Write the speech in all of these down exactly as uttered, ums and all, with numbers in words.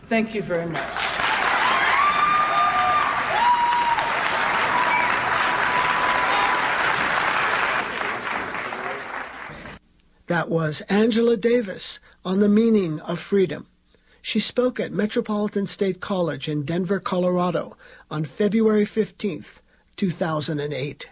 Thank you very much. That was Angela Davis on the meaning of freedom. She spoke at Metropolitan State College in Denver, Colorado on February fifteenth, two thousand eight.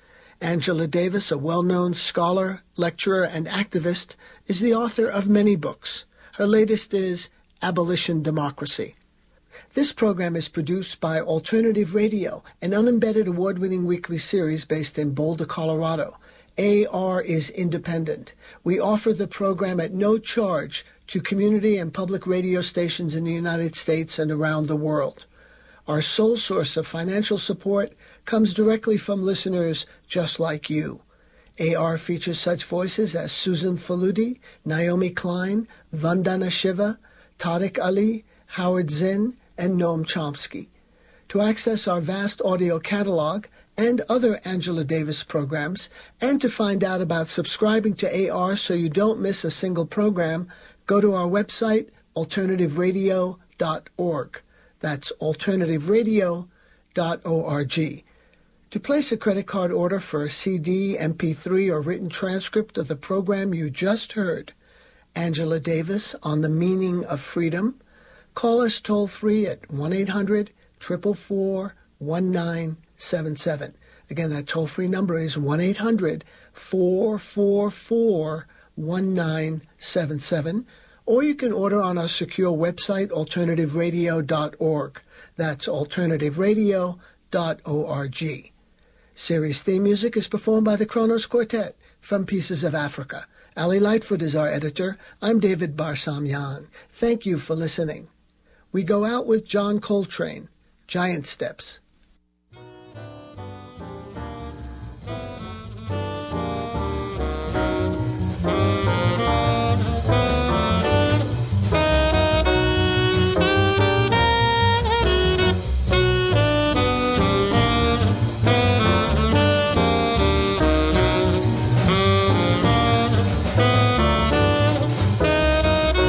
Angela Davis, a well-known scholar, lecturer, and activist, is the author of many books. Her latest is Abolition Democracy. This program is produced by Alternative Radio, an unembedded award-winning weekly series based in Boulder, Colorado. A R is independent. We offer the program at no charge to community and public radio stations in the United States and around the world. Our sole source of financial support comes directly from listeners just like you. A R features such voices as Susan Faludi, Naomi Klein, Vandana Shiva, Tariq Ali, Howard Zinn, and Noam Chomsky. To access our vast audio catalog and other Angela Davis programs, and to find out about subscribing to A R so you don't miss a single program, go to our website, alternative radio dot org. That's alternative radio dot org. To place a credit card order for a C D, M P three, or written transcript of the program you just heard, Angela Davis on the meaning of freedom, call us toll-free at one eight hundred, four four four, one nine seven seven. Again, that toll-free number is one eight hundred, four four four, one nine seven seven. Or you can order on our secure website, alternative radio dot org. That's alternative radio dot org. Series theme music is performed by the Kronos Quartet from Pieces of Africa. Ali Lightfoot is our editor. I'm David Barsamyan. Thank you for listening. We go out with John Coltrane, Giant Steps.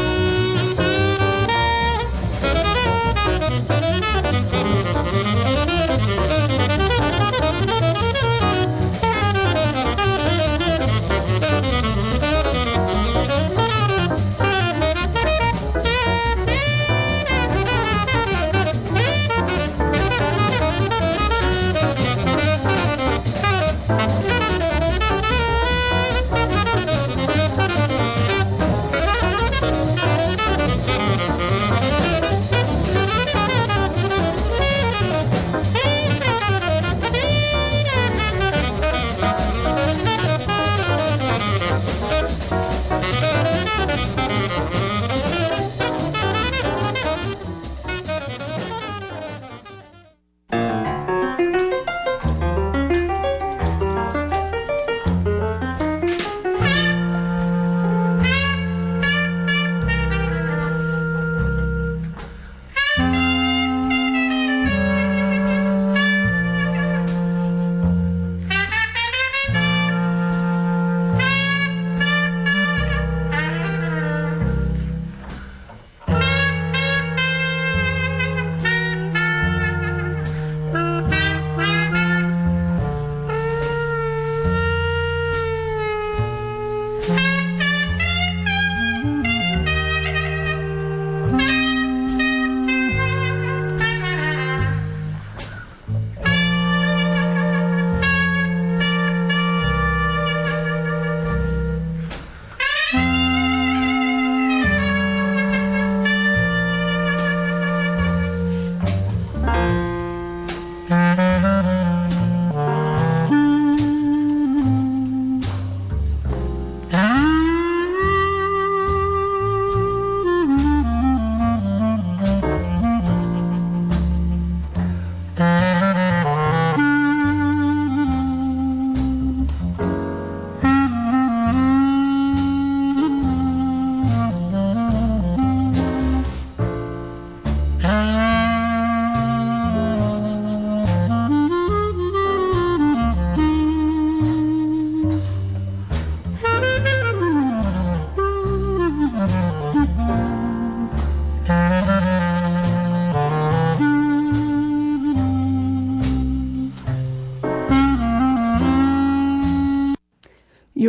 Thank you.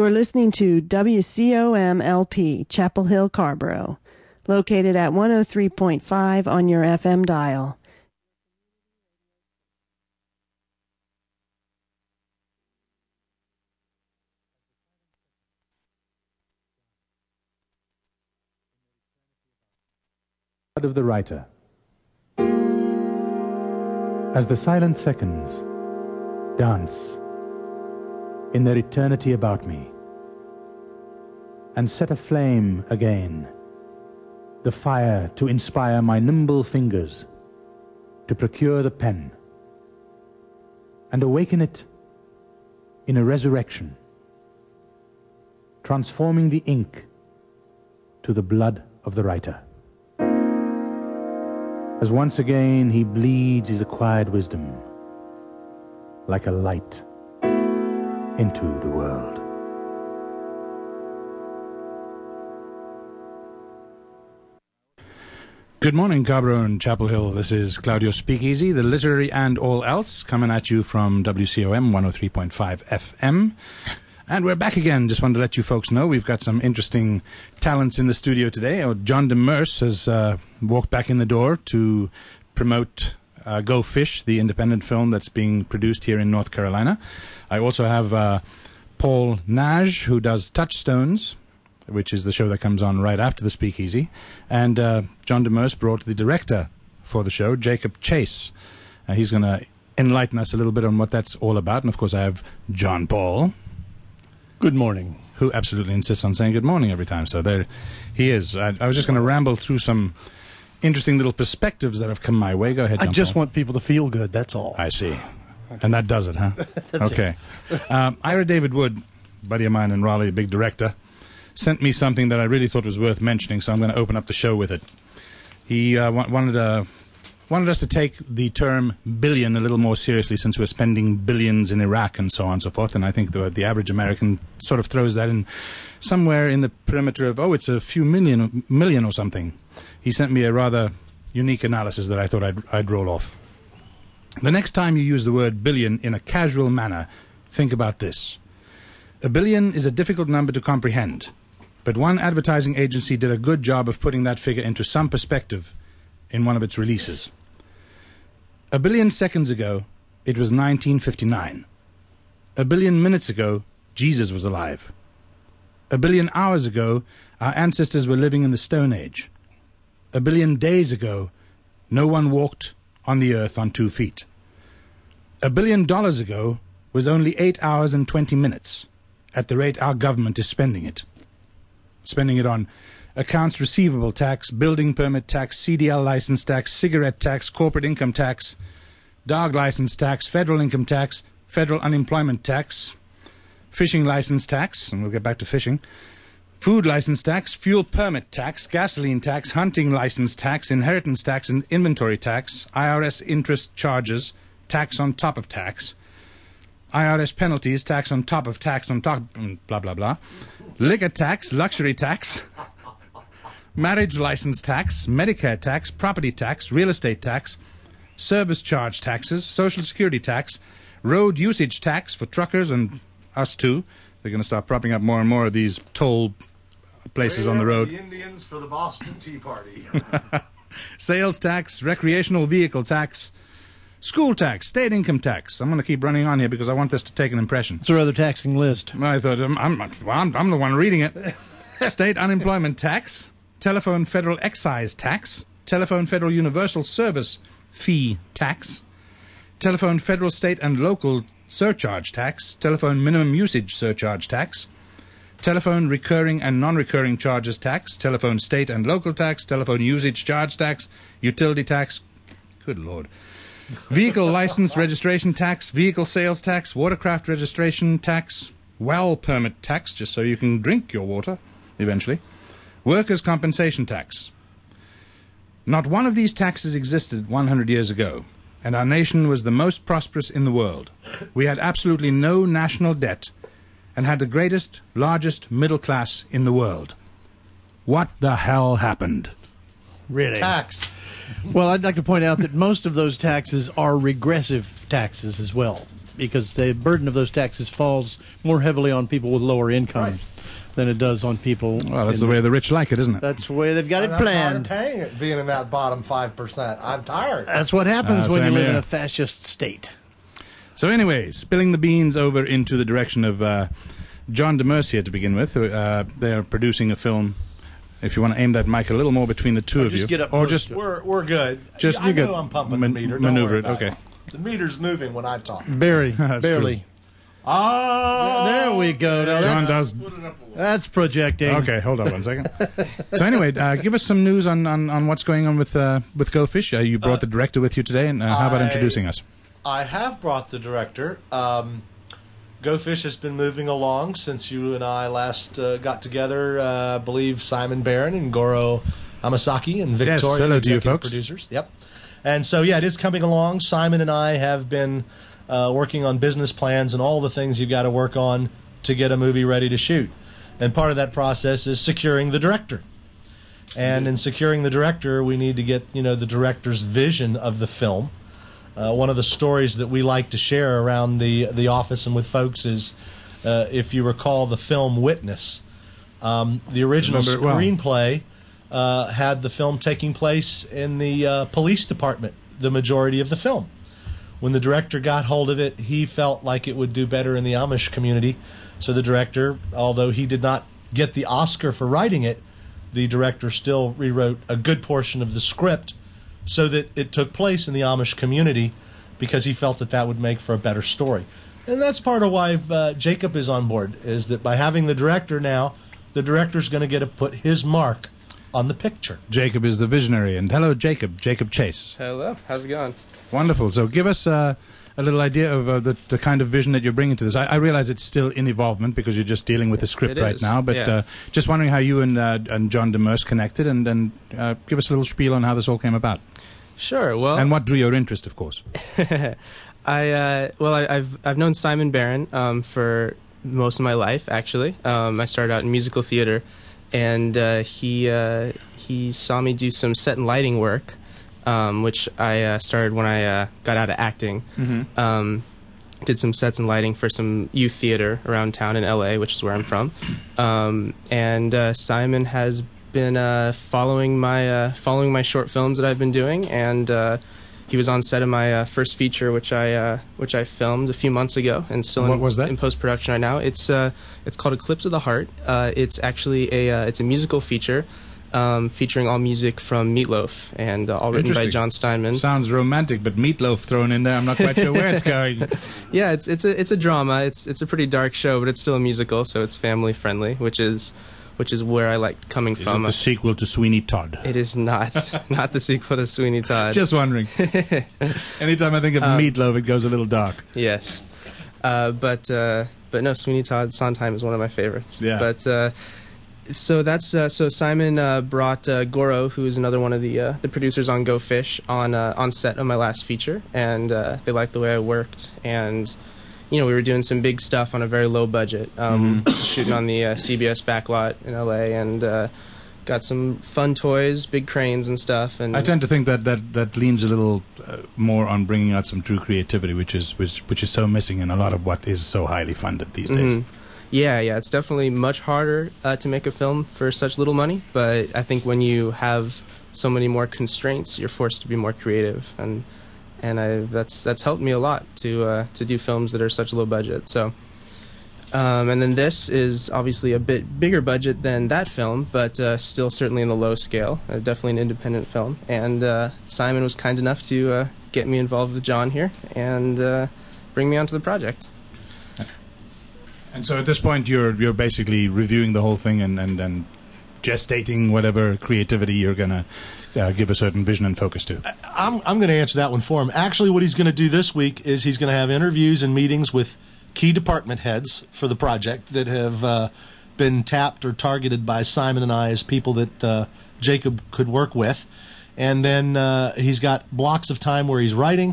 You're listening to W C O M L P, Chapel Hill, Carrboro, located at one oh three point five on your F M dial. Of the writer. As the silent seconds dance in their eternity about me and set aflame again the fire to inspire my nimble fingers to procure the pen and awaken it in a resurrection, transforming the ink to the blood of the writer. As once again he bleeds his acquired wisdom like a light into the world. Good morning, Carrboro and Chapel Hill. This is Claudio Speakeasy, the literary and all else, coming at you from W C O M one oh three point five F M. And we're back again. Just wanted to let you folks know we've got some interesting talents in the studio today. Oh, John Demers has uh, walked back in the door to promote uh, Go Fish, the independent film that's being produced here in North Carolina. I also have uh, Paul Nage, who does Touchstones, which is the show that comes on right after the Speakeasy. And uh, John Demers brought the director for the show, Jacob Chase. Uh, he's going to enlighten us a little bit on what that's all about. And, of course, I have John Paul. Good morning. Who absolutely insists on saying good morning every time. So there he is. I, I was just going to ramble through some interesting little perspectives that have come my way. Go ahead, John I just Paul. want people to feel good, that's all. I see. And that does it, huh? That's okay. um, Ira David Wood, buddy of mine in Raleigh, big director, sent me something that I really thought was worth mentioning, so I'm going to open up the show with it. He uh, wa- wanted a... wanted us to take the term billion a little more seriously since we're spending billions in Iraq and so on and so forth. And I think the, the average American sort of throws that in somewhere in the perimeter of, oh, it's a few million, million or something. He sent me a rather unique analysis that I thought I'd, I'd roll off. The next time you use the word billion in a casual manner, think about this. A billion is a difficult number to comprehend, but one advertising agency did a good job of putting that figure into some perspective in one of its releases. A billion seconds ago, it was nineteen fifty-nine. A billion minutes ago, Jesus was alive. A billion hours ago, our ancestors were living in the Stone Age. A billion days ago, no one walked on the earth on two feet. A billion dollars ago was only eight hours and twenty minutes, at the rate our government is spending it. Spending it on accounts receivable tax, building permit tax, C D L license tax, cigarette tax, corporate income tax, dog license tax, federal income tax, federal unemployment tax, fishing license tax, and we'll get back to fishing, food license tax, fuel permit tax, gasoline tax, hunting license tax, inheritance tax, and inventory tax, I R S interest charges, tax on top of tax, I R S penalties, tax on top of tax on top, blah, blah, blah, liquor tax, luxury tax, marriage license tax, Medicare tax, property tax, real estate tax, service charge taxes, social security tax, road usage tax for truckers and us too. They're going to start propping up more and more of these toll places on the road. The Indians for the Boston Tea Party. Sales tax, recreational vehicle tax, school tax, state income tax. I'm going to keep running on here because I want this to take an impression. It's a rather taxing list. I thought, I'm, I'm, I'm, I'm the one reading it. State unemployment tax, telephone federal excise tax, telephone federal universal service fee tax, telephone federal, state, and local surcharge tax, telephone minimum usage surcharge tax, telephone recurring and non-recurring charges tax, telephone state and local tax, telephone usage charge tax, utility tax, good Lord, vehicle license registration tax, vehicle sales tax, watercraft registration tax, well permit tax, just so you can drink your water eventually, workers' compensation tax. Not one of these taxes existed one hundred years ago, and our nation was the most prosperous in the world. We had absolutely no national debt and had the greatest, largest middle class in the world. What the hell happened? Really? Tax. Well, I'd like to point out that most of those taxes are regressive taxes as well. because the burden of those taxes falls more heavily on people with lower incomes right. than it does on people. Well, that's the way the rich like it, isn't it? That's the way they've got I'm it planned. I'm paying it, being in that bottom five percent. I'm tired. That's what happens Uh, when you same live in here. a fascist state. So anyway, spilling the beans over into the direction of uh, John Demers to begin with. Uh, they're producing a film. If you want to aim that mic a little more between the two Or of just you, get up or close just to it. We're we're good. Just- I you're good. know I'm pumping Man- the meter. Don't maneuver worry it, about okay. it. The meter's moving when I talk. Barely, That's barely. Oh, There we go. Now John that's, does. that's projecting. Okay, hold on one second. So anyway, uh, give us some news on, on, on what's going on with uh, with Go Fish. Uh, you brought the director with you today, and uh, how about I- introducing us? I have brought the director. Um, Go Fish has been moving along since you and I last uh, got together. Uh, I believe Simon Barron and Goro Hamasaki and Victoria, Yes, hello to you executive folks. producers. Yep. And so, yeah, it is coming along. Simon and I have been uh, working on business plans and all the things you've got to work on to get a movie ready to shoot. And part of that process is securing the director. And in securing the director, we need to get, you know, the director's vision of the film. Uh, one of the stories that we like to share around the the office and with folks is, uh, if you recall the film Witness, um, the original Remember it well. screenplay uh, had the film taking place in the uh, police department, the majority of the film. When the director got hold of it, he felt like it would do better in the Amish community. So the director, although he did not get the Oscar for writing it, the director still rewrote a good portion of the script so that it took place in the Amish community because he felt that that would make for a better story. And that's part of why uh, Jacob is on board, is that by having the director now, the director's going to get to put his mark on the picture. Jacob is the visionary, and hello, Jacob. Jacob Chase. Hello, how's it going? Wonderful. So give us uh, a little idea of uh, the, the kind of vision that you're bringing to this. I, I realize it's still in evolvement because you're just dealing with the script It right is, now, but yeah. uh, just wondering how you and uh, and John Demers connected, and, and uh, give us a little spiel on how this all came about. Sure. Well, And what drew your interest, of course. I uh, well, I, I've I've known Simon Barron um, for most of my life. Actually, um, I started out in musical theater, and uh, he uh, he saw me do some set and lighting work, um, which I uh, started when I uh, got out of acting. Mm-hmm. Um, did some sets and lighting for some youth theater around town in L A, which is where I'm from. Um, and uh, Simon has been uh, following my uh, following my short films that I've been doing, and uh, he was on set of my uh, first feature, which I uh, which I filmed a few months ago, and still What in, was that? in post production right now. It's uh, it's called Eclipse of the Heart. Uh, it's actually a uh, it's a musical feature. Um, featuring all music from Meatloaf and uh, all written by Interesting. John Steinman. Sounds romantic, but meatloaf thrown in there. I'm not quite sure where it's going. Yeah, it's it's a it's a drama. It's it's a pretty dark show, but it's still a musical, so it's family friendly, which is which is where I like coming Is it from. the sequel to Sweeney Todd? It is not not the sequel to Sweeney Todd. Just wondering. Anytime I think of Um, meatloaf, it goes a little dark. Yes, uh, but uh, but no, Sweeney Todd Sondheim is one of my favorites. Yeah. But uh, so that's uh, so Simon uh, brought uh, Goro, who is another one of the uh, the producers on Go Fish, on uh, on set of my last feature, and uh, they liked the way I worked, and you know we were doing some big stuff on a very low budget, um, Mm-hmm. shooting on the uh, C B S backlot in L A, and uh, got some fun toys, big cranes and stuff. And I tend to think that that, that leans a little uh, more on bringing out some true creativity, which is which, which is so missing in a lot of what is so highly funded these days. Mhm. Yeah, yeah, it's definitely much harder uh, to make a film for such little money, but I think when you have so many more constraints, you're forced to be more creative, and and I that's that's helped me a lot to uh, to do films that are such low budget. So, um, and then this is obviously a bit bigger budget than that film, but uh, still certainly in the low scale. Uh, definitely an independent film, and uh, Simon was kind enough to uh, get me involved with John here and uh, bring me onto the project. And so at this point, you're you're basically reviewing the whole thing and, and, and gestating whatever creativity you're going to uh, give a certain vision and focus to. I'm, I'm going to answer that one for him. Actually, what he's going to do this week is he's going to have interviews and meetings with key department heads for the project that have uh, been tapped or targeted by Simon and I as people that uh, Jacob could work with. And then uh, he's got blocks of time where he's writing.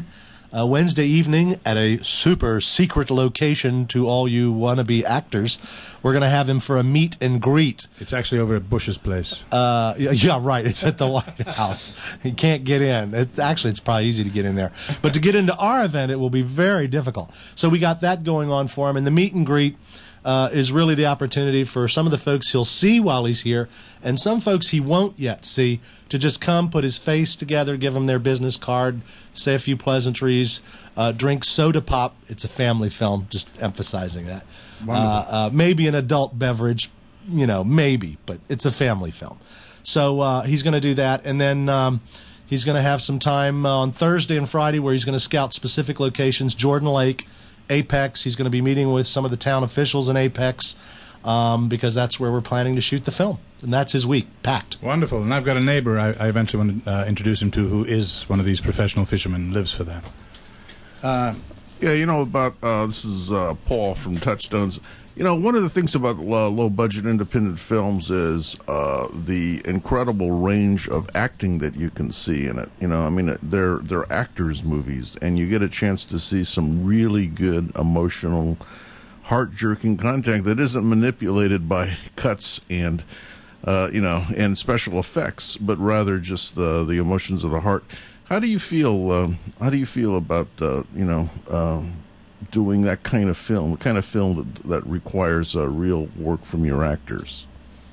Uh, Wednesday evening at a super secret location to all you wannabe actors. We're going to have him for a meet and greet. It's actually over at Bush's place. Uh, yeah, yeah, right. It's at the White House. He can't get in. It, actually, it's probably easy to get in there. But to get into our event, it will be very difficult. So we got that going on for him. And the meet and greet uh, is really the opportunity for some of the folks he'll see while he's here and some folks he won't yet see to just come, put his face together, give them their business card, say a few pleasantries, uh, drink soda pop. It's a family film, just emphasizing that. Uh, uh, maybe an adult beverage, you know, maybe, but it's a family film. So uh, he's going to do that, and then um, he's going to have some time on Thursday and Friday where he's going to scout specific locations, Jordan Lake, Apex. He's going to be meeting with some of the town officials in Apex um, because that's where we're planning to shoot the film. And that's his week, packed. Wonderful. And I've got a neighbor I, I eventually want to uh, introduce him to who is one of these professional fishermen, lives for that. Uh, yeah, you know, about, uh, this is uh, Paul from Touchstones. You know, one of the things about uh, low-budget independent films is uh, the incredible range of acting that you can see in it. You know, I mean, they're, they're actors' movies, and you get a chance to see some really good, emotional, heart-jerking content that isn't manipulated by cuts and... Uh, you know, and special effects, but rather just the the emotions of the heart. How do you feel? Um, how do you feel about uh, you know uh, doing that kind of film? The kind of film that that requires uh, real work from your actors.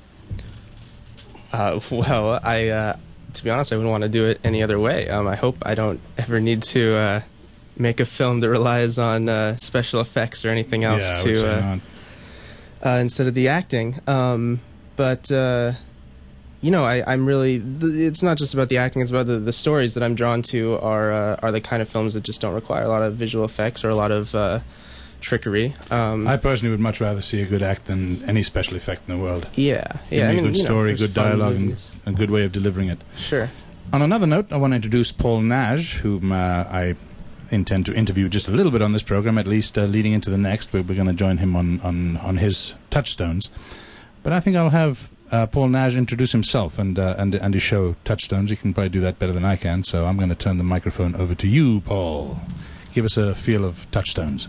Uh, well, I uh, to be honest, I wouldn't want to do it any other way. Um, I hope I don't ever need to uh, make a film that relies on uh, special effects or anything else yeah, I would to say uh, not. uh, instead of the acting. Um, But, uh, you know, I, I'm really, th- it's not just about the acting, it's about the, the stories that I'm drawn to are uh, are the kind of films that just don't require a lot of visual effects or a lot of uh, trickery. Um, I personally would much rather see a good act than any special effect in the world. yeah. Give yeah. me I mean, a good you know, story, there's good fun dialogue, and movies. a good way of delivering it. Sure. On another note, I want to introduce Paul Nage, whom uh, I intend to interview just a little bit on this program, at least uh, leading into the next, but we're going to join him on, on, on his Touchstones. But I think I'll have uh, Paul Nage introduce himself and, uh, and, and his show, Touchstones. He can probably do that better than I can, so I'm going to turn the microphone over to you, Paul. Give us a feel of Touchstones.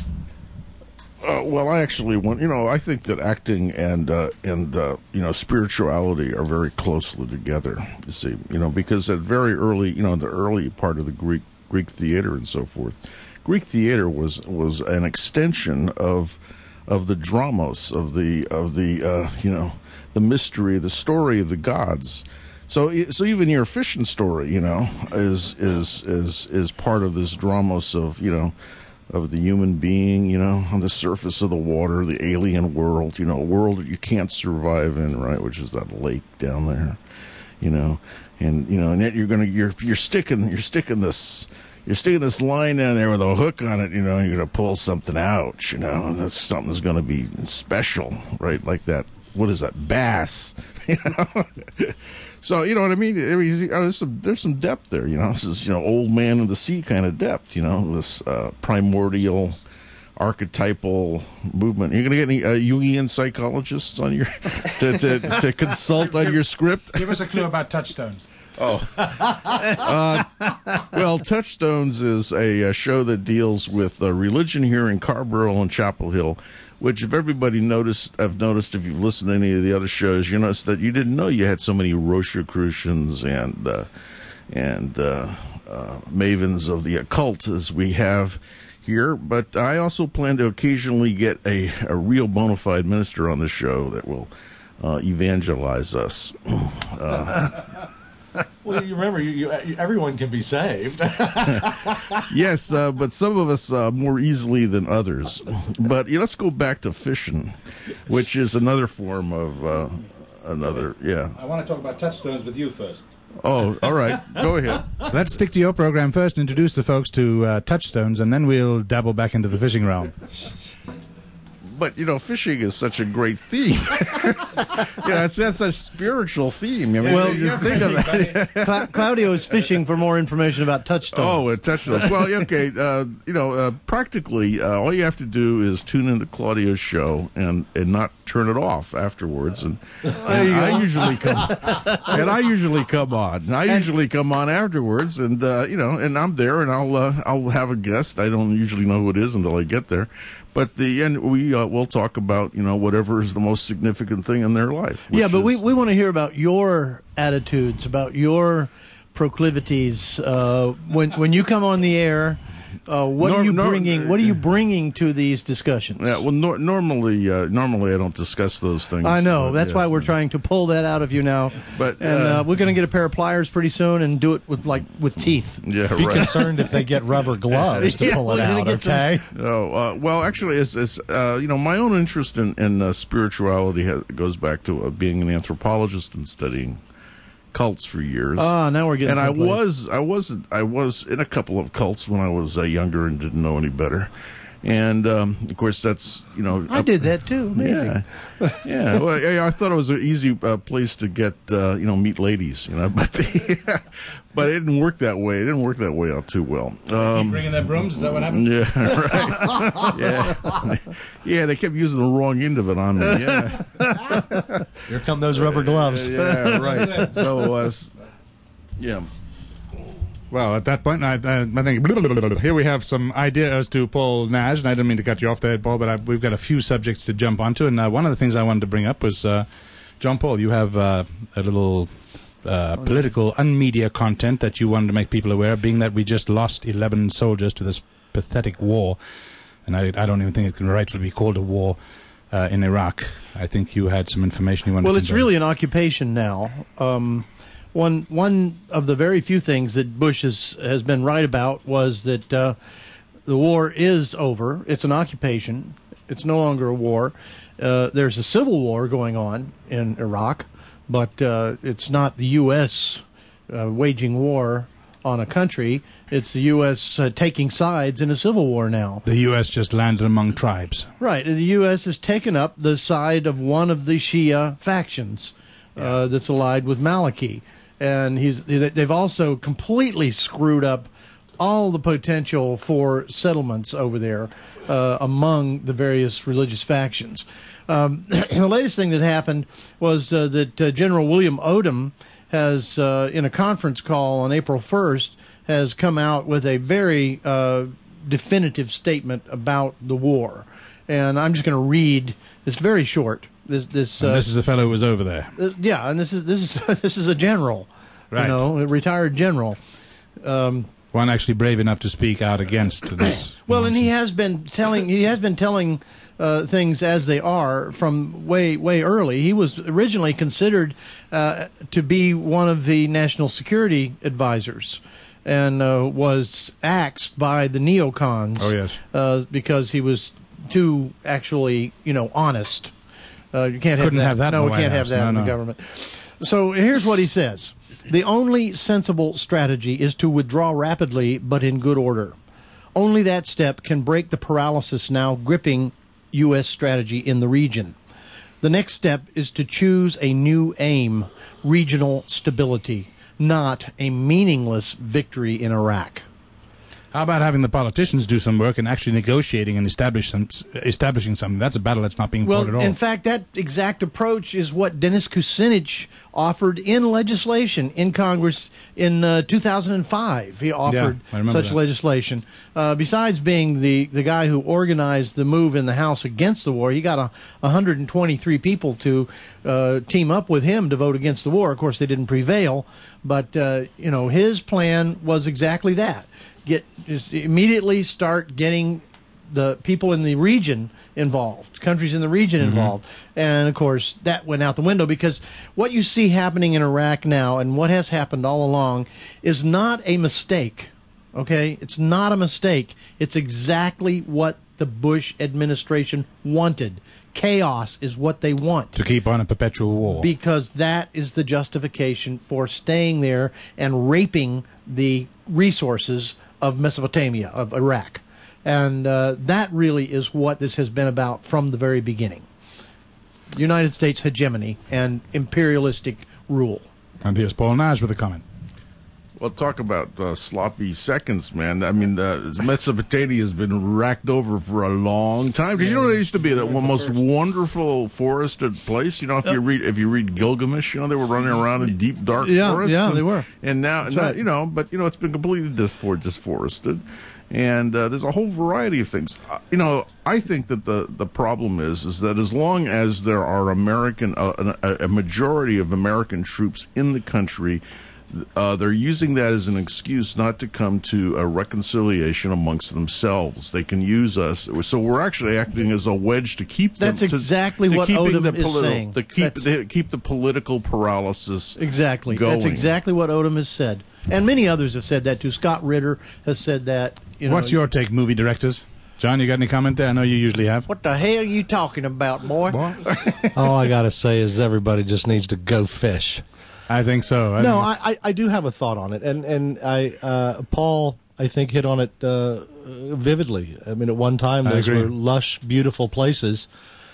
Uh, well, I actually want, you know, I think that acting and, uh, and uh, you know, spirituality are very closely together, you see, you know, because at very early, you know, the early part of the Greek Greek theater and so forth, Greek theater was, was an extension of of the dramos, of the, of the uh, you know, the mystery, the story of the gods. So, so even your fishing story, you know, is, is, is, is part of this dramos of, you know, of the human being, you know, on the surface of the water, the alien world, you know, a world that you can't survive in, right, which is that lake down there, you know, and, you know, and yet you're going to, you're, you're sticking, you're sticking this, you're sticking this line down there with a hook on it, you know, you're going to pull something out, you know, and that's something that's going to be special, right, like that, what is that, bass, you know. So, you know what I mean? I mean, there's some, there's some depth there, you know. This is, you know, old man of the sea kind of depth, you know, this uh, primordial, archetypal movement. You're going to get any uh, Jungian psychologists on your to, to, to consult on your script? Give us a clue about Touchstones. Oh. uh, well, Touchstones is a, a show that deals with uh, religion here in Carrboro and Chapel Hill, which if everybody noticed, I've noticed if you've listened to any of the other shows, you notice that you didn't know you had so many Rosicrucians and uh, and uh, uh, mavens of the occult as we have here. But I also plan to occasionally get a, a real bona fide minister on the show that will uh, evangelize us. Uh, Well, you remember, you, you, everyone can be saved. Yes, uh, but some of us uh, more easily than others. But yeah, let's go back to fishing, which is another form of uh, another, yeah. I want to talk about Touchstones with you first. Oh, all right. Go ahead. Let's stick to your program first, introduce the folks to uh, Touchstones, and then we'll dabble back into the fishing realm. but you know, fishing is such a great theme. You know, it's that's a spiritual theme. I mean, Well, you just think of that. Cla- Claudio is fishing for more information about touchstones. Oh, uh, touchdowns. Well, yeah, okay. Uh, you know, uh, practically, uh, all you have to do is tune into Claudio's show and, and not turn it off afterwards. And, and I usually come, and I usually come on. I usually come on afterwards, and uh, you know, and I'm there, and I'll uh, I'll have a guest. I don't usually know who it is until I get there. But the and we uh, will talk about, you know, whatever is the most significant thing in their life. Yeah, which but we, is- we want to hear about your attitudes, about your proclivities. Uh, when when you come on the air, uh, what Nor- are you nor- bringing? What are you bringing to these discussions? Yeah, well, nor- normally, uh, normally I don't discuss those things. I know. but That's yes, why we're uh, trying to pull that out of you now. But, and uh, uh, we're going to get a pair of pliers pretty soon and do it with like with teeth. Yeah, Be right. concerned if they get rubber gloves to Yeah, pull it we're gonna out, get some- okay? Oh, uh, well, actually, it's, it's uh, you know, my own interest in, in uh, spirituality has, goes back to uh, being an anthropologist and studying cults for years. Ah, now we're getting. and I someplace. was, I was, I was in a couple of cults when I was uh, younger and didn't know any better. And um, of course, that's you know, I up- did that too. Amazing. Yeah, yeah. Well, yeah, I thought it was an easy uh, place to get uh, you know meet ladies, you know, but the, but it didn't work that way. It didn't work that way out too well. Um, Keep bringing their brooms. Is that what happened? yeah, right. yeah, yeah. They kept using the wrong end of it on me. Yeah, Here come those rubber gloves. yeah, right. So, uh, s- yeah. Well, at that point, I, I, I think here we have some idea as to Paul Nash, and I didn't mean to cut you off there, Paul, but I, we've got a few subjects to jump onto, and uh, one of the things I wanted to bring up was, uh, John Paul, you have uh, a little uh, political unmedia content that you wanted to make people aware of, being that we just lost eleven soldiers to this pathetic war, and I, I don't even think it can rightfully be called a war uh, in Iraq. I think you had some information you wanted Well, to it's convey. really an occupation now. Um, one one of the very few things that Bush has has been right about was that uh, the war is over. It's an occupation. It's no longer a war. Uh, there's a civil war going on in Iraq, but uh, it's not the U S uh, waging war on a country. It's the U S uh, taking sides in a civil war now. The U S just landed among tribes. Right. The U S has taken up the side of one of the Shia factions uh, that's allied with Maliki. And he's they've also completely screwed up all the potential for settlements over there uh, among the various religious factions. Um, the latest thing that happened was uh, that uh, General William Odom has, uh, in a conference call on April first, has come out with a very uh, definitive statement about the war. And I'm just going to read. It's very short. This this uh, And this is the fellow who was over there. uh, yeah, and this is this is this is a general, Right. you know, a retired general. Um, One actually brave enough to speak out against this. well, and he nonsense. has been telling he has been telling uh, things as they are from way way early. He was originally considered uh, to be one of the national security advisors, and uh, was axed by the neocons. Oh, yes. uh, because he was too actually, you know, honest. Uh, you can't Couldn't have have that. that in No, the we can't White have House. that No, in the no. government. So here's what he says. The only sensible strategy is to withdraw rapidly, but in good order. Only that step can break the paralysis now gripping U S strategy in the region. The next step is to choose a new aim, regional stability, not a meaningless victory in Iraq. How about having the politicians do some work and actually negotiating and establish some, establishing something? That's a battle that's not being fought Well, at all. in fact, that exact approach is what Dennis Kucinich offered in legislation in Congress in uh, two thousand five. He offered I remember such that. legislation. Uh, besides being the, the guy who organized the move in the House against the war, he got a, one hundred twenty-three people to uh, team up with him to vote against the war. Of course, they didn't prevail, but uh, you know his plan was exactly that. Get just immediately start getting the people in the region involved, countries in the region Mm-hmm. involved. And, of course, that went out the window because what you see happening in Iraq now and what has happened all along is not a mistake, okay? It's not a mistake. It's exactly what the Bush administration wanted. Chaos is what they want. to keep on a perpetual war. Because that is the justification for staying there and raping the resources of Mesopotamia, of Iraq. And uh, that really is what this has been about from the very beginning. United States hegemony and imperialistic rule. And here's Paul Nash with a comment. Well, talk about uh, sloppy seconds, man. I mean, uh, Mesopotamia has been racked over for a long time. Because you know, there used to be the most wonderful forested place. You know, if you read if you read Gilgamesh, you know, they were running around in deep, dark Yeah, forests. yeah, and, they were. And now, That's now right. you know, but you know, it's been completely disfor- disforested. And uh, there's a whole variety of things. Uh, you know, I think that the, the problem is is that as long as there are American, uh, a, a majority of American troops in the country, uh, they're using that as an excuse not to come to a reconciliation amongst themselves. They can use us, so we're actually acting as a wedge to keep them. That's to, exactly to what keeping Odom the is politi- saying. To keep That's- to keep the political paralysis. Exactly. Going. That's exactly what Odom has said. And many others have said that too. Scott Ritter has said that. You know, What's your take, movie directors? John, you got any comment there? I know you usually have. What the hell are you talking about, boy? All I got to say is everybody just needs to go fish. I think so. I No, think I, I, I do have a thought on it, and and I uh, Paul I think hit on it uh, vividly. I mean, at one time I those agree. were lush, beautiful places.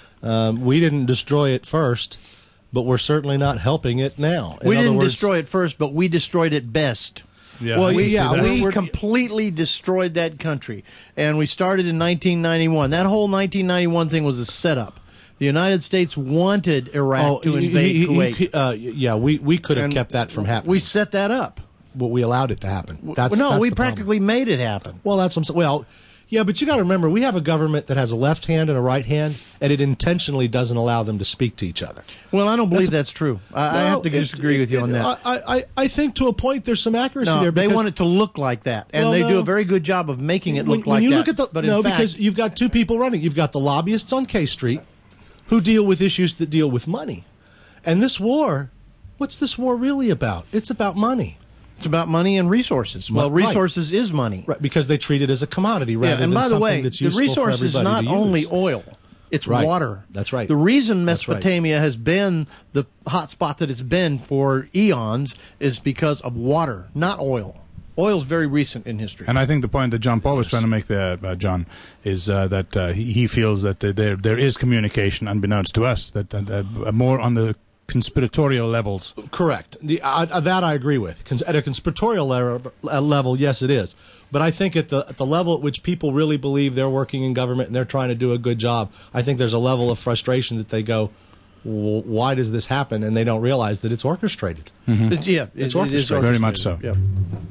Um, we didn't destroy it first, but we're certainly not helping it now. In We other didn't words- destroy it first, but we destroyed it best. Yeah, Well, I can we- see yeah, that. We We're- completely destroyed that country. And we started in nineteen ninety-one. That whole nineteen ninety-one thing was a setup. The United States wanted Iraq to he- invade he- he- Kuwait. he- uh, yeah, we, we could have And kept that from happening. We set that up. but we allowed it to happen. That's, no, that's we the problem. practically made it happen. Well, that's what I'm saying. Well, yeah, but you got to remember, we have a government that has a left hand and a right hand, and it intentionally doesn't allow them to speak to each other. Well, I don't believe That's- that's, true. I, I No, have to it- disagree with you it- on that. I, I, I think to a point there's some accuracy No, there. they because want it to look like that, and Well, they do no. a very good job of making it when, look when like you that. look at the but no, in fact, because you've got two people running. You've got the lobbyists on K Street who deal with issues that deal with money, and this war. What's this war really about? It's about money. it's about money and resources. Well, Right. resources is money. Right, because they treat it as a commodity rather Yeah, and than by the something way, that's the useful resource for is everybody not to only use. oil; it's Right. water. That's right. The reason That's right. Mesopotamia has been the hot spot that it's been for eons is because of water, not oil. Oil's very recent in history. And I think the point that John Paul was trying to make there, uh, John, is uh, that uh, he, he feels that there- there there is communication, unbeknownst to us, that uh, uh, more on the conspiratorial levels. Correct. The, uh, uh, that I agree with. Cons- at a conspiratorial level, uh, level, yes, it is. But I think at the at the level at which people really believe they're working in government and they're trying to do a good job, I think there's a level of frustration that they go, well, why does this happen? And they don't realize that it's orchestrated. It's- yeah, It's it- it is orchestrated. Very much so. orchestrated.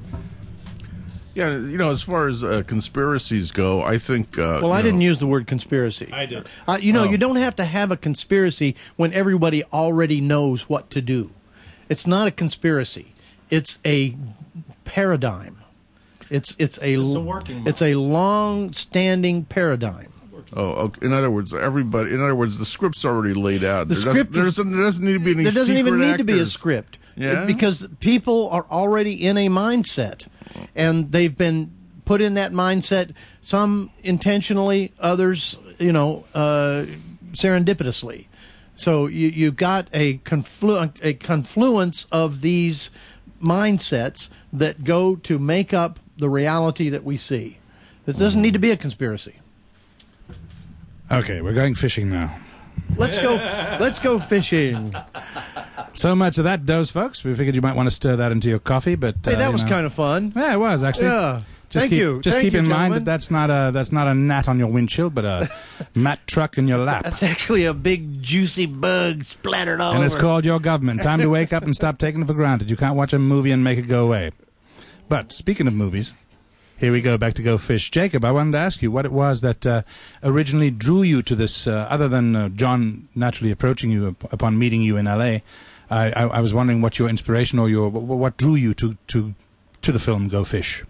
Yeah, you know, as far as uh, conspiracies go, I think. Uh, Well, I you didn't know, use the word conspiracy. I did. Uh, you know, Oh. you don't have to have a conspiracy when everybody already knows what to do. It's not a conspiracy. It's a paradigm. It's it's a It's a working model. it's a long-standing paradigm. Oh, okay. In other words, everybody. In other words, the script's already laid out. The there, script doesn't, there, is- doesn't, there doesn't need to be any. There doesn't even secret need to be a actors. script. Yeah? Because people are already in a mindset, and they've been put in that mindset. Some intentionally, others, you know, uh, serendipitously. So you you got a conflu- a confluence of these mindsets that go to make up the reality that we see. It doesn't need to be a conspiracy. Okay, we're going fishing now. Let's go. Let's go fishing. So much of that dose, folks. We figured you might want to stir that into your coffee, but Hey, uh, that you was know. kind of fun. Yeah, it was actually. Yeah. Just Thank keep, you. Just Thank keep you, in mind gentlemen. that that's not a that's not a gnat on your windshield, but a mat truck in your lap. That's actually a big juicy bug splattered all And it's over. called your government. Time to wake up and stop taking it for granted. You can't watch a movie and make it go away. But speaking of movies, here we go back to Go Fish. Jacob, I wanted to ask you what it was that uh, originally drew you to this, uh, other than uh, John naturally approaching you up- upon meeting you in L A. I, I, I was wondering what your inspiration or your wh- what drew you to, to, to the film Go Fish.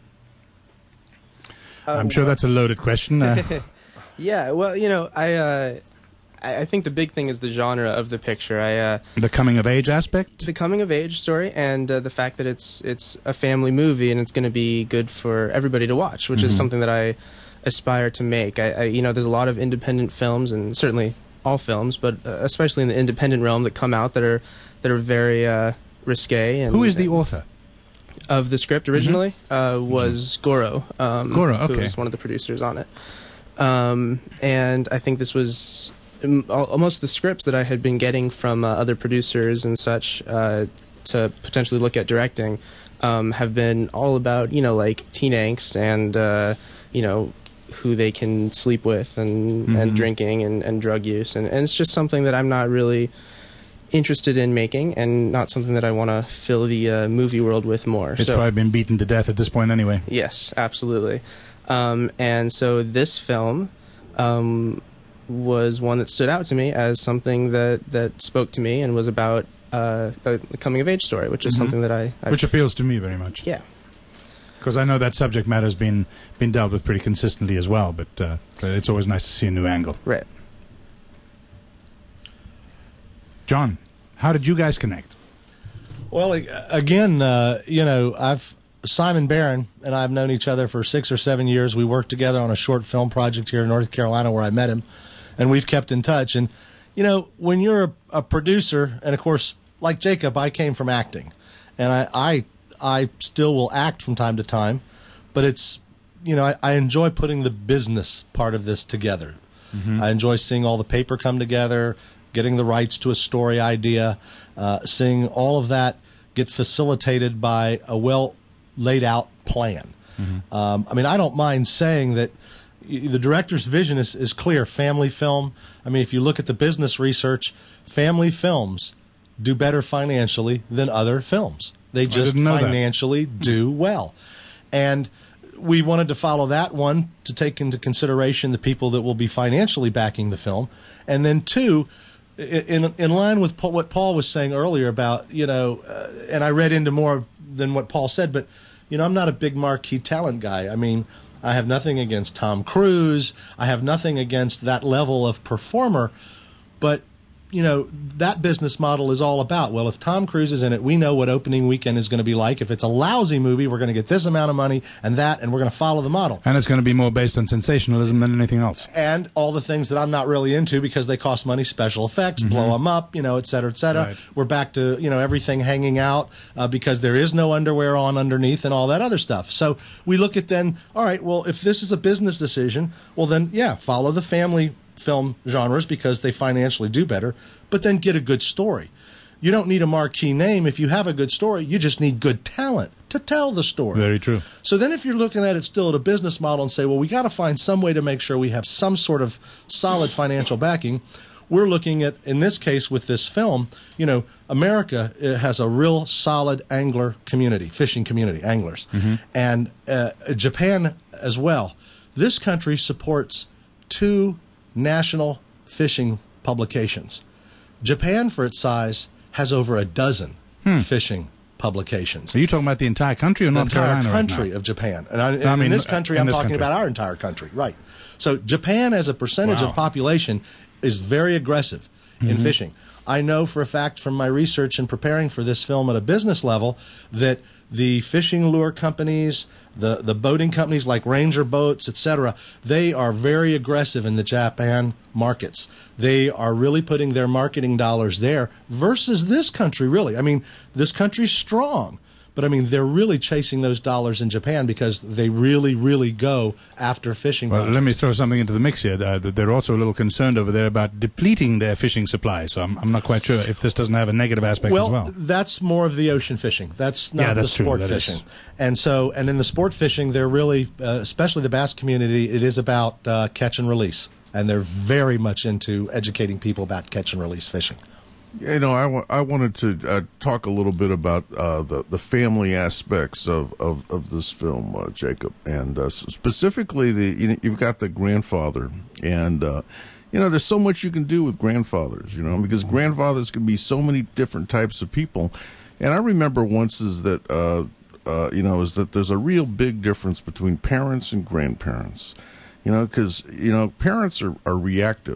I'm sure that's a loaded question. Uh, Yeah, well, you know, I, uh, I I think the big thing is the genre of the picture. I uh, the coming of age aspect. the coming of age story and uh, the fact that it's it's a family movie and it's going to be good for everybody to watch, which is Mhm. something that I aspire to make. I, I you know, there's a lot of independent films and certainly all films, but uh, especially in the independent realm that come out that are that are very uh, risque. And Who is the author? of the script originally mm-hmm. uh, was mm-hmm. Goro. Um, Goro, okay. Who was one of the producers on it. Um, and I think this was um, almost the scripts that I had been getting from uh, other producers and such uh, to potentially look at directing um, have been all about, you know, like teen angst and, uh, you know, who they can sleep with and, mm-hmm. and drinking and, and drug use. And, and it's just something that I'm not really interested in making and not something that I want to fill the uh, movie world with more. It's so, probably been beaten to death at this point anyway. Yes, absolutely. Um, and so this film um, was one that stood out to me as something that, that spoke to me and was about uh, a coming-of-age story, which is mm-hmm. something that I... I've, which appeals to me very much. Yeah. Because I know that subject matter has been, been dealt with pretty consistently as well, but uh, it's always nice to see a new angle. Right. John, how did you guys connect? Well, again, uh, you know, I've... Simon Barron and I have known each other for six or seven years. We worked together on a short film project here in North Carolina where I met him, and we've kept in touch. And, you know, when you're a, a producer, and, of course, like Jacob, I came from acting, and I, I, I still will act from time to time, but it's, you know, I, I enjoy putting the business part of this together. Mm-hmm. I enjoy seeing all the paper come together, getting the rights to a story idea, uh, seeing all of that get facilitated by a well laid out plan. Mm-hmm. Um, I mean, I don't mind saying that the director's vision is, is clear. Family film. I mean, if you look at the business research, family films do better financially than other films. They just financially that. do well. And we wanted to follow that, one, to take into consideration the people that will be financially backing the film. And then two, in in line with what Paul was saying earlier about, you know, uh, and I read into more than what Paul said, but, you know, I'm not a big marquee talent guy. I mean, I have nothing against Tom Cruise. I have nothing against that level of performer. But, you know, that business model is all about, well, if Tom Cruise is in it, we know what opening weekend is going to be like. If it's a lousy movie, we're going to get this amount of money and that, and we're going to follow the model. And it's going to be more based on sensationalism than anything else. And all the things that I'm not really into because they cost money, special effects, mm-hmm. blow them up, you know, et cetera, et cetera. Right. We're back to, you know, everything hanging out uh, because there is no underwear on underneath and all that other stuff. So we look at then, all right, well, if this is a business decision, well then, yeah, follow the family film genres because they financially do better, but then get a good story. You don't need a marquee name. If you have a good story, you just need good talent to tell the story. Very true. So then if you're looking at it still at a business model and say, well, we got to find some way to make sure we have some sort of solid financial backing, we're looking at, in this case with this film, you know, America has a real solid angler community, fishing community, anglers, mm-hmm. and uh, Japan as well. This country supports two national fishing publications. Japan, for its size, has over a dozen hmm. fishing publications. Are you talking about the entire country or the North Carolina? The entire country right of Japan. And I, I mean, in this country, in I'm this talking country. about our entire country. Right. So Japan, as a percentage wow. of population, is very aggressive in mm-hmm. fishing. I know for a fact from my research and preparing for this film at a business level that the fishing lure companies, the, the boating companies like Ranger Boats, et cetera, they are very aggressive in the Japan markets. They are really putting their marketing dollars there versus this country, really. I mean, this country's strong. But, I mean, they're really chasing those dollars in Japan because they really, really go after fishing. Well, projects. Let me throw something into the mix here. Uh, they're also a little concerned over there about depleting their fishing supply. So I'm, I'm not quite sure if this doesn't have a negative aspect well, as well. That's more of the ocean fishing. That's not yeah, that's the sport true. That fishing. is. And so, and in the sport fishing, they're really, uh, especially the bass community, it is about uh, catch and release. And they're very much into educating people about catch and release fishing. You know, I, w- I wanted to uh, talk a little bit about uh, the the family aspects of, of, of this film, uh, Jacob, and uh, specifically the you know, you've got the grandfather, and uh, you know there's so much you can do with grandfathers, you know, because grandfathers can be so many different types of people, and I remember once is that uh, uh, you know is that there's a real big difference between parents and grandparents, you know, because you know parents are, are reactive.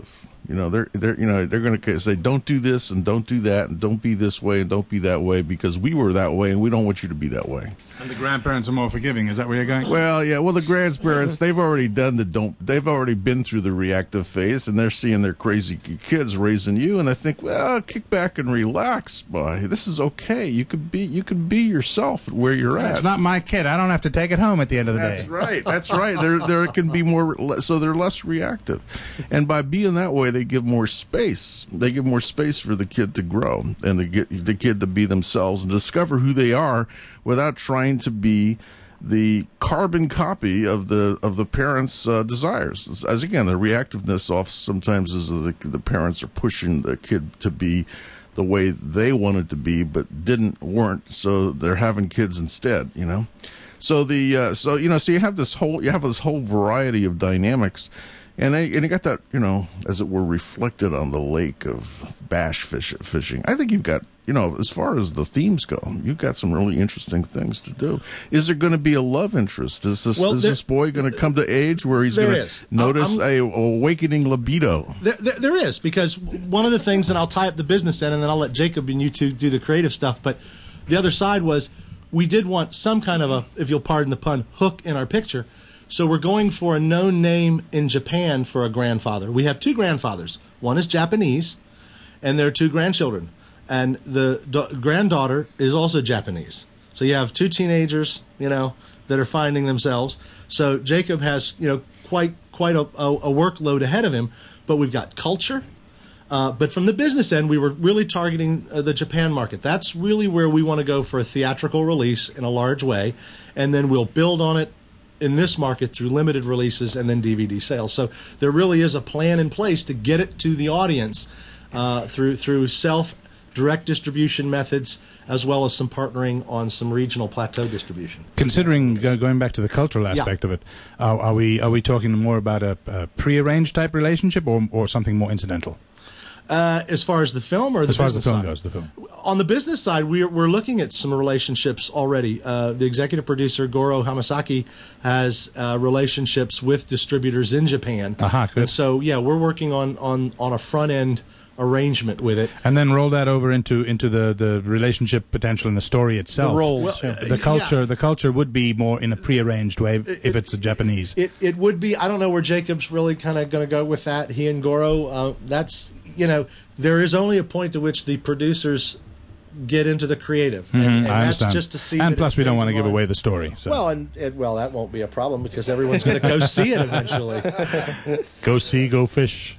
You know, they're they're you know they're going to say don't do this and don't do that and don't be this way and don't be that way because we were that way and we don't want you to be that way. And the grandparents are more forgiving. Is that where you're going? Well, yeah. Well, the grandparents, they've already done the don't. They've already been through the reactive phase, and they're seeing their crazy kids raising you, and they think, well, kick back and relax, boy. This is okay. You could be, you could be yourself where you're at. It's not my kid. I don't have to take it home at the end of the That's day. That's right. That's right. There, there can be more. So they're less reactive, and by being that way, they give more space. They give more space for the kid to grow and to get the kid to be themselves and discover who they are without trying to be the carbon copy of the of the parents' uh, desires. As again, the reactiveness off sometimes is the the parents are pushing the kid to be the way they wanted to be, but didn't weren't. So they're having kids instead. You know, so the uh, so you know so you have this whole you have this whole variety of dynamics. And they, and you got that, you know, as it were, reflected on the lake of bash fish, fishing. I think you've got, you know, as far as the themes go, you've got some really interesting things to do. Is there going to be a love interest? Is this, well, is there, this boy going to come to age where he's going to notice a awakening libido? There, there, there is, because one of the things, and I'll tie up the business end, and then I'll let Jacob and you two do the creative stuff, but the other side was we did want some kind of a, if you'll pardon the pun, hook in our picture. So we're going for a known name in Japan for a grandfather. We have two grandfathers. One is Japanese, and there are two grandchildren. And the da- granddaughter is also Japanese. So you have two teenagers, you know, that are finding themselves. So Jacob has, you know, quite quite a, a, a workload ahead of him. But we've got culture. Uh, but from the business end, we were really targeting uh, the Japan market. That's really where we want to go for a theatrical release in a large way. And then we'll build on it in this market through limited releases and then D V D sales. So there really is a plan in place to get it to the audience uh, through through self direct distribution methods, as well as some partnering on some regional plateau distribution. Considering uh, going back to the cultural aspect yeah. of it, uh, are we are we talking more about a, a prearranged type relationship or or something more incidental? Uh, as far as the film, or the as far as the film side? goes, the film. On the business side, we're we're looking at some relationships already. Uh, the executive producer Goro Hamasaki has uh, relationships with distributors in Japan. Aha, good. And so yeah, we're working on on on a front end arrangement with it, and then roll that over into into the the relationship potential in the story itself. The roles, well, yeah. the culture yeah. the culture would be more in a prearranged way it, if it's a Japanese. It it would be. I don't know where Jacob's really kind of going to go with that. He and Goro. Uh, that's you know there is only a point to which the producers get into the creative, and, Mm-hmm, and I that's understand. just to see. And that plus, it we don't stays want to in give line. away the story. So. Well, and it, well, that won't be a problem because everyone's going to go see it eventually. Go see, go fish.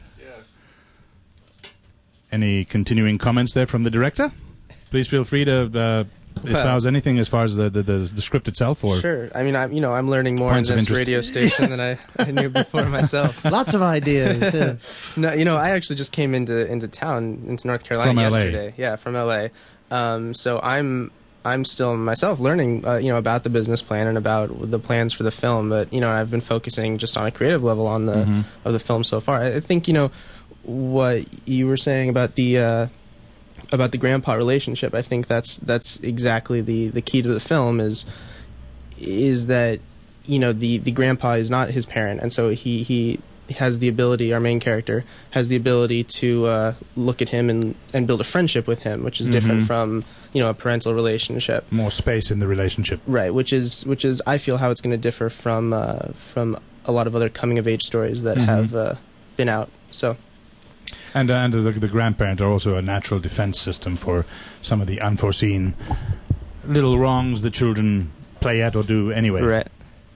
Any continuing comments there from the director? Please feel free to uh, espouse anything as far as the, the, the, the script itself. Or Sure. I mean, I'm you know I'm learning more in Points of this interest. radio station than I, I knew before myself. Lots of ideas. Yeah. No, you know, I actually just came into into town into North Carolina From L A. yesterday. Yeah, from L A. Um, so I'm I'm still myself learning, uh, you know, about the business plan and about the plans for the film. But you know, I've been focusing just on a creative level on the Mhm. of the film so far. I, I think you know what you were saying about the uh, about the grandpa relationship. I think that's that's exactly the the key to the film is is that you know the the grandpa is not his parent, and so he he has the ability, our main character has the ability to uh, look at him and and build a friendship with him, which is different Mhm. from you know a parental relationship. more space in the relationship. Right, which is which is I feel how it's going to differ from uh, from a lot of other coming of age stories that Mhm. have uh, been out. So And, uh, and the, the grandparent are also a natural defense system for some of the unforeseen little wrongs the children play at or do anyway. right.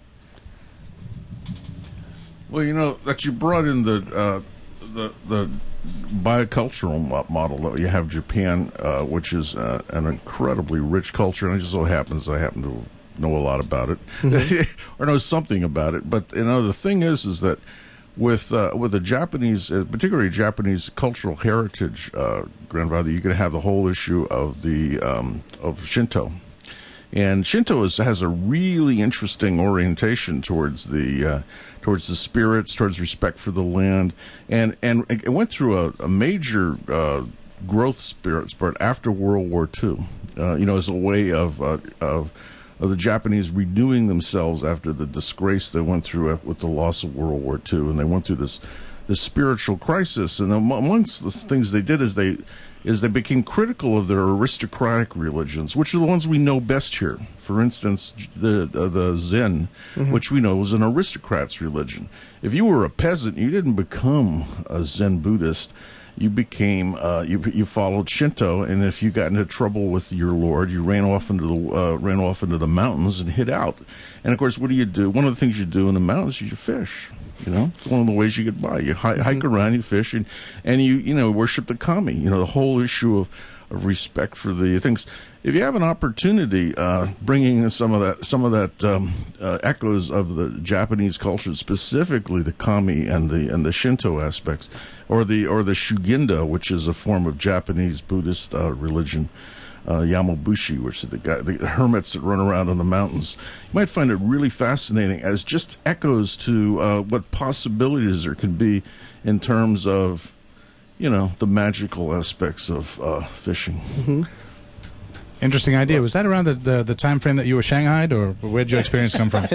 Well, you know that you brought in the uh, the the bicultural mo- model that you have Japan, uh, which is uh, an incredibly rich culture, and it just so happens I happen to know a lot about it or know something about it. But you know the thing is, is that with uh, with the Japanese, uh, particularly Japanese cultural heritage, uh, grandfather, you could have the whole issue of the um, of Shinto. And Shinto is, has a really interesting orientation towards the uh, towards the spirits, towards respect for the land, and and it went through a, a major uh, growth spirit spurt after World War Two. Uh, you know, as a way of uh, of of the Japanese renewing themselves after the disgrace they went through with the loss of World War Two, and they went through this the spiritual crisis. And am- amongst the things they did is they is they became critical of their aristocratic religions, which are the ones we know best here. For instance, the the, the Zen, mm-hmm. which we know was an aristocrat's religion. If you were a peasant, you didn't become a Zen Buddhist. You became uh, you you followed Shinto, and if you got into trouble with your lord, you ran off into the uh, ran off into the mountains and hid out. And of course, what do you do? One of the things you do in the mountains is you fish. You know, it's one of the ways you get by. You hi- mm-hmm. hike around, you fish, and and you you know worship the kami. You know, the whole issue of, of respect for the things. If you have an opportunity, uh, bringing some of that, some of that um, uh, echoes of the Japanese culture, specifically the kami and the and the Shinto aspects, or the or the Shuginda, which is a form of Japanese Buddhist uh, religion, uh, Yamobushi, which is the, guy, the hermits that run around in the mountains, you might find it really fascinating as just echoes to uh, what possibilities there can be in terms of, you know, the magical aspects of uh, fishing. Mm-hmm. Interesting idea. Was that around the, the, the time frame that you were shanghaied, or where did your experience come from?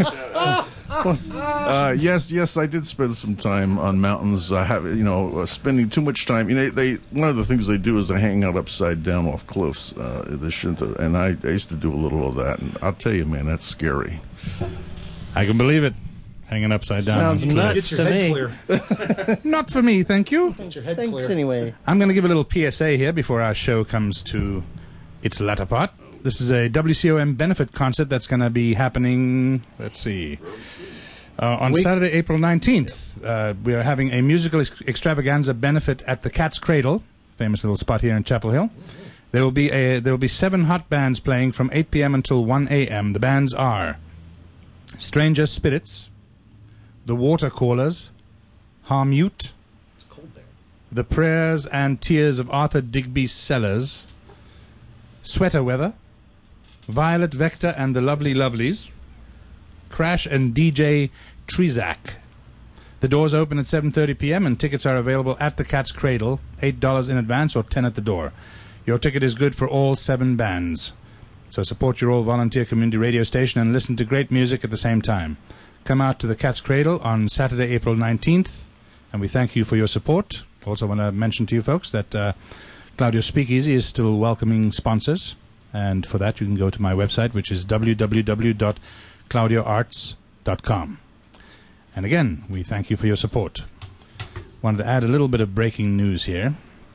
uh, yes, yes, I did spend some time on mountains. I have, you know, uh, spending too much time. You know, they one of the things they do is they hang out upside down off cliffs. Uh, the Shinto, and I, I used to do a little of that. And I'll tell you, man, that's scary. I can believe it. Hanging upside down. Sounds nuts Get your to head me. clear. Not for me, thank you. Get your head Thanks clear. anyway. I'm going to give a little P S A here before our show comes to its latter part. This is a W C O M benefit concert that's going to be happening, let's see, uh, on Week- Saturday, April nineteenth. Uh, we are having a musical ex- extravaganza benefit at the Cat's Cradle, famous little spot here in Chapel Hill. There will be a there will be seven hot bands playing from eight p.m. until one a.m. The bands are Stranger Spirits, The Water Callers, Harmute, It's cold there. The Prayers and Tears of Arthur Digby Sellers, Sweater Weather, Violet Vector and the Lovely Lovelies, Crash and D J Trizak. The doors open at seven thirty p.m. and tickets are available at the Cat's Cradle, eight dollars in advance or ten dollars at the door. Your ticket is good for all seven bands. So support your all-volunteer community radio station and listen to great music at the same time. Come out to the Cat's Cradle on Saturday, April nineteenth, and we thank you for your support. Also want to mention to you folks that uh, Claudio Speakeasy is still welcoming sponsors, and for that you can go to my website, which is w w w dot claudio arts dot com. And again, we thank you for your support. Wanted to add a little bit of breaking news here.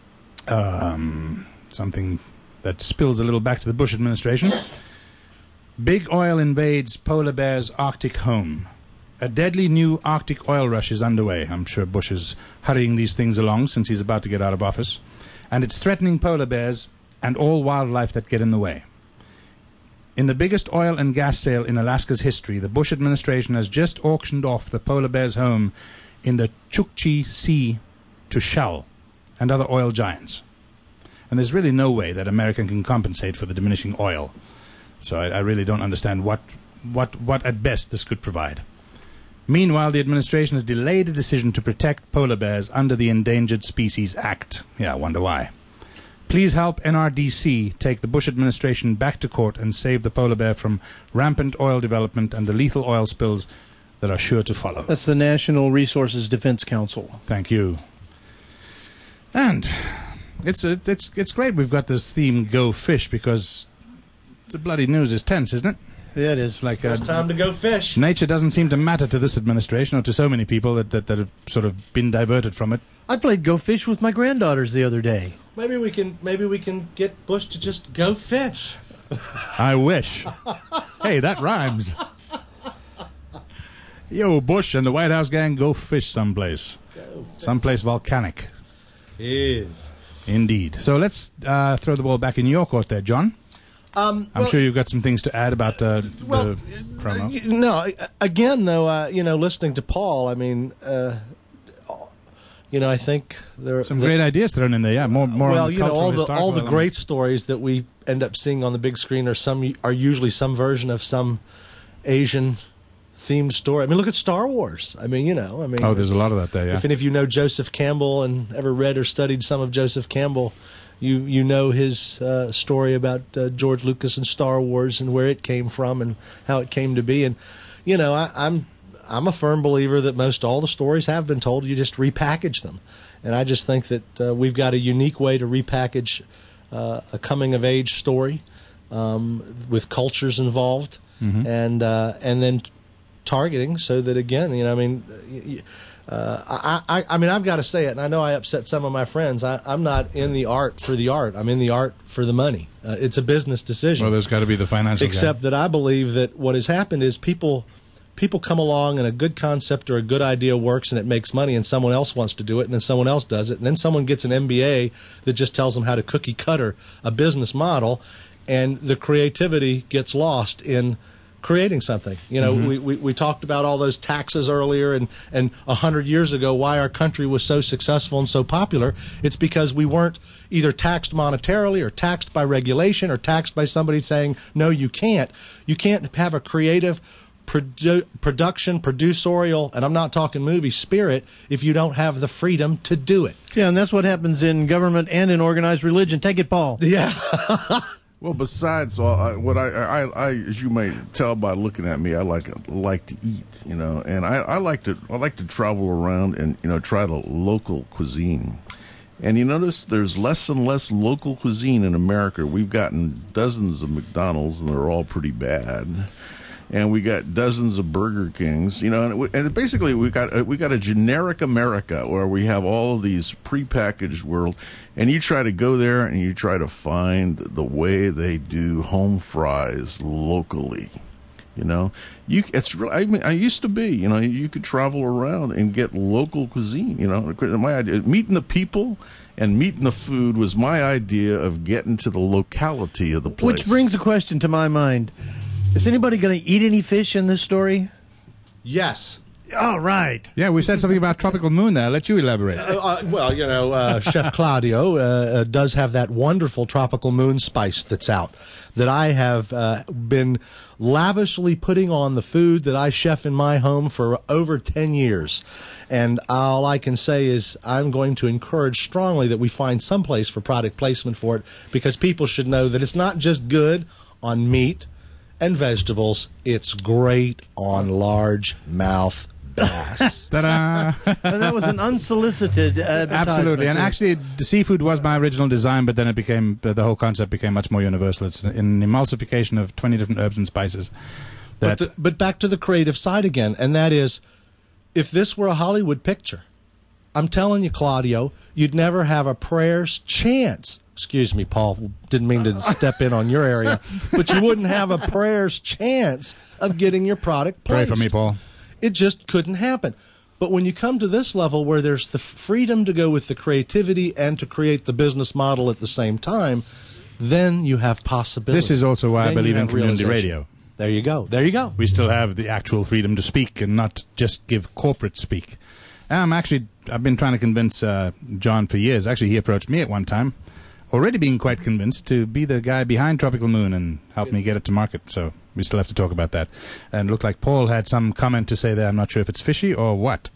Um, something that spills a little back to the Bush administration. Big oil invades polar bear's Arctic home. A deadly new Arctic oil rush is underway. I'm sure Bush is hurrying these things along since he's about to get out of office. And it's threatening polar bears and all wildlife that get in the way. In the biggest oil and gas sale in Alaska's history, the Bush administration has just auctioned off the polar bear's home in the Chukchi Sea to Shell and other oil giants. And there's really no way that America can compensate for the diminishing oil. So I, I really don't understand what, what, what at best this could provide. Meanwhile, the administration has delayed a decision to protect polar bears under the Endangered Species Act. Yeah, I wonder why. Please help N R D C take the Bush administration back to court and save the polar bear from rampant oil development and the lethal oil spills that are sure to follow. That's the National Resources Defense Council. Thank you. And it's it's it's great we've got this theme, Go Fish, because the bloody news is tense, isn't it? Yeah, it is. Like It's uh, time to go fish. nature doesn't seem to matter to this administration or to so many people that, that, that have sort of been diverted from it. I played Go Fish with my granddaughters the other day. Maybe we can maybe we can get Bush to just go fish. I wish. Hey, that rhymes. Yo, Bush and the White House gang, go fish someplace. Go fish. Someplace volcanic. Is. Indeed. So let's uh, throw the ball back in your court there, John. Um, I'm well, sure you've got some things to add about uh, well, the promo. uh, no. Again, though, uh, you know, listening to Paul, I mean, uh, you know, I think there are Some the, great ideas thrown in there, yeah. More, more well, on the you know, cultural, all the historical all the element. great stories that we end up seeing on the big screen are some are usually some version of some Asian themed story. I mean, look at Star Wars. I mean, you know, I mean, Oh, there's a it's- lot of that there, yeah. If any of you know Joseph Campbell and ever read or studied some of Joseph Campbell, you you know his uh, story about uh, George Lucas and Star Wars and where it came from and how it came to be. And you know, I, I'm I'm a firm believer that most all the stories have been told. You just repackage them. And I just think that uh, we've got a unique way to repackage uh, a coming-of-age story um, with cultures involved, mm-hmm. and uh, and then targeting so that, again, you know, I mean, uh, I, I, I mean, I've got to say it, and I know I upset some of my friends. I, I'm not in the art for the art. I'm in the art for the money. Uh, it's a business decision. Well, there's got to be the financial Except guy. that I believe that what has happened is people... People come along and a good concept or a good idea works and it makes money, and someone else wants to do it, and then someone else does it, and then someone gets an M B A that just tells them how to cookie cutter a business model, and the creativity gets lost in creating something. You know, mm-hmm. we, we, we talked about all those taxes earlier, and and a hundred years ago why our country was so successful and so popular. It's because we weren't either taxed monetarily or taxed by regulation or taxed by somebody saying, no, you can't. You can't have a creative Produ- production, producerial, and I'm not talking movie spirit, if you don't have the freedom to do it. Yeah, and that's what happens in government and in organized religion. Take it, Paul. Yeah. Well, besides all, I, what I, I, I, as you may tell by looking at me, I like like to eat, you know, and I, I like to I like to travel around and you know try the local cuisine. And you notice there's less and less local cuisine in America. We've gotten dozens of McDonald's, and they're all pretty bad. And we got dozens of Burger Kings, you know, and, we, and basically we got we got a generic America where we have all of these prepackaged world, and you try to go there and you try to find the way they do home fries locally, you know. You it's real. I mean, I used to be, you know, you could travel around and get local cuisine, you know. My idea, meeting the people and meeting the food was my idea of getting to the locality of the place. Which brings a question to my mind. Is anybody going to eat any fish in this story? Yes. All right. Yeah, we said something about Tropical Moon there. I'll let you elaborate. Uh, uh, well, you know, uh, Chef Claudio uh, uh, does have that wonderful Tropical Moon spice that's out that I have uh, been lavishly putting on the food that I chef in my home for over ten years. And all I can say is I'm going to encourage strongly that we find some place for product placement for it, because people should know that it's not just good on meat and vegetables, it's great on largemouth bass. Ta-da! And that was an unsolicited advertisement. Absolutely, and actually, the seafood was my original design, but then it became the whole concept became much more universal. It's an emulsification of twenty different herbs and spices. That But, the, but back to the creative side again, and that is, if this were a Hollywood picture, I'm telling you, Claudio, you'd never have a prayer's chance. Excuse me, Paul, didn't mean to step in on your area, but you wouldn't have a prayer's chance of getting your product placed. Pray for me, Paul. It just couldn't happen. But when you come to this level where there's the freedom to go with the creativity and to create the business model at the same time, then you have possibility. This is also why Then I believe you in have community realization. radio. There you go. There you go. We still have the actual freedom to speak and not just give corporate speak. I'm actually, I've been trying to convince uh, John for years. Actually, he approached me at one time, already being quite convinced to be the guy behind Tropical Moon and help me get it to market. So we still have to talk about that. And it looked like Paul had some comment to say there. I'm not sure if it's fishy or what.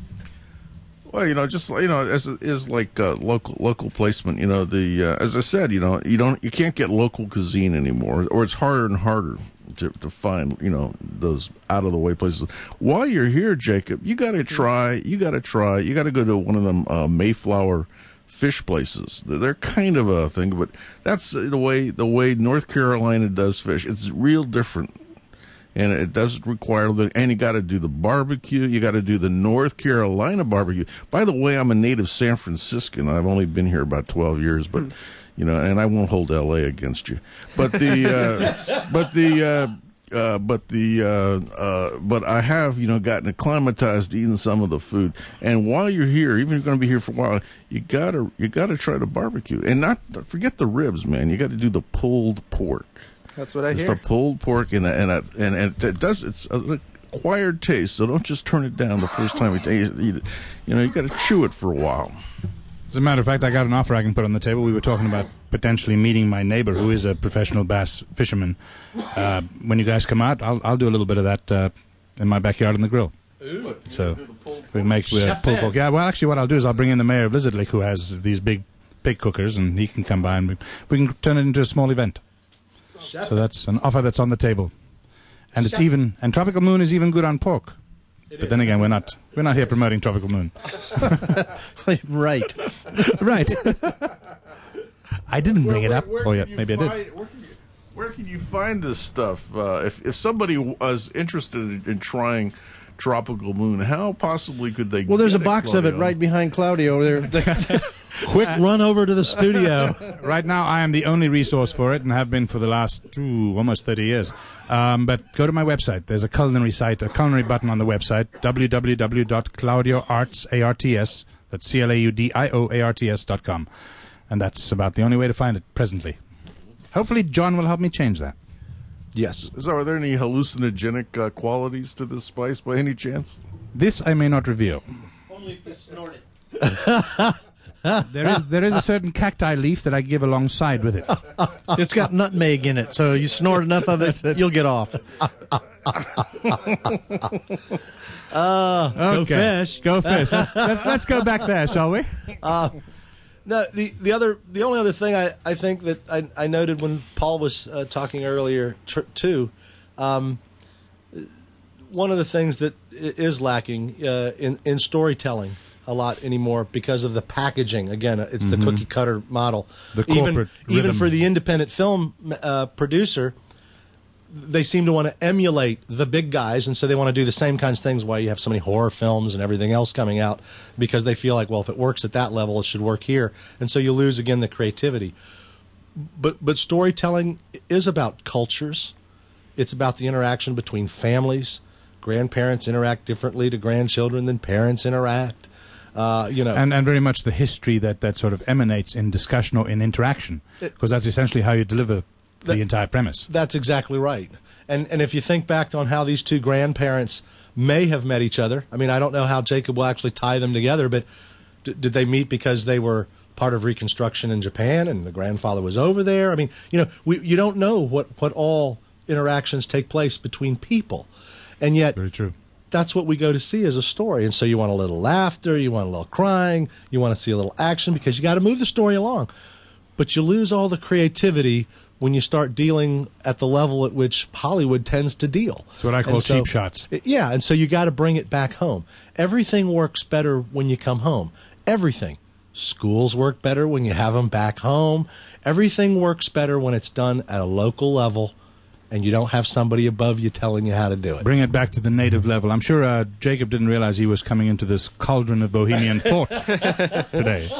Well, you know, just you know, as is like uh, local local placement. You know, the uh, as I said, you know, you don't you can't get local cuisine anymore, or it's harder and harder to to find, you know, those out of the way places. While you're here, Jacob, you got to try. You got to try. You got to go to one of them uh, Mayflower fish places. They're kind of a thing, but that's the way the way North Carolina does fish. It's real different. And it doesn't require the, and you got to do the barbecue. You got to do the North Carolina barbecue. By the way, I'm a native San Franciscan. I've only been here about twelve years, but you know, and I won't hold L A against you. But the, uh, but the, uh, uh, but the, uh, uh, but I have, you know, gotten acclimatized to eating some of the food. And while you're here, even if you're going to be here for a while, you gotta, you gotta try the barbecue, and not forget the ribs, man. You got to do the pulled pork. That's what I it's hear. It's the pulled pork, and and and, and it does. It's an acquired taste, so don't just turn it down the first time you taste it. Eat it. You know, you got to chew it for a while. As a matter of fact, I got an offer I can put on the table. We were talking about potentially meeting my neighbor, who is a professional bass fisherman. Uh, when you guys come out, I'll I'll do a little bit of that uh, in my backyard on the grill. Ooh, so we make uh, pulled pork. Yeah. Well, actually, what I'll do is I'll bring in the mayor of Lizard Lake, who has these big pig cookers, and he can come by and we, we can turn it into a small event. So that's an offer that's on the table, and it's even. And Tropical Moon is even good on pork. But then again, we're not we're not here promoting Tropical Moon. Right. Right. I didn't bring it up. Where, Oh, where yeah, can you maybe I did. find, Where can, you, where can you find this stuff? Uh, if if somebody was interested in, in trying Tropical Moon, how possibly could they? Well, there's a get box of it Claudio? right behind Claudio there. Quick run over to the studio. Right now, I am the only resource for it and have been for the last ooh, almost thirty years. Um, but go to my website. There's a culinary site, a culinary button on the website, w w w dot claudio arts, A R T S, that's C L A U D I O A R T S dot com. And that's about the only way to find it presently. Hopefully, John will help me change that. Yes. So, are there any hallucinogenic uh, qualities to this spice by any chance? This I may not reveal. Only if you snort it. There is there is a certain cacti leaf that I give alongside with it. It's got nutmeg in it, so you snort enough of it, you'll get off. Uh, Go Okay. fish. Go fish. Let's, let's let's go back there, shall we? Uh, no, the the other the only other thing I, I think that I, I noted when Paul was uh, talking earlier tr- too, um, one of the things that i- is lacking uh, in in storytelling a lot anymore because of the packaging. Again, it's the cookie cutter model. The even corporate even rhythm. for the independent film uh, producer, they seem to want to emulate the big guys, and so they want to do the same kinds of things. Why you have so many horror films and everything else coming out, because they feel like, well, if it works at that level, it should work here, and so you lose again the creativity. But but storytelling is about cultures. It's about the interaction between families. Grandparents interact differently to grandchildren than parents interact. Uh, you know, And and very much the history that, that sort of emanates in discussion or in interaction, because that's essentially how you deliver the That- entire premise. That's exactly right. And and if you think back on how these two grandparents may have met each other, I mean, I don't know how Jacob will actually tie them together, but d- did they meet because they were part of Reconstruction in Japan and the grandfather was over there? I mean, you know, we you don't know what, what all interactions take place between people. And yet, Very true. that's what we go to see as a story. And so you want a little laughter, you want a little crying, you want to see a little action because you got to move the story along. But you lose all the creativity when you start dealing at the level at which Hollywood tends to deal. It's what I call And so- cheap shots. Yeah, and so you got to bring it back home. Everything works better when you come home. Everything. Schools work better when you have them back home. Everything works better when it's done at a local level and you don't have somebody above you telling you how to do it. Bring it back to the native level. I'm sure uh, Jacob didn't realize he was coming into this cauldron of bohemian thought today.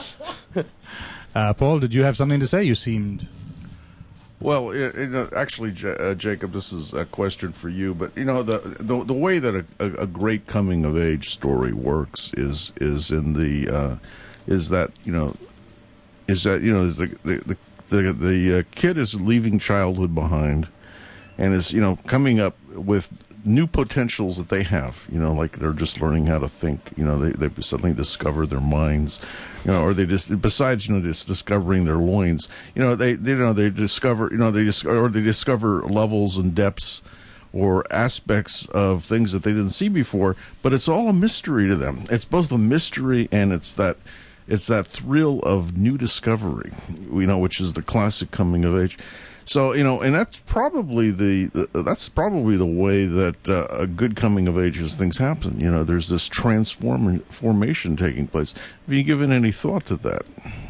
Uh, Paul, did you have something to say? You seemed... Well, it, it, uh, actually, J- uh, Jacob, this is a question for you. But you know, the the, the way that a, a, a great coming of age story works is is in the uh, is that you know is that you know is the the the, the, the uh, kid is leaving childhood behind, and is you know coming up with new potentials that they have. You know, like they're just learning how to think. You know, they they suddenly discover their minds. You know, or they just besides you know just discovering their loins. You know, they, they you know they discover you know they dis- or they discover levels and depths or aspects of things that they didn't see before. But it's all a mystery to them. It's both a mystery and it's that it's that thrill of new discovery. You know, which is the classic coming of age. So you know, and that's probably the, the that's probably the way that uh, a good coming of age is things happen. You know, there's this transform formation taking place. Have you given any thought to that?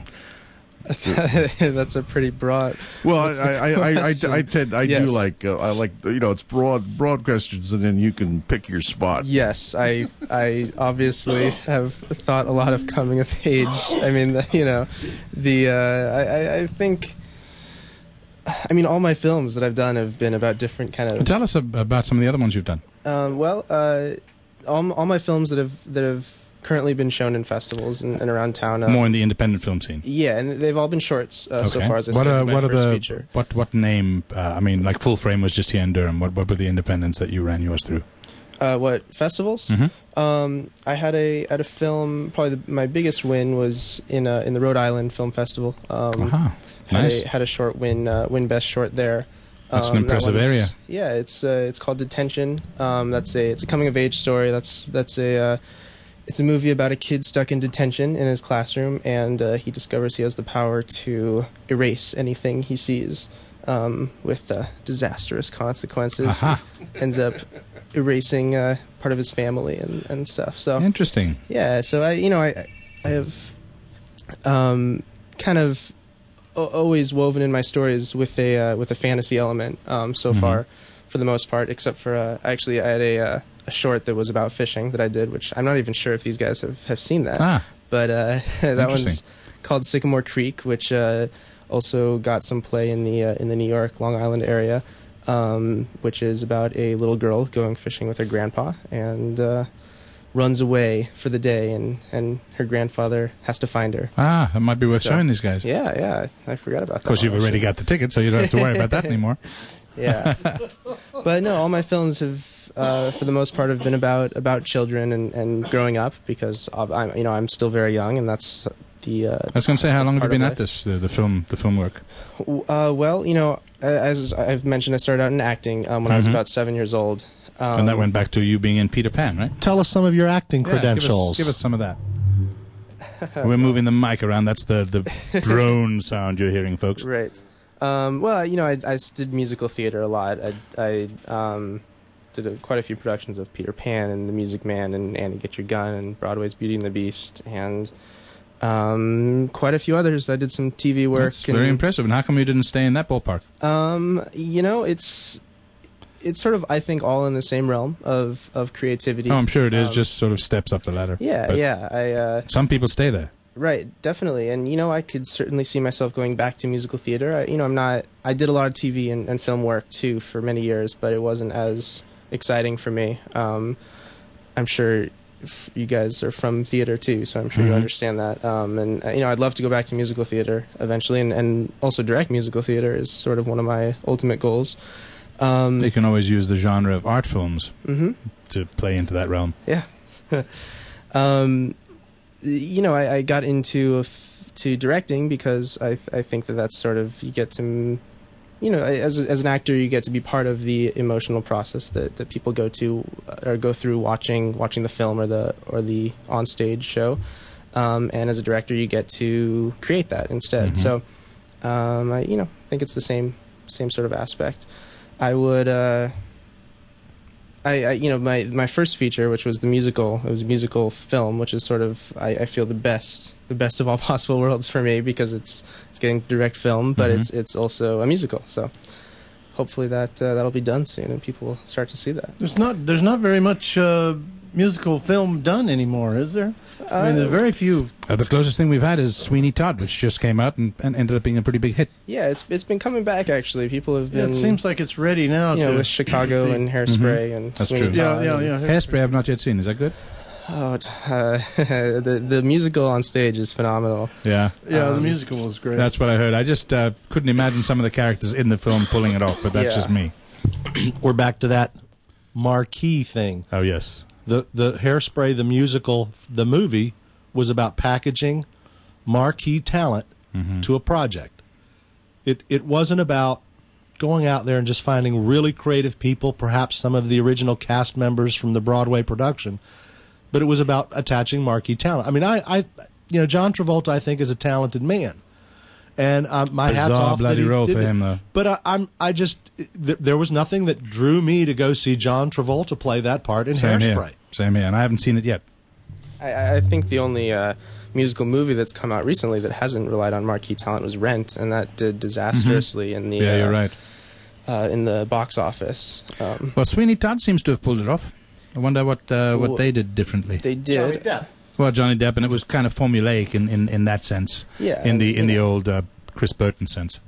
That's a pretty broad. Well, What's I the I, I, I, question? I tend I Yes. do like uh, I like you know it's broad broad questions and then you can pick your spot. Yes, I I obviously have thought a lot of coming of age. I mean, the, you know, the uh, I I- I think. I mean, all my films that I've done have been about different kind of. Tell us ab- about some of the other ones you've done. Um, well, uh, all all my films that have that have currently been shown in festivals and, and around town. Uh, More in the independent film scene. Yeah, and they've all been shorts uh, so Okay. far as I what said. are, my what are first the feature. what what name? Uh, I mean, like Full Frame was just here in Durham. What what were the independents that you ran yours through? Uh, what festivals? Mm-hmm. Um, I had a had a film. Probably the, my biggest win was in uh, in the Rhode Island Film Festival. Um, Aha, had nice. a, had a short win uh, win best short there. That's an Um, that impressive one's- area. Yeah, it's uh, it's called Detention. Um, that's a it's a coming of age story. That's that's a uh, it's a movie about a kid stuck in detention in his classroom, and uh, he discovers he has the power to erase anything he sees, um, with uh, disastrous consequences. Aha. Ends up erasing uh, part of his family and, and stuff. So Interesting. yeah, so I you know I I have um, kind of o- always woven in my stories with a uh, with a fantasy element um, so Mhm. far, for the most part, except for uh, actually I had a uh, a short that was about fishing that I did, which I'm not even sure if these guys have, have seen that. Ah, But uh, that one's Interesting. called Sycamore Creek, which uh, also got some play in the uh, in the New York, Long Island area, um, which is about a little girl going fishing with her grandpa and uh, runs away for the day, and, and her grandfather has to find her. ah, that might be worth So- showing these guys. Yeah, yeah, I, I forgot about that. Of course, you've one, already actually. got the ticket, so you don't have to worry about that anymore. Yeah, but no, all my films have, uh, for the most part, have been about about children and, and growing up, because of, I'm you know I'm still very young, and that's the. Uh, I was going to say, how long have you part of been at life. this, the, the film, the film work? Uh, well, you know, as I've mentioned, I started out in acting um, when I was Mhm. about seven years old. Um, And that went back to you being in Peter Pan, right? Tell us some of your acting Yeah, give us- credentials. give, us, some of that. We're moving the mic around. That's the, the drone sound you're hearing, folks. Right. Um, well, you know, I, I did musical theater a lot. I, I um, did a, quite a few productions of Peter Pan and The Music Man and Annie Get Your Gun and Broadway's Beauty and the Beast and um, quite a few others. I did some T V work. That's and, very impressive. And how come you didn't stay in that ballpark? Um, you know, it's it's sort of, I think, all in the same realm of, of creativity. Oh, I'm sure it is. Um, just sort of steps up the ladder. Yeah, But yeah. I uh, Some people stay there. Right, definitely. And, you know, I could certainly see myself going back to musical theater. I, you know, I'm not, I did a lot of T V and, and film work, too, for many years, but it wasn't as exciting for me. Um, I'm sure f- you guys are from theater, too, so I'm sure you Mhm. understand that. Um, and, uh, you know, I'd love to go back to musical theater eventually, and, and also direct musical theater is sort of one of my ultimate goals. Um, They can always use the genre of art films mhm. to play into that realm. Yeah. um, you know, I, I got into a f- to directing because I th- I think that that's sort of, you get to, mm, you know, as as an actor, you get to be part of the emotional process that, that people go to or go through watching watching the film or the or the onstage show, um, and as a director, you get to create that instead. Mhm. So, um, I you know think it's the same same sort of aspect. I would. Uh, I, I, you know, my my first feature, which was the musical, it was a musical film, which is sort of, I, I feel the best, the best of all possible worlds for me, because it's it's getting direct film, but Mhm. it's it's also a musical. So hopefully that uh, that'll be done soon, and people will start to see that. There's not there's not very much uh, musical film done anymore, is there? I mean, there's very few. Uh, the closest thing we've had is Sweeney Todd, which just came out and, and ended up being a pretty big hit. Yeah, it's it's been coming back actually. People have Yeah, been, it seems like it's ready now. you know, to with Chicago and Hairspray and That's Sweeney true. yeah, Todd yeah, and- yeah. Hairspray I've not yet seen. Is that good? Oh, t- uh, the the musical on stage is phenomenal. Yeah. Yeah, the Um, musical was great. That's what I heard. I just uh, couldn't imagine some of the characters in the film pulling it off, but that's Yeah. just me. We're back to that marquee thing. Oh, yes. The the Hairspray, the musical, the movie was about packaging marquee talent Mhm. to a project. It it wasn't about going out there and just finding really creative people, perhaps some of the original cast members from the Broadway production, but it was about attaching marquee talent. I mean, I, I you know, John Travolta, I think, is a talented man, and um, my hats Bizarre off. that bloody he role did for this. him, though. But I, I'm I just th- there was nothing that drew me to go see John Travolta play that part in Same Hairspray. here. Same here. And I haven't seen it yet. I, I think the only uh, musical movie that's come out recently that hasn't relied on marquee talent was Rent, and that did disastrously in the Yeah, uh, you're right. uh, in the box office. Um, Well, Sweeney Todd seems to have pulled it off. I wonder what uh, what Well, they did differently. they did, Well, Johnny Depp, and it was kind of formulaic in, in, in that sense. yeah. In the and, in you the know, old uh, Chris Burton sense.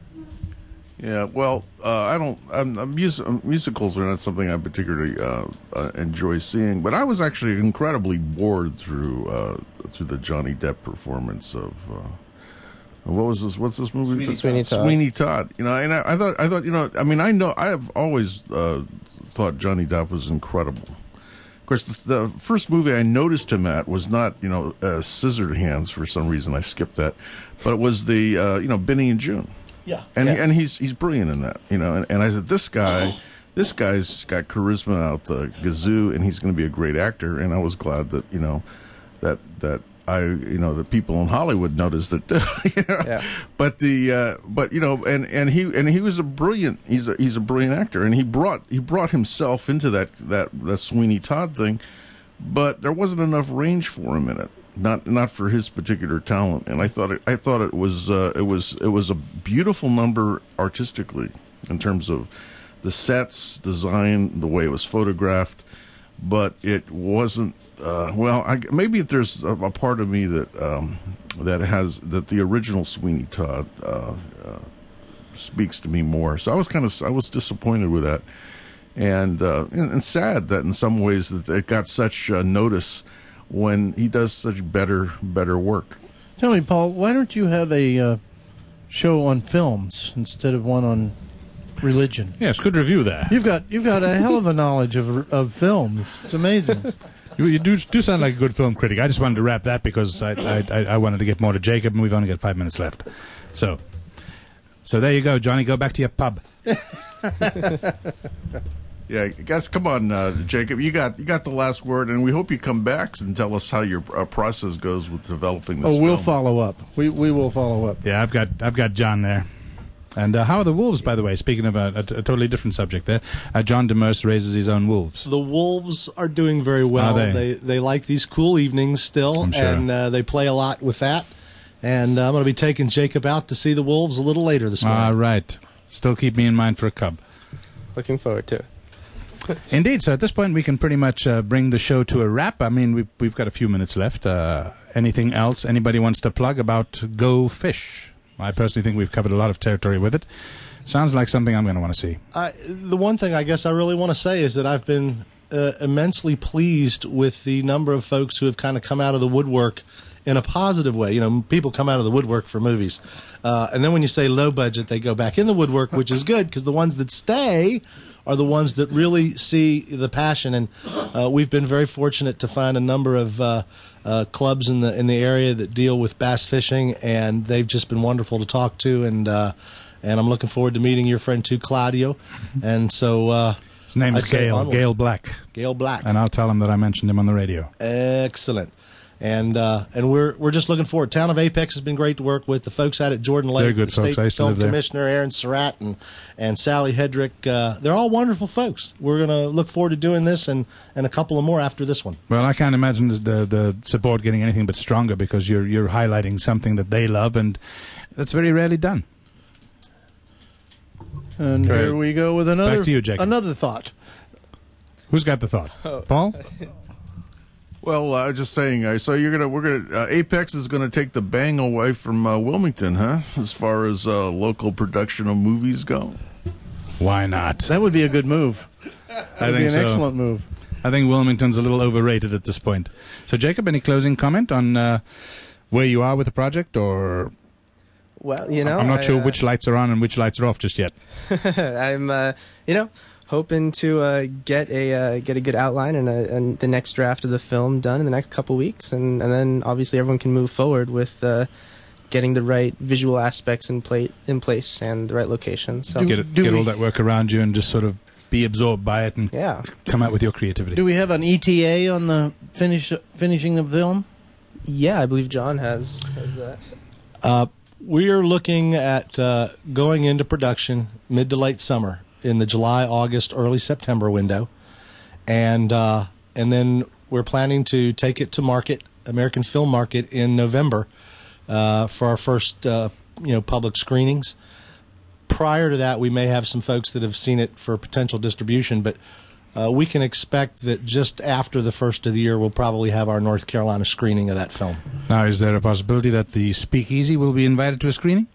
Yeah, well, uh, I don't. Um, uh, mus- uh, musicals are not something I particularly uh, uh, enjoy seeing, but I was actually incredibly bored through uh, through the Johnny Depp performance of uh, what was this? What's this movie? Sweeney Sweeney Todd. Sweeney Todd. You know, and I, I thought, I thought, you know, I mean, I know, I have always uh, thought Johnny Depp was incredible. Of course, the, the first movie I noticed him at was not, you know, uh, Scissored Hands for some reason. I skipped that, but it was the, uh, you know, Benny and June. Yeah. And he, Yeah. and he's he's brilliant in that, you know. And, and I said, this guy, this guy's got charisma out the gazoo, and he's going to be a great actor. And I was glad that you know that that I you know the people in Hollywood noticed it too. You know? Yeah. But the uh, but you know and, and he and he was a brilliant he's a he's a brilliant actor, and he brought he brought himself into that that that Sweeney Todd thing, but there wasn't enough range for him in it. Not not for his particular talent, and I thought it I thought it was uh, it was it was a beautiful number artistically in terms of the sets, design, the way it was photographed, but it wasn't. Uh, well, I, maybe there's a, a part of me that um, that has that the original Sweeney Todd uh, uh, speaks to me more. So I was kind of I was disappointed with that, and uh, and, and sad that in some ways that it got such uh, notice when he does such better better work. Tell me, Paul, why don't you have a uh, show on films instead of one on religion? Yes, good review there. You've got you've got a hell of a knowledge of of films. It's amazing. you, you do do sound like a good film critic. I just wanted to wrap that because I I, I wanted to get more to Jacob, and we've only got five minutes left. So, so there you go, Johnny. Go back to your pub. Yeah, guys, come on, uh, Jacob. You got you got the last word, and we hope you come back and tell us how your uh, process goes with developing this. Oh, we'll film. follow up. We we will follow up. Yeah, I've got I've got John there. And uh, how are the wolves, by the way? Speaking of a, a, a totally different subject there, uh, John Demers raises his own wolves. The wolves are doing very well. Are they? they they like these cool evenings still, I'm sure. and uh, they play a lot with that. And uh, I'm going to be taking Jacob out to see the wolves a little later this morning. All right. Still keep me in mind for a cub. Looking forward to it. Indeed. So at this point, we can pretty much uh, bring the show to a wrap. I mean, we've, we've got a few minutes left. Uh, anything else anybody wants to plug about Go Fish? I personally think we've covered a lot of territory with it. Sounds like something I'm going to want to see. I, the one thing I guess I really want to say is that I've been uh, immensely pleased with the number of folks who have kind of come out of the woodwork in a positive way. You know, people come out of the woodwork for movies. Uh, and then when you say low budget, they go back in the woodwork, which is good because the ones that stay are the ones that really see the passion. And uh, we've been very fortunate to find a number of uh, uh, clubs in the in the area that deal with bass fishing, and they've just been wonderful to talk to. And uh, and I'm looking forward to meeting your friend too, Claudio. And so uh, his name is I'd say Gail onward. Gail Black. Gail Black. And I'll tell him that I mentioned him on the radio. Excellent. And uh, and we're we're just looking forward. Town of Apex has been great to work with. The folks out at Jordan Lake, They're good the folks. State I used to Film live there. Commissioner Aaron Surratt and, and Sally Hedrick, uh, they're all wonderful folks. We're going to look forward to doing this and, and a couple of more after this one. Well, I can't imagine the the support getting anything but stronger because you're you're highlighting something that they love, and that's very rarely done. And Great. here we go with another Back to you, Jacob. another thought. Who's got the thought? Paul? Well, I uh, was just saying. Uh, so you're gonna, we're gonna, uh, Apex is gonna take the bang away from uh, Wilmington, huh? As far as uh, local production of movies go. Why not? That would be a good move. That I would think be an so. excellent move. I think Wilmington's a little overrated at this point. So, Jacob, any closing comment on uh, where you are with the project, or? Well, you know, I'm not I, sure uh, which lights are on and which lights are off just yet. I'm, uh, you know, hoping to uh, get a uh, get a good outline and, a, and the next draft of the film done in the next couple weeks, and, and then obviously everyone can move forward with uh, getting the right visual aspects in plate in place and the right location. So Do- Get, it, do get we- all that work around you and just sort of be absorbed by it and yeah, come out with your creativity. Do we have an E T A on the finish finishing the film? yeah, I believe John has has that. Uh, we are looking at uh, going into production mid to late summer in the July, August, early September window, and uh, and then we're planning to take it to market, American Film Market, in November uh, for our first uh, you know public screenings. Prior to that, we may have some folks that have seen it for potential distribution, but uh, we can expect that just after the first of the year, we'll probably have our North Carolina screening of that film. Now, is there a possibility that the Speakeasy will be invited to a screening?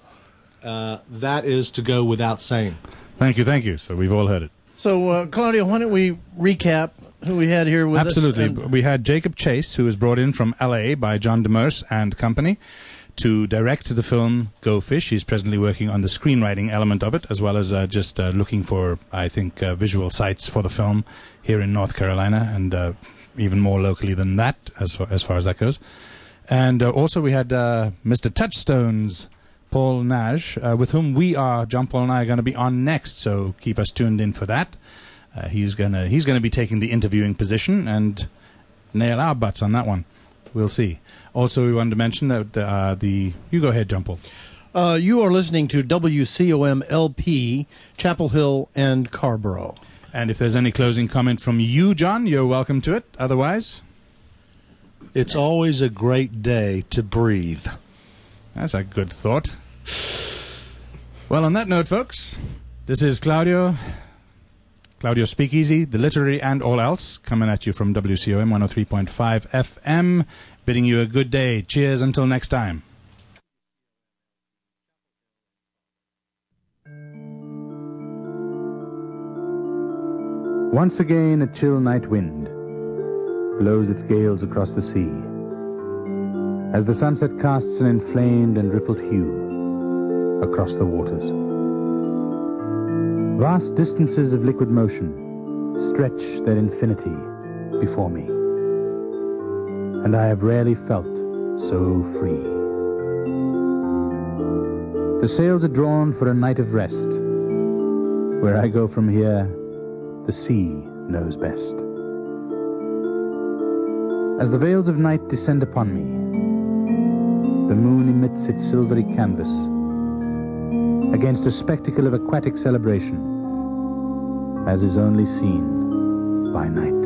Uh, that is to go without saying. Thank you, thank you. So we've all heard it. So, uh, Claudio, why don't we recap who we had here with Absolutely. us? And- We had Jacob Chase, who was brought in from L A by John Demers and company to direct the film Go Fish. He's presently working on the screenwriting element of it, as well as uh, just uh, looking for, I think, uh, visual sites for the film here in North Carolina, and uh, even more locally than that, as far as, far as that goes. And uh, also we had uh, Mister Touchstones, Paul Nash, uh, with whom we are, John Paul and I, are going to be on next, so keep us tuned in for that. Uh, he's going to he's gonna be taking the interviewing position and nail our butts on that one. we'll see. Also, we wanted to mention that uh, the... You go ahead, John Paul. Uh, you are listening to W C O M L P, Chapel Hill and Carrboro. And if there's any closing comment from you, John, you're welcome to it. Otherwise... It's always a great day to breathe. That's a good thought. Well, on that note, folks, this is Claudio... Claudio Speakeasy, the literary and all else, coming at you from W C O M one oh three point five F M, bidding you a good day. Cheers until next time. Once again a chill night wind blows its gales across the sea, as the sunset casts an inflamed and rippled hue across the waters. Vast distances of liquid motion stretch their infinity before me, and I have rarely felt so free. The sails are drawn for a night of rest. Where I go from here, the sea knows best. As the veils of night descend upon me, the moon emits its silvery canvas against a spectacle of aquatic celebration, as is only seen by night.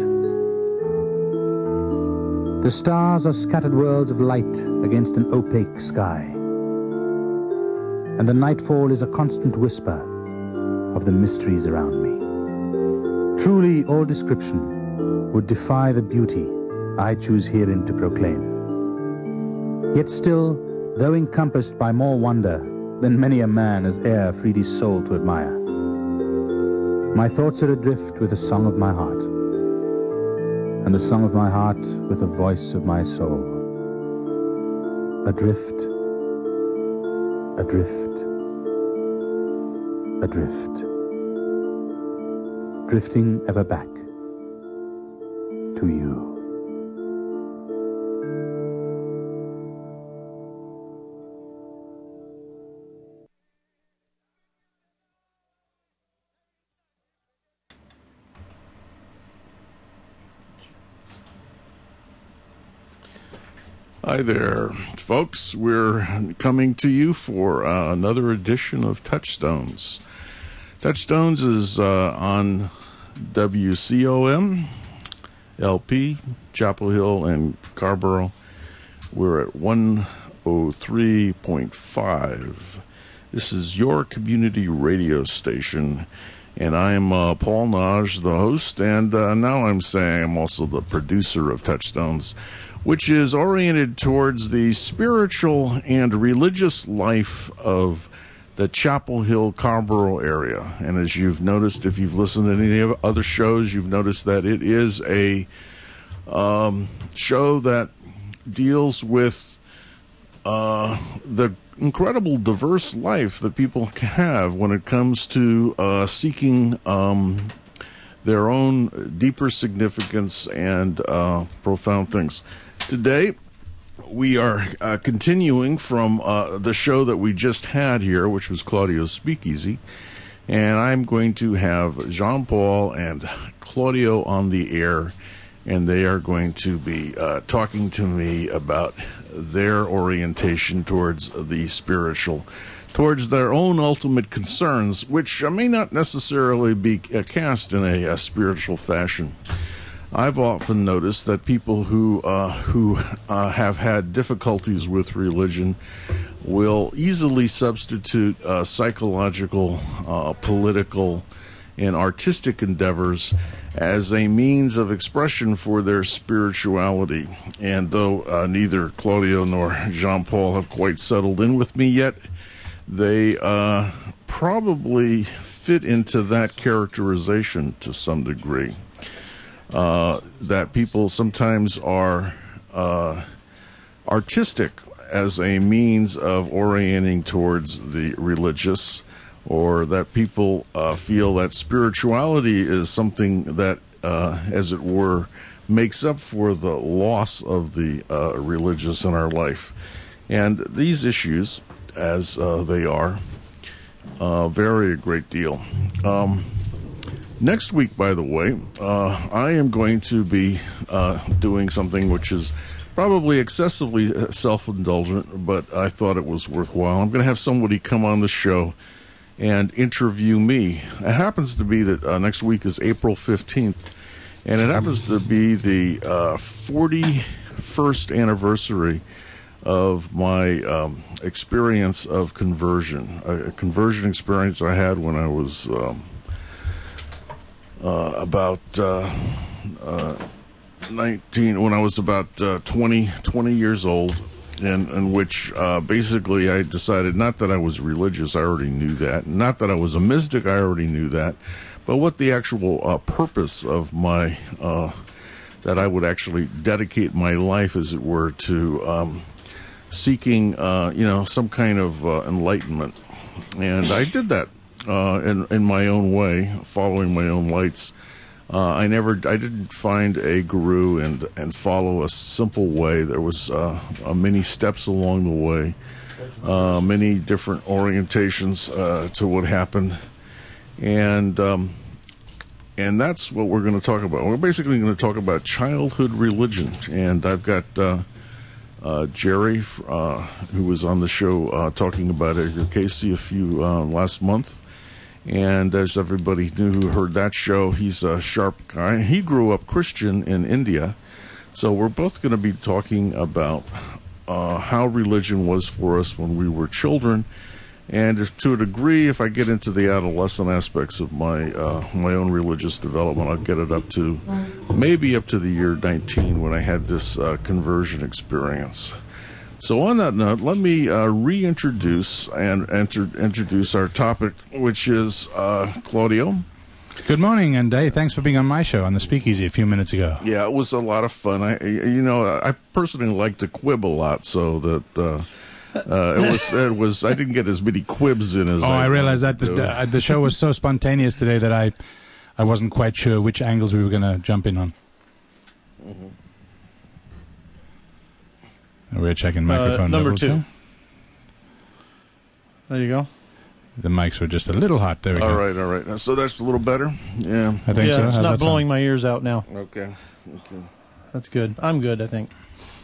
The stars are scattered worlds of light against an opaque sky, and the nightfall is a constant whisper of the mysteries around me. Truly, all description would defy the beauty I choose herein to proclaim. Yet still, though encompassed by more wonder than many a man has e'er freed his soul to admire, my thoughts are adrift with the song of my heart, and the song of my heart with the voice of my soul. Adrift, adrift, adrift, drifting ever back to you. Hi there, folks. We're coming to you for uh, another edition of Touchstones. Touchstones is uh, on W C O M, L P, Chapel Hill, and Carrboro. We're at one oh three point five. This is your community radio station, and I'm uh, Paul Nage, the host, and uh, now I'm saying I'm also the producer of Touchstones, which is oriented towards the spiritual and religious life of the Chapel Hill, Carrboro area. And as you've noticed, if you've listened to any of other shows, you've noticed that it is a um, show that deals with uh, the incredible diverse life that people can have when it comes to uh, seeking um, their own deeper significance and uh, profound things. Today, we are uh, continuing from uh, the show that we just had here, which was Claudio's Speakeasy, and I'm going to have Jean-Paul and Claudio on the air, and they are going to be uh, talking to me about their orientation towards the spiritual, towards their own ultimate concerns, which may not necessarily be uh, cast in a, a spiritual fashion. I've often noticed that people who uh, who uh, have had difficulties with religion will easily substitute uh, psychological, uh, political, and artistic endeavors as a means of expression for their spirituality. And though uh, neither Claudio nor Jean-Paul have quite settled in with me yet, they uh, probably fit into that characterization to some degree. Uh, that people sometimes are uh, artistic as a means of orienting towards the religious, or that people uh, feel that spirituality is something that, uh, as it were, makes up for the loss of the uh, religious in our life. And these issues, as uh, they are, uh, vary a great deal. Um, Next week, by the way, uh, I am going to be uh, doing something which is probably excessively self-indulgent, but I thought it was worthwhile. I'm going to have somebody come on the show and interview me. It happens to be that uh, next week is April fifteenth, and it happens to be the uh, forty-first anniversary of my um, experience of conversion, a, a conversion experience I had when I was um, uh, about uh, uh, nineteen, when I was about uh, twenty, twenty years old, in, in which uh, basically I decided not that I was religious, I already knew that, not that I was a mystic, I already knew that, but what the actual uh, purpose of my, uh, that I would actually dedicate my life, as it were, to um, seeking, uh, you know, some kind of uh, enlightenment. And I did that uh, in, in my own way, following my own lights. Uh, I never, I didn't find a guru and and follow a simple way. There was uh, uh, many steps along the way, uh, many different orientations uh, to what happened, and um, and that's what we're going to talk about. We're basically going to talk about childhood religion, and I've got uh, uh, Jerry, uh, who was on the show uh, talking about Edgar Casey a few uh, last month. And as everybody knew who heard that show, he's a sharp guy. He grew up Christian in India. So we're both going to be talking about uh, how religion was for us when we were children. And if, to a degree, if I get into the adolescent aspects of my uh, my own religious development, I'll get it up to maybe up to the year nineteen when I had this uh, conversion experience. So on that note, let me uh, reintroduce and enter, introduce our topic, which is uh, Claudio. Good morning, and hey, thanks for being on my show on the Speakeasy a few minutes ago. Yeah, it was a lot of fun. I, you know, I personally like to quib a lot, so that uh, uh, it was, it was. I didn't get as many quibs in as. Oh, I, I realized that the, uh, the show was so spontaneous today that I, I wasn't quite sure which angles we were going to jump in on. Mm-hmm. We're checking microphone uh, number levels two. There. There you go. The mics were just a little hot. There we all go. All right, all right. So that's a little better. Yeah, I think yeah, so. it's How's not that blowing sound? my ears out now. Okay. Okay. That's good. I'm good, I think.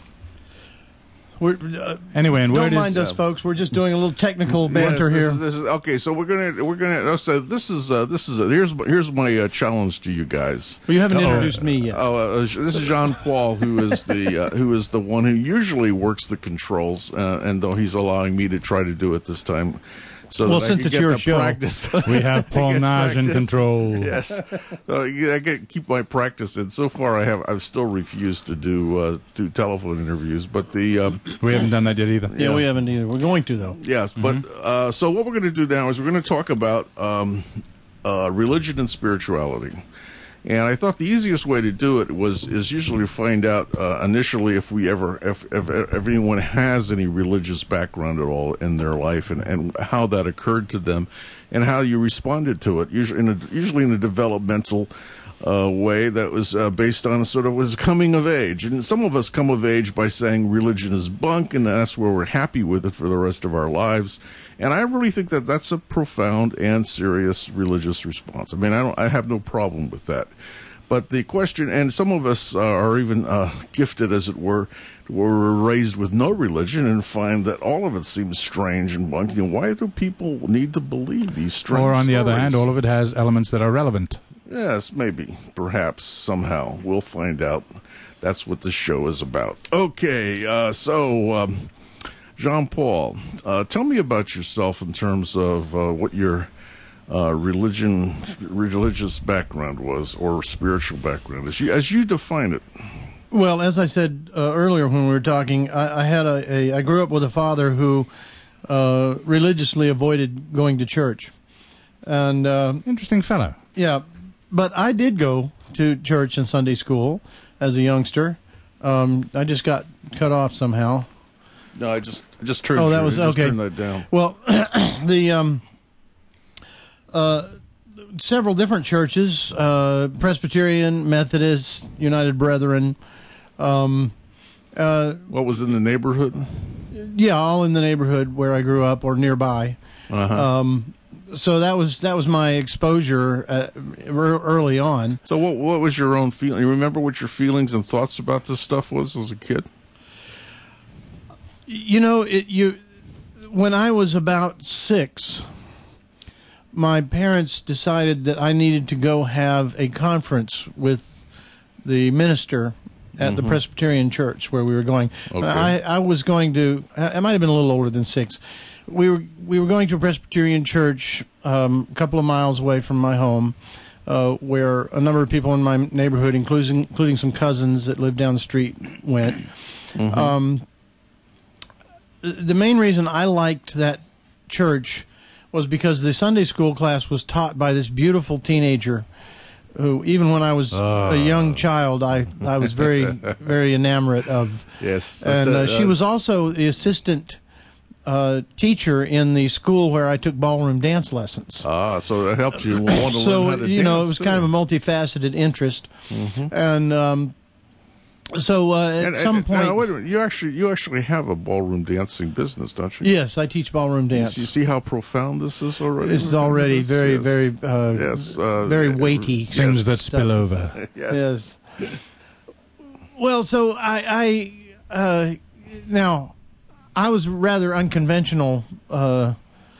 We're, uh, Anyway, and don't word mind is, us, uh, folks. We're just doing a little technical Yes, banter this here. Is, this is, okay, so we're gonna we're gonna. So this is uh, this is uh, here's here's my uh, challenge to you guys. Well, you haven't Uh-oh. introduced me yet. Oh, uh, this is Jean Paul, who is the uh, who is the one who usually works the controls, uh, and though he's allowing me to try to do it this time. So Well, that since I can it's get your the show. practice. we have Paul get Nage in practice. control. Yes, uh, yeah, I get keep my practice in. So far, I have I've still refused to do uh, do telephone interviews, but the um, We haven't done that yet either. yeah, we haven't either. We're going to, though. yes, but uh, so what we're going to do now is we're going to talk about um, uh, religion and spirituality. And I thought the easiest way to do it was is usually to find out uh, initially if we ever if, if if anyone has any religious background at all in their life, and, and how that occurred to them, and how you responded to it. Usually in a, usually in a developmental uh, way that was uh, based on sort of was coming of age. And some of us come of age by saying religion is bunk, and that's where we're happy with it for the rest of our lives. And I really think that that's a profound and serious religious response. I mean, I don't, I have no problem with that. But the question, and some of us uh, are even uh, gifted, as it were, were raised with no religion and find that all of it seems strange and bunk. You know, why do people need to believe these strange Or on the other stories? hand, all of it has elements that are relevant. Yes, maybe, perhaps, somehow. We'll find out. That's what the show is about. Okay, uh, so, um, Jean-Paul, uh, tell me about yourself in terms of uh, what your uh, religion, religious background was, or spiritual background, as you, as you define it. Well, as I said uh, earlier when we were talking, I, I had a, a I grew up with a father who uh, religiously avoided going to church, and uh, Interesting fellow. yeah, but I did go to church and Sunday school as a youngster. Um, I just got cut off somehow. No, I just I just turned. Oh, that your- was- just okay. Turn that down. Well, the um, uh, several different churches: uh, Presbyterian, Methodist, United Brethren. Um, uh, What was in the neighborhood? yeah, all in the neighborhood where I grew up or nearby. Uh-huh. Um, so that was that was my exposure uh, ear- early on. So what what was your own feeling? You remember what your feelings and thoughts about this stuff was as a kid? You know, it, you when I was about six, my parents decided that I needed to go have a conference with the minister at the Presbyterian church where we were going. Okay. I, I was going to, I might have been a little older than six. We were we were going to a Presbyterian church um, a couple of miles away from my home, uh, where a number of people in my neighborhood, including including some cousins that lived down the street, went. Mm-hmm. Um, the main reason I liked that church was because the Sunday school class was taught by this beautiful teenager who, even when I was uh. a young child, I I was very, very enamored of. Yes. And uh, uh, she was also the assistant uh, teacher in the school where I took ballroom dance lessons. Ah, so that helped you want to So, learn how to you know, it dance, was too. kind of a multifaceted interest. Mm-hmm. And um, so uh, at And- some and- point... now, wait a minute. You actually, you actually have a ballroom dancing business, don't you? Yes, I teach ballroom dance. You see how profound this is already? This is already Yes, very, yes. very, uh, Yes, uh, very uh, weighty. Things that stuff. spill over. Yes. Yes. Well, so I, I uh, now I was rather unconventional, uh,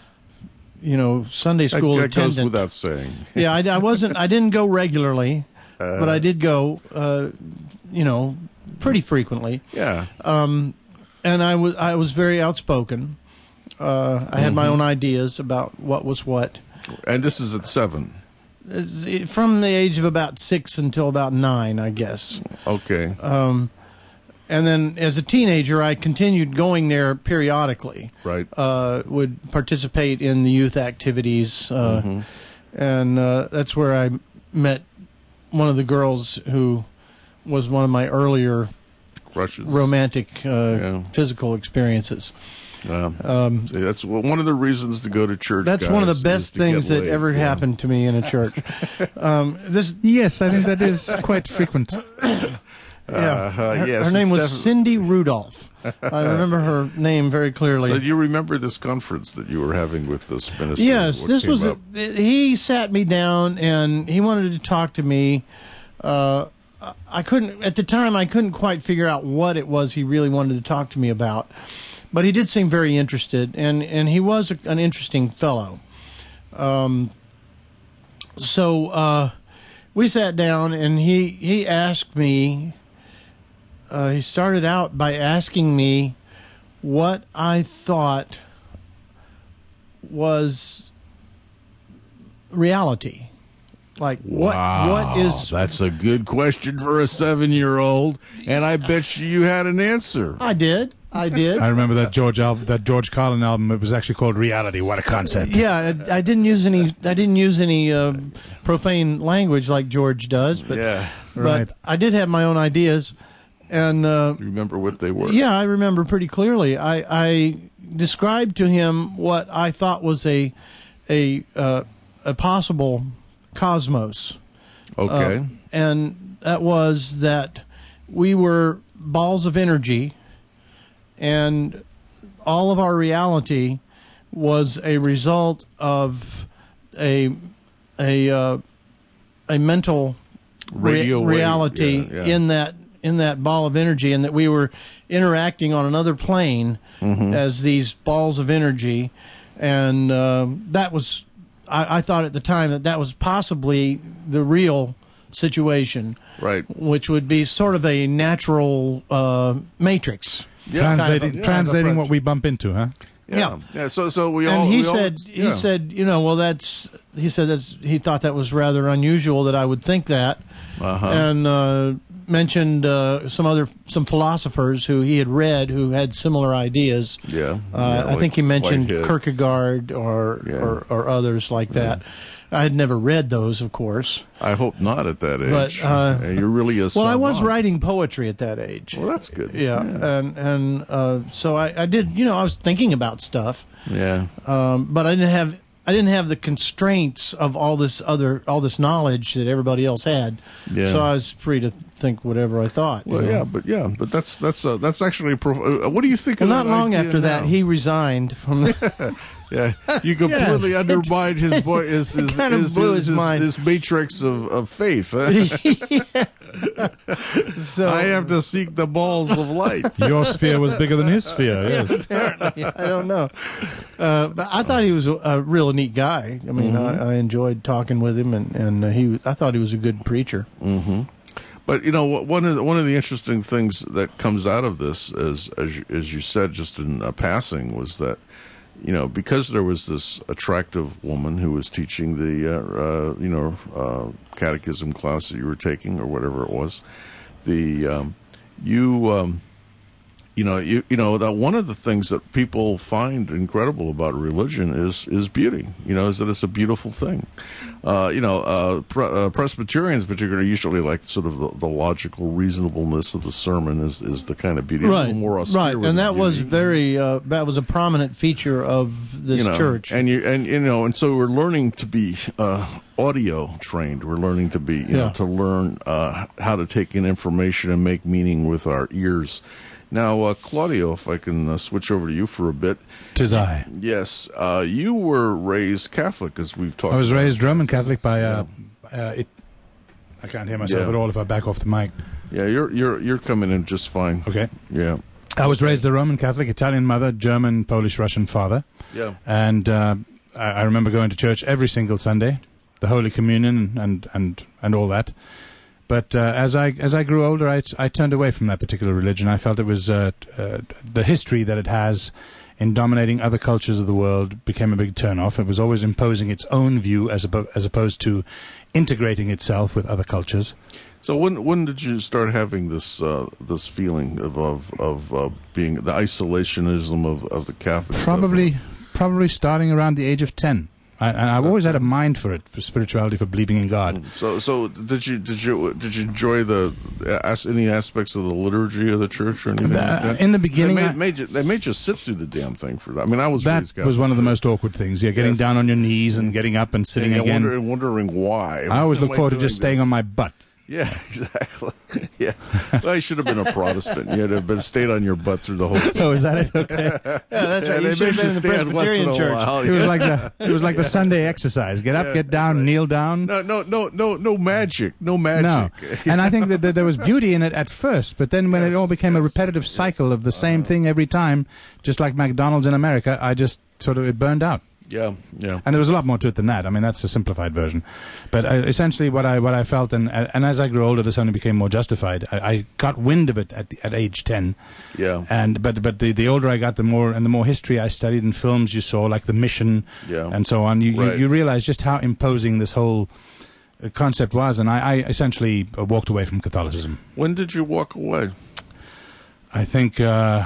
you know, Sunday That, school that attendant. goes without saying. Yeah, I, I wasn't. I didn't go regularly, Uh, but I did go, uh, you know, pretty frequently. Yeah. Um, and I was I was very outspoken. Uh, I had my own ideas about what was what. And this is at seven. It's, it, from the age of about six until about nine, I guess. Okay. Um, and then as a teenager, I continued going there periodically. Right. Uh, would participate in the youth activities, uh, Mhm. and uh, that's where I met one of the girls who was one of my earlier Crushes. romantic uh, Yeah. physical experiences. Um, Um, see, that's one of the reasons to go to church. that's one of guys, the is best to things get that laid. ever Yeah. happened to me in a church. um, this, Yes, I think that is quite frequent. yeah, Uh, her, yes, her name it's was defi- Cindy Rudolph. I remember her name very clearly. So do you remember this conference that you were having with this minister? Yes, What this came was. up? A, he sat me down and he wanted to talk to me. Uh, I couldn't at the time. I couldn't quite figure out what it was he really wanted to talk to me about, but he did seem very interested, and and he was a, an interesting fellow. Um. So uh, we sat down, and he he asked me. Uh, he started out by asking me what I thought was reality. Like what what is That's a good question for a seven-year-old, and I bet you you had an answer. I did. I did. I remember that George album, that George Carlin album. It was actually called Reality. What a concept! Yeah, I, I didn't use any I didn't use any uh, profane language like George does, but Yeah. but Right. I did have my own ideas, and uh, You remember what they were? yeah, I remember pretty clearly. I, I described to him what I thought was a a uh, a possible cosmos. Okay. Uh, and that was that we were balls of energy, and all of our reality was a result of a a uh, a mental Radio rea- wave, reality yeah, yeah. in that in that ball of energy, and that we were interacting on another plane Mm-hmm. as these balls of energy, and uh, that was. I, I thought at the time that that was possibly the real situation, Right. which would be sort of a natural uh, matrix. Yeah. Translating, kind of a- translating kind of what we bump into, huh? Yeah. Yeah. Yeah. So, so we all. And he we all- said, yeah. he said, you know, well, that's. He said that's. He thought that was rather unusual that I would think that, Uh-huh. and uh, mentioned uh, some other some philosophers who he had read who had similar ideas. Yeah. Uh, yeah, I like think he mentioned Whitehead. Kierkegaard or, Yeah. or or others like that. I had never read those, of course. I hope not at that But, age. uh, Yeah, you're really a. Well, I was savant. writing poetry at that age. Well, that's good. Yeah, and and uh, so I, I did. You know, I was thinking about stuff, Yeah. um, but I didn't have I didn't have the constraints of all this other all this knowledge that everybody else had. Yeah. So I was free to think whatever I thought. you Well, know. yeah, but yeah, but that's that's uh, that's actually a. Prof- uh, what do you think? Well, of not that long idea after that, now? he resigned from the. Yeah, you completely undermined his boy, his his, kind of his, blew his, his mind. his matrix of, of faith. Huh? So I have to seek the balls of light. Your sphere was bigger than his sphere, yes. apparently, I don't know. Uh, but I thought he was a, a real neat guy. I mean, Mm-hmm. I, I enjoyed talking with him, and and uh, he. I thought he was a good preacher. Mm-hmm. But you know, one of the, one of the interesting things that comes out of this, is, as you, as you said, just in uh, passing, was that you know because there was this attractive woman who was teaching the uh, uh, you know uh, catechism class that you were taking or whatever it was, the um, you. Um, You know, you, you know that one of the things that people find incredible about religion is is beauty. You know, is that it's a beautiful thing. Uh, you know, uh, pre- uh, Presbyterians, particularly, usually like sort of the, the logical reasonableness of the sermon is, is the kind of beauty. A Right, little more austere right, with and the that was beauty. very uh, that was a prominent feature of this you know, church. and you and you know, and so we're learning to be uh, audio trained. We're learning to be, you Yeah. know, to learn uh, how to take in information and make meaning with our ears. Now, uh, Claudio, if I can uh, switch over to you for a bit. Tis I. Yes, uh, you were raised Catholic, as we've talked I was about. raised Roman Catholic by, uh, uh, it, I can't hear myself Yeah. at all if I back off the mic. Yeah, you're you're you're coming in just fine. Okay. Yeah. I was raised a Roman Catholic, Italian mother, German, Polish, Russian father. Yeah. And uh, I, I remember going to church every single Sunday, the Holy Communion and, and, and all that. But uh, as I as I grew older, I, I turned away from that particular religion. I felt it was uh, uh, the history that it has in dominating other cultures of the world became a big turnoff. It was always imposing its own view as oppo- as opposed to integrating itself with other cultures. So when when did you start having this uh, this feeling of of, of uh, being the isolationism of, of the Catholic stuff? Probably probably starting around the age of ten. I, and I've always had a mind for it, for spirituality, for believing in God. So, so did you did you did you enjoy the as, any aspects of the liturgy of the church or anything? Uh, like that? in the beginning, they made, I- made you they made you sit through the damn thing for that. I mean, I was That raised was one of the most awkward things. Yeah, getting Yes. down on your knees and getting up and sitting and again. wondering, wondering why. I always Why look forward to doing just staying this? on my butt. Yeah, exactly. Yeah, well, you should have been a Protestant. You'd have been stayed on your butt through the whole thing. Oh, is that it? Okay. yeah, that's Yeah, right. they You should have make been in the stand once in Presbyterian a church. while. It was like the it was like the Sunday exercise. Get up, Yeah, get down, kneel down. No, no, no, no, no magic, no No, magic. and I think that, that there was beauty in it at first, but then when it Yes, all became a yes, repetitive yes. cycle of the same thing every time, just like McDonald's in America, I just sort of it burned out. Yeah, yeah. And there was a lot more to it than that. I mean, that's a simplified version. But uh, essentially, what I what I felt, and and as I grew older, this only became more justified. I, I got wind of it at the, at age ten. Yeah. And but but the, the older I got, the more and the more history I studied and films you saw, like The Mission, Yeah. and so on. You Right. you, you realize just how imposing this whole uh, concept was, and I, I essentially uh, walked away from Catholicism. When did you walk away? I think. Uh,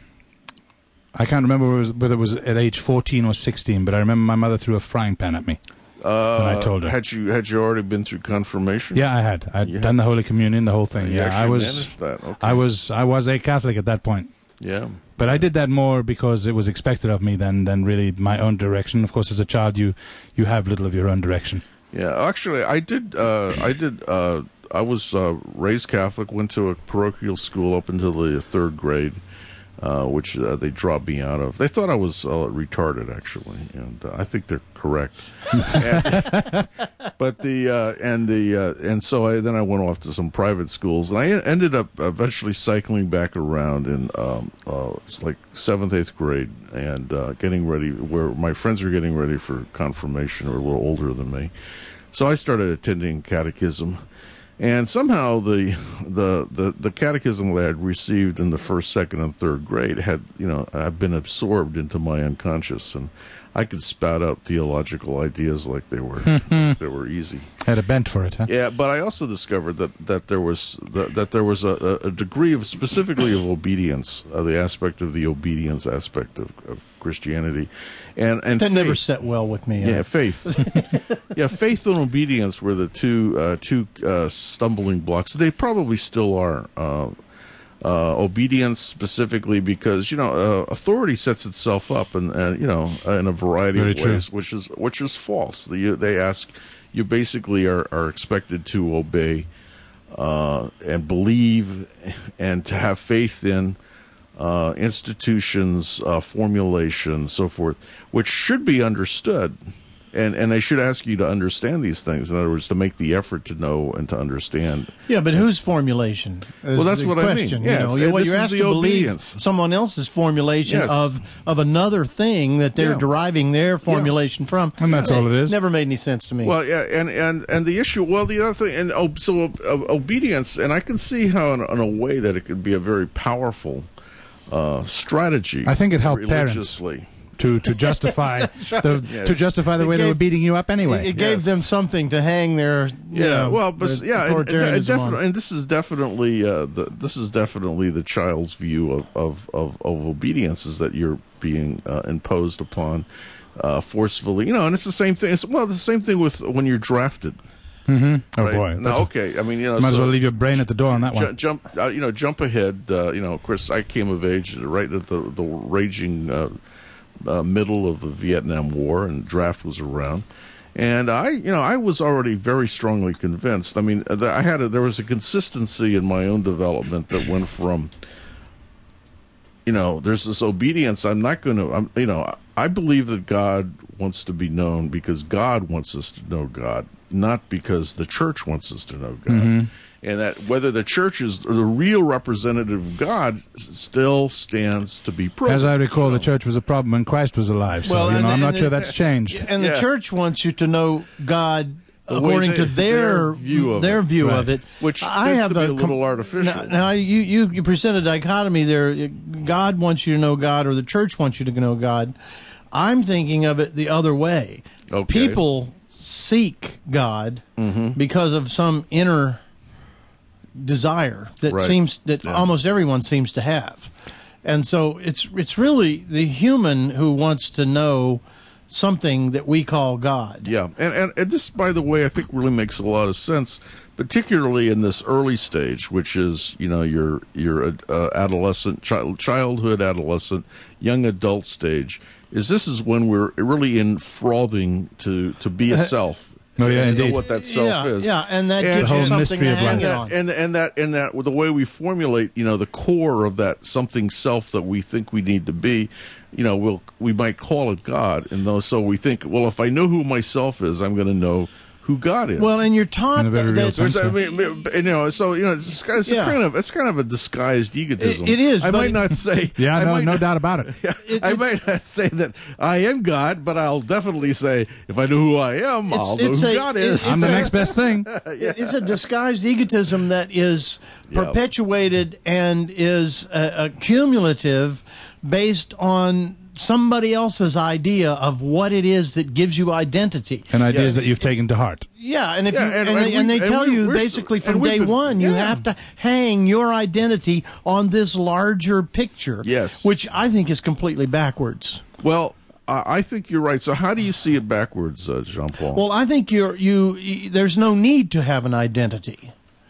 I can't remember whether it, was, whether it was at age fourteen or sixteen, but I remember my mother threw a frying pan at me. Uh, When I told her. Had you had you already been through confirmation? Yeah, I had. I'd You done the Holy Communion, the whole thing. You yeah, I actually was. managed that. Okay. I was. I was a Catholic at that point. Yeah. But I did that more because it was expected of me than than really my own direction. Of course, as a child, you you have little of your own direction. Yeah. Actually, I did. Uh, I did. Uh, I was uh, raised Catholic. Went to a parochial school up until the third grade. Uh, which uh, they dropped me out of. They thought I was uh, retarded, actually, and uh, I think they're correct. and, but the uh, and the uh, and so I, then I went off to some private schools, and I ended up eventually cycling back around in um, uh, it's like seventh, eighth grade, and uh, getting ready where my friends were getting ready for confirmation, or a little older than me. So I started attending catechism. And somehow the, the the the catechism that I had received in the first, second, and third grade had, you know, had been absorbed into my unconscious, and I could spout out theological ideas like they were like they were easy. Had a bent for it, huh? Yeah, but I also discovered that, that there was that, that there was a, a degree of specifically of obedience, uh, the aspect of the obedience aspect of, of Christianity, and and That never faith. set well with me. Yeah, uh, faith. yeah, faith and obedience were the two uh, two uh, stumbling blocks. They probably still are. Uh, uh, obedience specifically because you know uh, authority sets itself up, and uh, you know in a variety Very of true. ways, which is which is false. They, they ask you basically are, are expected to obey uh, and believe and to have faith in. Uh, institutions, uh, formulations, so forth, which should be understood And and they should ask you to understand these things. In other words, to make the effort to know and to understand. Yeah, but whose formulation? Is Well, that's the what question. I mean. Yes, You know, and you're, what this you're is asked the to believe obedience. someone else's formulation Yes. of of another thing that they're Yeah. deriving their formulation from. And that's all it is. Never made any sense to me. Well, yeah, and, and, and the issue, well, the other thing, and oh, so uh, obedience, and I can see how, in, in a way, that it could be a very powerful uh, strategy. I think it helped parents. religiously. To to justify the Yes. to justify the It way they gave- were beating you up anyway. it, it gave Yes. them something to hang their you Yeah, know, well, but the yeah, and, and, authoritarianism definitely, on. and this is definitely uh, the this is definitely the child's view of of, of, of obedience, is that you're being uh, imposed upon uh, forcefully. You know, and it's the same thing. It's, well, the same thing with when you're drafted. Mm-hmm. Oh Right? boy, Now, That's- okay. I mean, you know, might as so- well leave your brain at the door on that Ju- one. jump, uh, you know, jump ahead. Uh, you know, of course, I came of age right at the the raging uh, uh, middle of the Vietnam War, and draft was around, and I, you know, I was already very strongly convinced. I mean, uh, I had a, there was a consistency in my own development that went from, you know, there's this obedience. I'm not going to, I'm, you know, I believe that God wants to be known because God wants us to know God, not because the church wants us to know God. Mm-hmm. And that whether the church is the real representative of God s- still stands to be proven. As I recall, you know. the church was a problem when Christ was alive. So Well, you and know, the- I'm not and sure the- that's changed. And the Yeah. church wants you to know God The way according they- to their their view of their it. view Right. of it, Which I tends have to be a com- little artificial. Now, now you, you you present a dichotomy there. God wants you to know God, or the church wants you to know God. I'm thinking of it the other way. Okay. People seek God Mm-hmm. because of some inner desire that Right. seems that Yeah. almost everyone seems to have. And so it's it's really the human who wants to know something that we call God. Yeah, and, and and this, by the way, I think really makes a lot of sense, particularly in this early stage, which is, you know, your your uh, adolescent, child, childhood, adolescent, young adult stage. Is this is when we're really enthralling to to be a self. Oh, yeah, to know indeed. what that self yeah, is. yeah, and that And gives the you whole something mystery to of hang life. it on. And and that and that the way we formulate, you know, the core of that something self that we think we need to be, you know, we'll we might call it God, and though so we think, well, if I know who myself is, I'm going to know who God is. Well, and you're taught In a very that, real that- sense. There's, I mean, you know, so you know, it's, it's Yeah. kind of it's kind of a disguised egotism. It- it is, I but might it- not say. Yeah, I no, might no not- doubt about it. It- I it- might not say that I am God, but I'll definitely say if I know who I am, It's- I'll know it's who a- God it- is. it's I'm the a- next best thing. It's a disguised egotism that is Yeah. perpetuated and is uh, accumulative based on somebody else's idea of what it is that gives you identity. And ideas Yes. that you've taken to heart. Yeah, and if Yeah, you, and- and, and they, we- and they and tell we- you we're s- basically from and we've day been- one, you yeah. have to hang your identity on this larger picture. Yes. Which I think is completely backwards. Well, I I think you're right. So how do you see it backwards, uh, Jean Paul? Well, I think you're you. you there's no need to have an identity.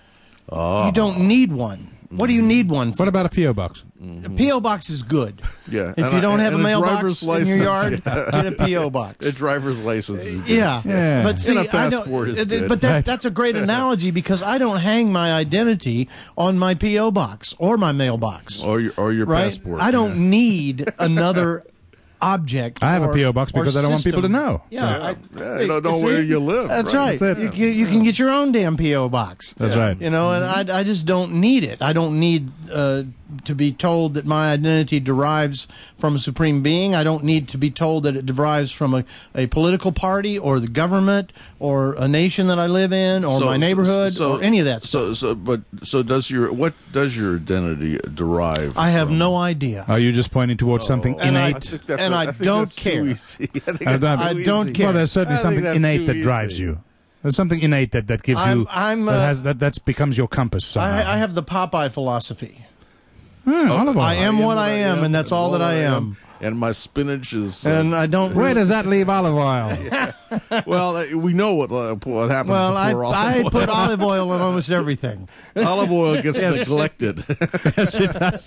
Ah. You don't need one. What do you need one for? What about a P O box? A P O box is good. Yeah, If and you I- don't have a and a mailbox driver's in license, your yard, yeah. get a P O box. a driver's license is good. Yeah. Yeah. But see, And a I don't- passport is uh, good. But that, Right. that's a great analogy because I don't hang my identity on my P O box or my mailbox. or your or your right? passport. I don't need another object. I have a or- P O box or because I don't want people to system. know. Yeah, Yeah. I, Yeah, you don't know see? where you live, That's right? right. That's You, it. you, you can get your own damn P O box. That's right. You know, and I, I just don't need it. I don't need uh, to be told that my identity derives from a supreme being. I don't need to be told that it derives from a, a political party or the government or a nation that I live in or So- my neighborhood so- or any of that So, stuff. so, but so does your what does your identity derive? I have from? no idea. Are you just pointing towards something And I- I innate? think that's and a- I think don't that's too care. easy. I, think I that's don't- too I don't easy. care. Well, there's certainly I think something that's innate too that drives easy. you. There's something innate that, that gives I'm- you I'm, that uh, has that that's becomes your compass somehow. I, I have the Popeye philosophy. Hmm, olive oil. I am what I am, and that's all that I am. And my spinach is. Uh, And I don't. Where really- does that leave olive oil? well, uh, we know what uh, what happens Well, to I, poor olive I oil. put olive oil on almost everything. Olive oil gets neglected. Yes, it does.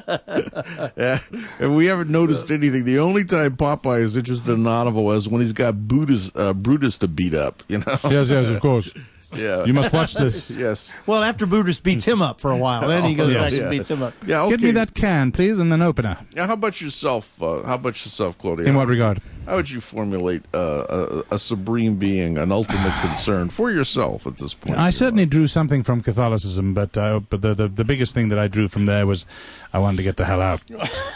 Yeah. And we haven't noticed anything. The only time Popeye is interested in olive oil is when he's got Brutus, uh, Brutus to beat up. You know. Yes, yes, of course. Yeah. You must watch this. Yes. Well, after Brutus beats him up for a while, then he goes yes. back Yeah. and beats him up. Yeah. Okay. Give me that can, please, and an opener. Now, how about yourself? Uh, how about yourself, Claudia? In what regard? how would you formulate uh, a, a supreme being, an ultimate concern for yourself at this point? I certainly drew something from Catholicism, but uh, but the, the the biggest thing that I drew from there was I wanted to get the hell out.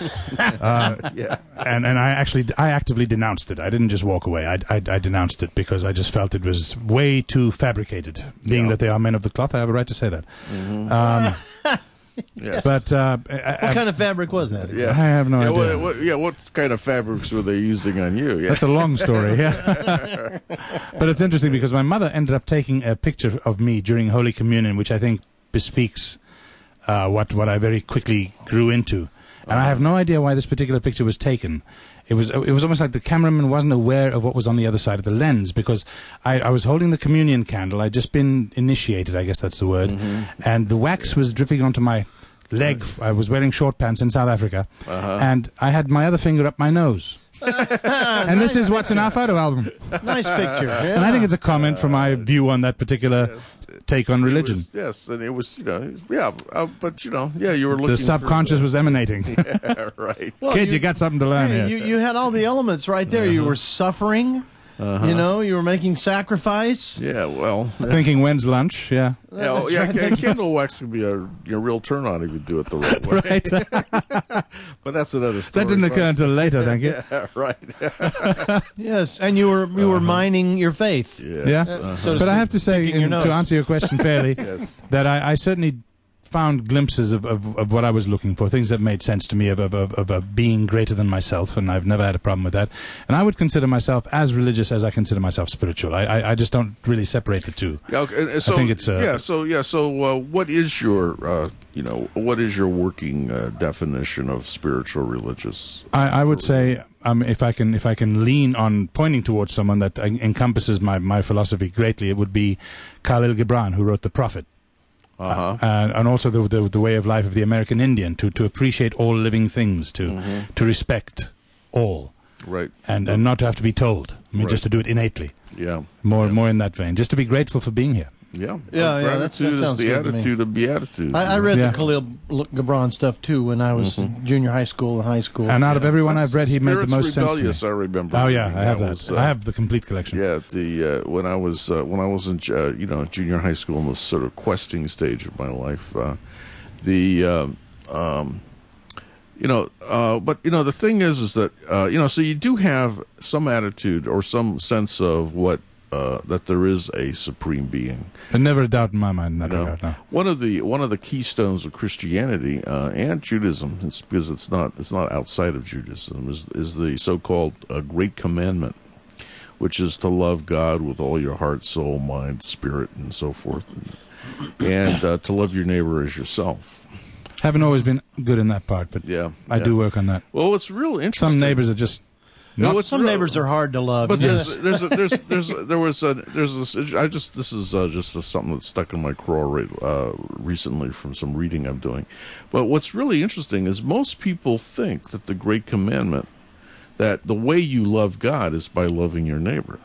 uh, yeah, and and I actually I actively denounced it. I didn't just walk away. I I, I denounced it because I just felt it was way too fabricated. Being Yeah. that they are men of the cloth, I have a right to say that. Mm-hmm. Um, yes. but uh, I, What I, kind of fabric was that? yeah. I have no yeah, idea. What, what, yeah, what kind of fabrics were they using on you? Yeah. That's a long story, yeah. But it's interesting because my mother ended up taking a picture of me during Holy Communion, which I think bespeaks uh, what what I very quickly grew into. And I have no idea why this particular picture was taken. It was it was almost like the cameraman wasn't aware of what was on the other side of the lens, because I, I was holding the communion candle. I'd just been initiated, I guess that's the word, and the wax was dripping onto my leg. I was wearing short pants in South Africa, Uh-huh. and I had my other finger up my nose. And this is what's in our photo album. Nice picture. Yeah. And I think it's a comment from my view on that particular Yes. take on It religion. was- yes, and it was, you know, it was- yeah, uh, but, you know, yeah, you were looking The subconscious for was emanating. the, yeah, right. Well, Kid, you, got something to learn Yeah, here. you, you had all the elements right there. You were suffering. You know, you were making sacrifice. Yeah, well, Thinking, when's lunch? Yeah. yeah, oh, yeah, ca- candle wax can be a you know, real turn on if you do it the right way. Right. But that's another story. That didn't occur folks. until later, thank you. Yeah, right. Yes, and you were you were mining your faith. Yes. Yeah. uh-huh. So to But I speak, have to say, picking your in- nose. to answer your question fairly, Yes. that I, I certainly found glimpses of, of, of what I was looking for, things that made sense to me of, of, of, of a being greater than myself, and I've never had a problem with that. And I would consider myself as religious as I consider myself spiritual. I, I, I just don't really separate the two. Yeah, okay, and- and so, think it's, uh, yeah. So yeah. So uh, what is your uh, you know what is your working uh, definition of spiritual religious? I, I would say, um, if I can, if I can lean on pointing towards someone that en- encompasses my, my philosophy greatly, it would be Khalil Gibran, who wrote *The Prophet*, Uh-huh. uh, and also the, the the way of life of the American Indian, to to appreciate all living things, to Mm-hmm. to respect all, Right. and and not to have to be told. I mean, Right. just to do it innately. Yeah. More Yeah. more in that vein, just to be grateful for being here. Yeah. Yeah, Uh, yeah, that's- that Gratitude sounds is the good to me. attitude of beatitude. I, I read Yeah. the Khalil Gibran stuff too when I was junior high school and high school. And out of everyone I've read, he made the Spirits most sense to me. Rebellious, I remember. Oh yeah, reading. I have that. was, uh, I have the complete collection. Yeah, the uh, when I was uh, when I was in uh, you know junior high school in the sort of questing stage of my life, uh, the um, um, you know, uh, but you know the thing is, is that uh, you know, so you do have some attitude or some sense of what uh, that there is a supreme being. But never a doubt in my mind in that You know, regard. No. one of the one of the keystones of Christianity uh, and Judaism, it's because it's not it's not outside of Judaism, is is the so-called uh, Great Commandment, which is to love God with all your heart, soul, mind, spirit, and so forth, and, and uh, to love your neighbor as yourself. Haven't always been good in that part, but Yeah, I yeah. do work on that. Well, it's real interesting. Some neighbors are just No, not. it's Some real- neighbors are hard to love. But You there's, just- there's, a, there's, there's, a, there was a, there's this. I just, this is uh, just a, something that's stuck in my craw right, uh, recently from some reading I'm doing. But what's really interesting is most people think that the Great Commandment, that the way you love God is by loving your neighbor.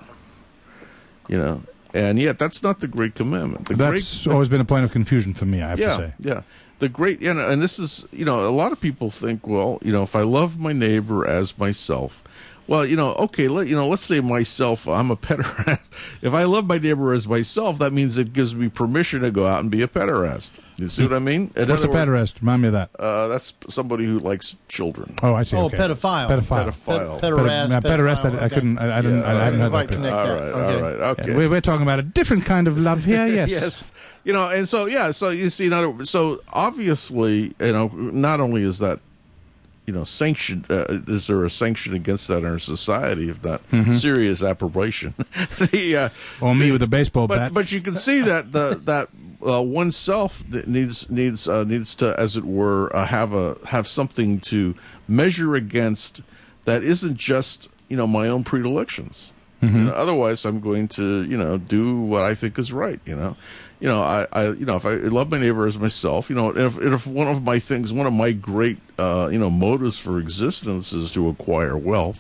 You know, and yet that's not the Great Commandment. The That's great, always been a point of confusion for me, I have yeah, to say. yeah. The great, you know, and this is, you know, a lot of people think, well, you know, if I love my neighbor as myself, well, you know, okay, let, you know, let's say myself, I'm a pederast. If I love my neighbor as myself, that means it gives me permission to go out and be a pederast. You see what I mean? In What's a other words, pederast? Remind me of that. Uh, that's somebody who likes children. Oh, I see. oh, okay. pedophile. Pedophile. Pedophile. Ped- Peder- pederast. uh, pederast, I, I pedophile, couldn't. I, I didn't. Yeah, I, I hadn't heard quite that. bit. connect All that. right, Okay. all right, okay. Yeah, we're, we're talking about a different kind of love here. Yes. Yes. You know, and so yeah, so you see, in other words, so obviously, you know, not only is that, you know, sanctioned, uh, is there a sanction against that in our society, if not serious approbation? the uh, Or me with a baseball but bat. but you can see that the that uh, oneself needs needs uh, needs to, as it were, uh, have a have something to measure against that isn't just, you know, my own predilections. You know, otherwise, I'm going to, you know, do what I think is right. You know, you know, I, I you know, if I love my neighbor as myself, you know, if if one of my things, one of my great, uh, you know, motives for existence is to acquire wealth,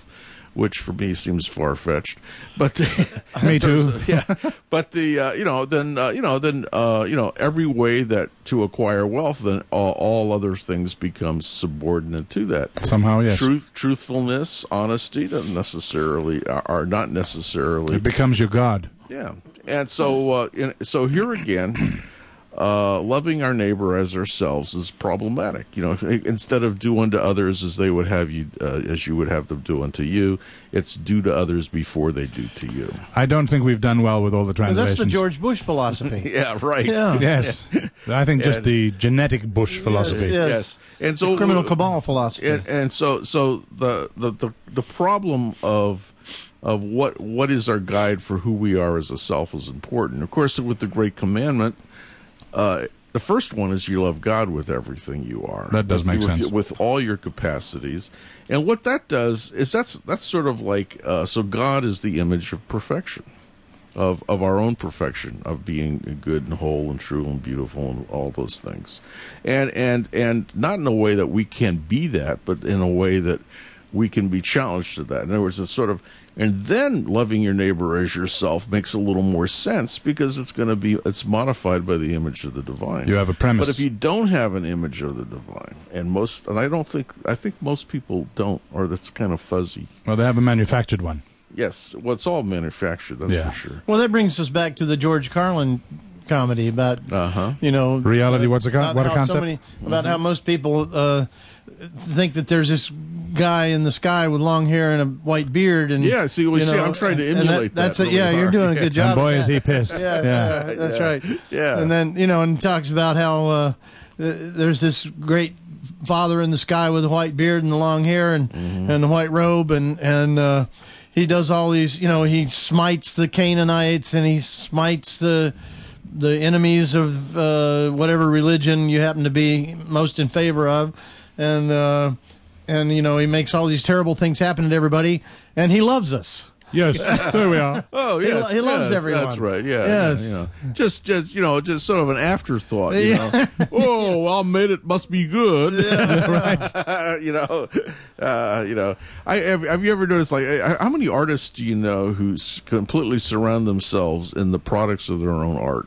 which for me seems far fetched. But the, Me too. yeah. But the uh, you know then uh, you know then uh, you know every way that to acquire wealth, then all, all other things become subordinate to that. Somehow, yes. Truth, truthfulness, honesty, don't necessarily are not necessarily. It becomes your God. Yeah, and so uh, in, so here again. Uh, loving our neighbor as ourselves is problematic. You know, instead of do unto others as they would have you, uh, as you would have them do unto you, it's do to others before they do to you. I don't think we've done well with all the translations. That's the George Bush philosophy. Yeah, right. Yeah. Yes, I think just And- the genetic Bush philosophy. Yes. Yes, and so Criminal cabal philosophy. And, and so, so the, the the the problem of of what what is our guide for who we are as a self is important. Of course, with the Great Commandment. Uh, the first one is you love God with everything you are. That does with, make with, sense. With all your capacities. And what that does is that's that's sort of like, uh, so God is the image of perfection, of, of our own perfection, of being good and whole and true and beautiful and all those things. And, and, and not in a way that we can be that, but in a way that we can be challenged to that. In other words, it's sort of, and then loving your neighbor as yourself makes a little more sense because it's going to be, it's modified by the image of the divine. You have a premise. But if you don't have an image of the divine, and most, and I don't think, I think most people don't, or that's kind of fuzzy. Well, they have a manufactured one. Yes, well, it's all manufactured, that's Yeah. for sure. Well, that brings us back to the George Carlin comedy about, Uh-huh. you know, Reality, what's a con- about what a how so concept? many- about how most people uh, think that there's this guy in the sky with long hair and a white beard, and Yeah, see, well, you see, know, I'm trying to and emulate that That's it. really Yeah, you're hard. doing a good job. And boy, of is that. he pissed. Yeah, Yeah. yeah, that's Yeah. right. Yeah. And then, you know, and talks about how uh, th- there's this great father in the sky with a white beard and the long hair and Mm-hmm. and the white robe, and and uh, he does all these. You know, he smites the Canaanites and he smites the the enemies of uh, whatever religion you happen to be most in favor of, and uh, and you know he makes all these terrible things happen to everybody, and he loves us. Yes, there we are. Oh, He yes. lo- he loves yes, everyone. That's right, yeah. Yes. yeah, you know. Just, just, you know, just sort of an afterthought, you know. Oh, well, made it must be good. right. you know, uh, you know. I have, have you ever noticed, like, uh, how many artists do you know who s- completely surround themselves in the products of their own art?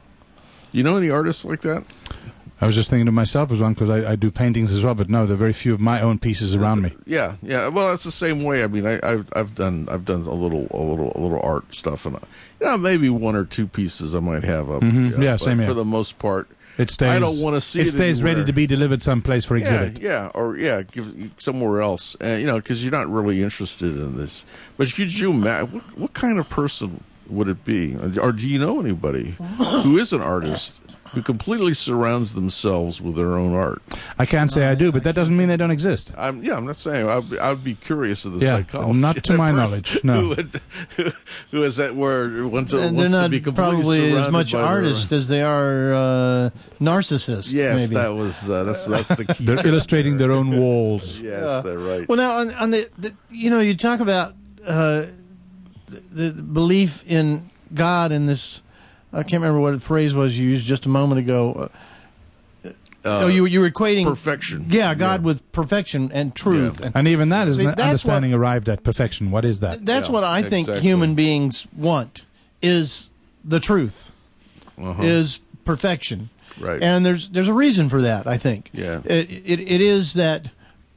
You know any artists like that? I was just thinking to myself as one because I, I do paintings as well, but no, there are very few of my own pieces around me. Yeah, yeah. Well, it's the same way. I mean, I, I've I've done I've done a little a little a little art stuff, and uh, you know, maybe one or two pieces I might have up. Mhm. Yeah, but same here. For the most part, It stays. I don't want to see it. It stays anywhere. ready to be delivered someplace for Yeah, exhibit. yeah, or yeah, give somewhere else, and you know, because you're not really interested in this. But could you imagine what, what kind of person would it be, or do you know anybody who is an artist who completely surrounds themselves with their own art? I can't say I do, but that doesn't mean they don't exist. I'm, yeah, I'm not saying. I'd be, I'd be curious of the Yeah, psychology. not of to that my person knowledge, no. Who, would, who, who is that? Where wants, to, And wants they're to be not completely probably as surrounded much by their- artists as they are uh, narcissists. Yes, maybe. that was uh, that's that's the key. They're illustrating their own walls. Yes, they're right. Well, now on, on the, the, you know, you talk about uh, the, the belief in God and this. I can't remember what the phrase was you used just a moment ago. Uh, Uh, oh, you you were equating perfection. Yeah, God Yeah. with perfection and truth. Yeah. And And even that is See, an that's understanding arrived at perfection. What is that? that's Yeah, what I think exactly. human beings want is the truth, Uh-huh. is perfection. Right. And there's there's a reason for that, I think. Yeah. It, it, it is that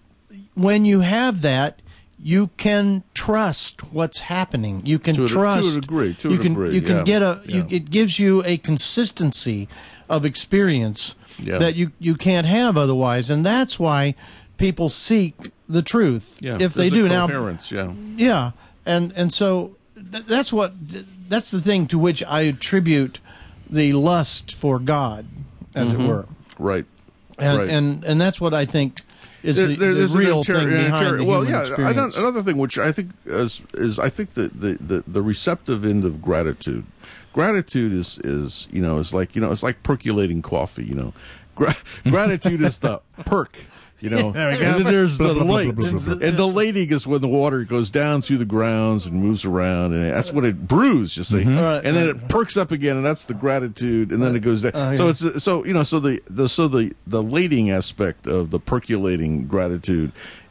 when you have that, you can trust what's happening. You can To a- to a trust. degree, to a you can degree, you can yeah. get a. You, Yeah. it gives you a consistency of experience Yeah. that you you can't have otherwise, and that's why people seek the truth. Yeah, if they there's a do now, coherence, yeah. yeah, and and so th- that's what that's the thing to which I attribute the lust for God, as it were, Right. and right. and and that's what I think is There- the, there- the there's an real inter- thing an behind inter- the well, human yeah. experience. Another, another thing which I think is is I think the the, the, the receptive end of gratitude. Gratitude is is you know is like you know it's like percolating coffee. You know, Gra- gratitude is the perk. You know, There we go. and then there's the Blah, blah, light, blah, blah, blah, blah. and the lading is when the water goes down through the grounds and moves around, and that's when it brews. You see, Right, and then right. it perks up again, and that's the gratitude, and then it goes down. Uh, so yeah. it's so you know, so the, the so the the lading aspect of the percolating gratitude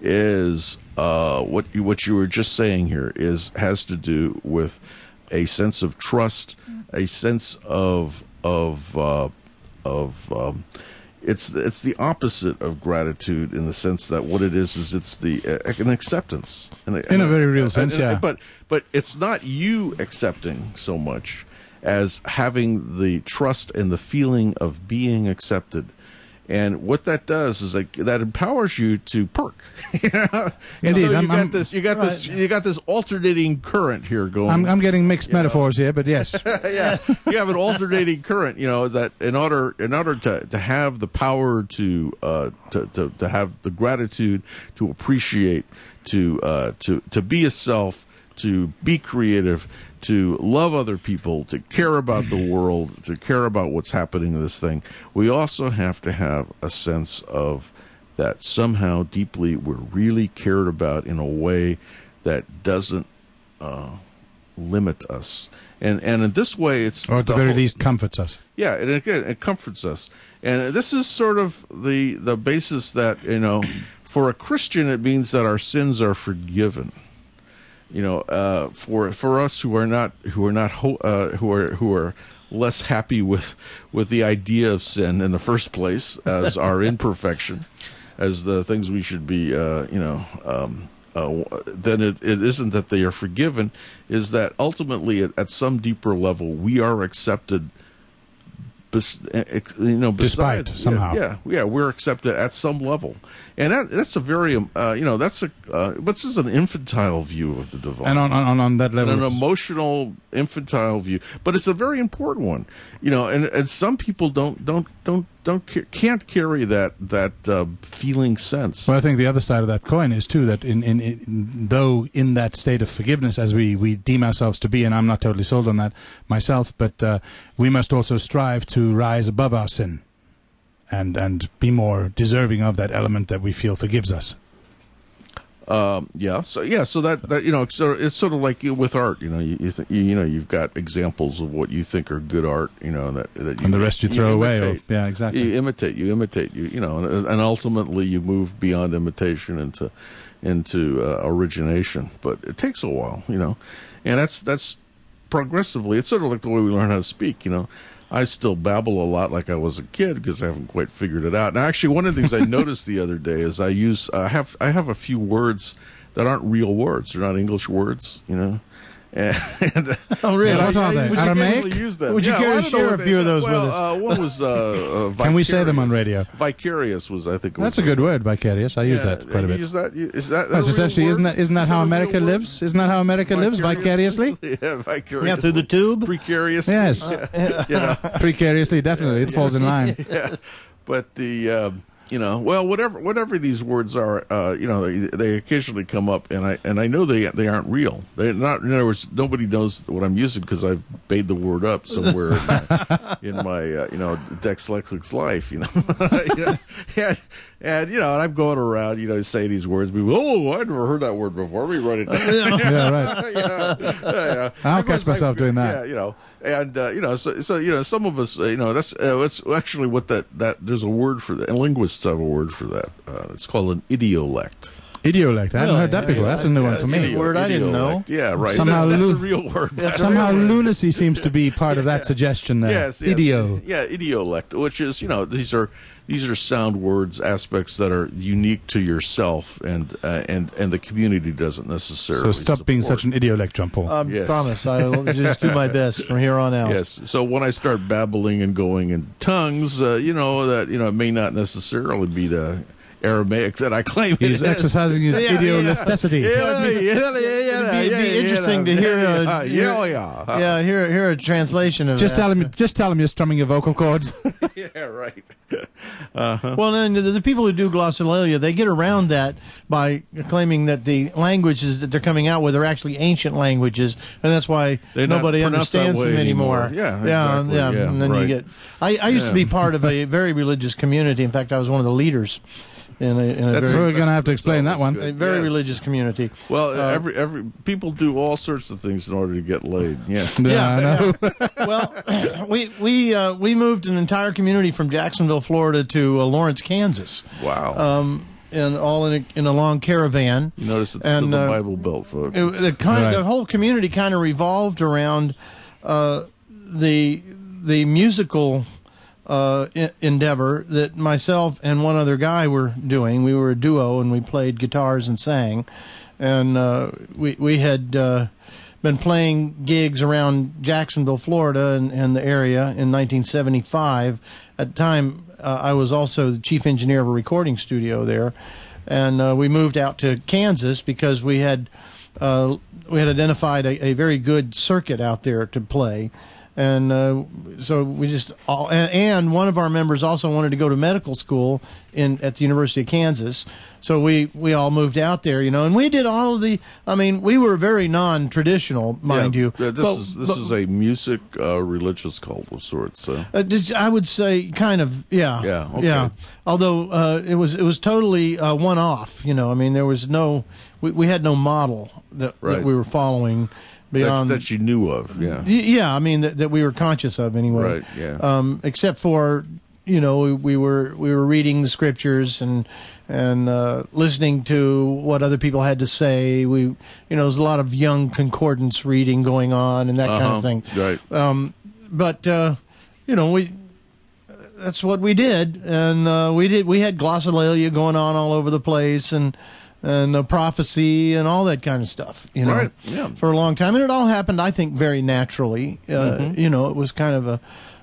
is uh, what you what you were just saying here is has to do with a sense of trust, a sense of of uh, of um, it's it's the opposite of gratitude in the sense that what it is is it's the uh, an acceptance and, In a very real sense, and- and- yeah. But but it's not you accepting so much as having the trust and the feeling of being accepted. And what that does is like that empowers you to perk. You know? And Indeed, so you I'm- got I'm- this, you got this, you got this alternating current here going. I'm, I'm getting mixed metaphors here, but yes. Yeah, you have an alternating current. You know that in order in order to, to have the power to, uh, to to to have the gratitude to appreciate, to uh, to to be a self, to be creative, to love other people, to care about the world, to care about what's happening in this thing, we also have to have a sense of that somehow deeply we're really cared about in a way that doesn't uh, limit us. And and in this way, it's Or at the the very whole- least comforts us. yeah, and it, it comforts us. And this is sort of the the basis that, you know, for a Christian, it means that our sins are forgiven. You know, uh, for for us who are not who are not ho- uh, who are who are less happy with with the idea of sin in the first place as our imperfection, as the things we should be, uh, you know. Um, Uh, then it, it isn't that they are forgiven, is that ultimately at, at some deeper level we are accepted, bes, ex, you know, Despite, besides, somehow. yeah, yeah, yeah, we're accepted at some level, and that, that's a very, um, uh, you know, that's a, uh, but this is an infantile view of the divine. And on, on, on that level, an it's- emotional, infantile view, but it's a very important one, you know. And, and some people don't don't don't don't ca- can't carry that that uh, feeling sense. well, I think the other side of that coin is too that in, in, in though in that state of forgiveness, as we, we deem ourselves to be, and I'm not totally sold on that myself, but uh, we must also strive to rise above our sin, and and be more deserving of that element that we feel forgives us. Um, yeah, so yeah, so that, that you know, so it's sort of like you, with art. You know, you you, th- you you know, you've got examples of what you think are good art. You know, that, that you, And the rest you throw away, or- imitate. yeah, exactly. You imitate, you imitate, you you know, and, and ultimately you move beyond imitation into into uh, origination. But it takes a while, you know, and that's that's progressively. It's sort of like the way we learn how to speak. You know, I still babble a lot like I was a kid because I haven't quite figured it out. Now, actually, one of the things I noticed the other day is I use I have I have a few words that aren't real words. They're not English words, you know. And, Oh, really? and What are they? I, I Aramaic? occasionally use them. Would you Yeah, care well, to I don't know share what a they- few of those well, with us? Uh, one was uh, uh, Can we say them on vicarious. radio? Vicarious was, I think. Was That's a good word, vicarious. I use yeah, that quite a you bit. Use that? You- Is that That's a real essentially, isn't word? that isn't that Is how a real America word? lives? Isn't that how America lives vicariously? Yeah, vicariously. Yeah, through the tube? Precarious. Yes. You know, Precariously, definitely, it falls in line. yeah. But the uh, you know, well, whatever whatever these words are, uh, you know, they, they occasionally come up, and I and I know they they aren't real. They're not. In other words, nobody knows what I'm using because I've made the word up somewhere in my, in my uh, you know dyslexic life. You know, You know? and, and you know, and I'm going around, you know, saying these words. People, oh, I never heard that word before. Let me write it down. Yeah, right. You know, you know, I'll I catch was myself like, doing that. Yeah, you know, and uh, you know, so, so you know, some of us, uh, you know, that's uh, that's actually what that that there's a word for that. And linguists have a word for that. Uh, it's called an idiolect. Idiolect. I hadn't Really? heard that before. That's a new one for it's me. an word I didn't know. idiolect. Yeah, right. Somehow That- that's lu- a real word. Somehow lunacy seems to be part of that suggestion there. Yes, yes, Idio. yeah, idiolect, which is, you know, these are these are sound words, aspects that are unique to yourself, and uh, and and the community doesn't necessarily. So stop being support. such an idiolect, John Paul. I Yes. promise. I'll just do my best from here on out. Yes. So when I start babbling and going in tongues, uh, you know that you know it may not necessarily be the Aramaic that I claim. it He's is. exercising his Yeah, idiolasticity. Yeah, yeah, yeah, yeah, It'd be- yeah, be yeah, interesting yeah, to hear, uh, Yeah, hear- yeah, yeah. Yeah, hear hear a translation of Just that. tell him. Just tell him you're strumming your vocal cords. Yeah, right. Well, then the, the people who do glossolalia, they get around that by claiming that the languages that they're coming out with are actually ancient languages, and that's why They're not nobody pronounced that understands way them anymore. anymore. Yeah, yeah, exactly. yeah. Yeah, And then right. you get. I, I used to Yeah. be part of a very religious community. In fact, I was one of the leaders. in a, in a That's very, we're going to have to explain that one. good. a very Yes. religious community. Well, Uh, every every people do all sorts of things in order to get laid. Yeah. Yeah, I know. Well, we we uh, we moved an entire community from Jacksonville, Florida, to uh, Lawrence, Kansas, Wow. um, and all in a, in a long caravan. you notice it's and, still the uh, Bible Belt, folks. It, It's- the kind, Right. the whole community kind of revolved around uh, the the musical uh, e- endeavor that myself and one other guy were doing. We were a duo, and we played guitars and sang, and uh, we we had uh, been playing gigs around Jacksonville, Florida, and, and the area in nineteen seventy-five. At the time, uh, I was also the chief engineer of a recording studio there, and uh, we moved out to Kansas because we had uh, we had identified a, a very good circuit out there to play. And uh, so we just all, and, and one of our members also wanted to go to medical school in at the University of Kansas. So we, we all moved out there, you know, and we did all of the. I mean, we were very non-traditional, mind yeah, you. yeah, This but- is this but- is a music uh, religious cult of sorts. So. uh, did- I would say kind of, yeah, Yeah, okay. yeah. Although uh, it was it was totally uh, one off, you know. I mean, there was no, we, we had no model that, Right. that we were following That, beyond. that you knew of, yeah. Y- yeah, I mean that, that we were conscious of anyway. Right, yeah. Um, except for, you know, we, we were we were reading the scriptures and and uh, listening to what other people had to say. We, you know, there's a lot of young concordance reading going on and that kind Uh-huh, of thing. Right. Um, but uh, you know, we that's what we did, and uh, we did. We had glossolalia going on all over the place, and and uh, prophecy and all that kind of stuff. You know, Right, yeah. for a long time, and it all happened, I think, very naturally. Uh, Mm-hmm. You know, it was kind of a.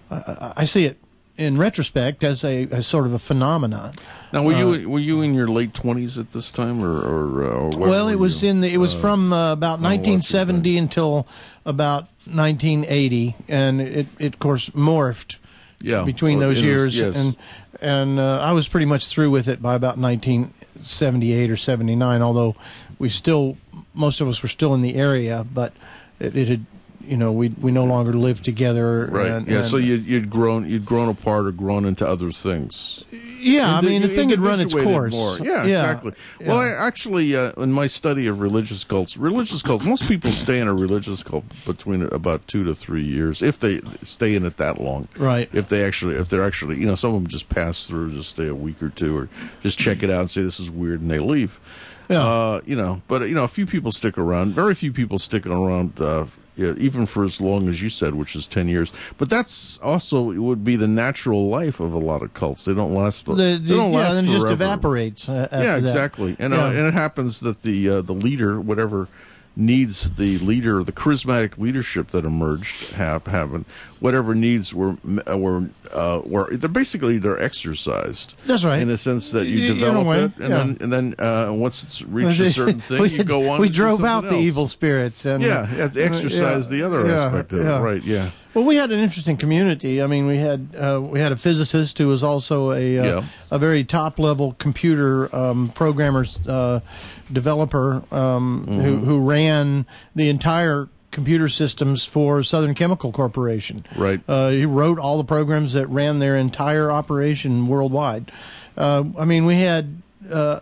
I I see it in retrospect as a as sort of a phenomenon. Now, were Uh, you were you in your late twenties at this time, or or, uh, or where Well, were it was you? in the, it was Uh, from uh, about no, nineteen what's your seventy thing? until about nineteen eighty, and it, it of course morphed yeah between well, those it years, is, yes. and and uh, I was pretty much through with it by about nineteen seventy-eight or seventy-nine. Although we still, most of us were still in the area, but it, it had, you know, we we no longer lived together. Right. And, yeah. and- so you, you'd grown you'd grown apart or grown into other things. yeah, I Indi- mean, the you thing had run its individuated course. more. Yeah, Yeah, exactly. Well, yeah. I actually, uh, in my study of religious cults, religious cults, most people stay in a religious cult between about two to three years, if they stay in it that long. Right. If they actually, if they're actually, you know, some of them just pass through, just stay a week or two, or just check it out and say this is weird, and they leave. Yeah. Uh, you know, but you know, a few people stick around. Very few people stick around. Uh, Yeah, even for as long as you said, which is ten years. But that's also it would be the natural life of a lot of cults. They don't last. The, they the, don't yeah, last then it just forever. evaporates. Uh, after Yeah, that. exactly. And uh, Yeah. and it happens that the uh, the leader, whatever needs the leader, the charismatic leadership that emerged have haven't whatever needs were were uh, were they're basically they're exercised. That's right. In a sense that you Y- in a develop way, it, and yeah. then and then uh, once it's reached a certain thing, we, you go on. We to do drove out something the else. evil spirits, and Yeah, you have to exercise yeah, the other yeah, aspect of yeah. it, right? Yeah. Well, we had an interesting community. I mean, we had uh, we had a physicist who was also a uh, Yeah. a very top level computer um, programmer uh, developer um, Mm-hmm. who who ran the entire computer systems for Southern Chemical Corporation. Right. Uh, he wrote all the programs that ran their entire operation worldwide. Uh, I mean, we had. Uh,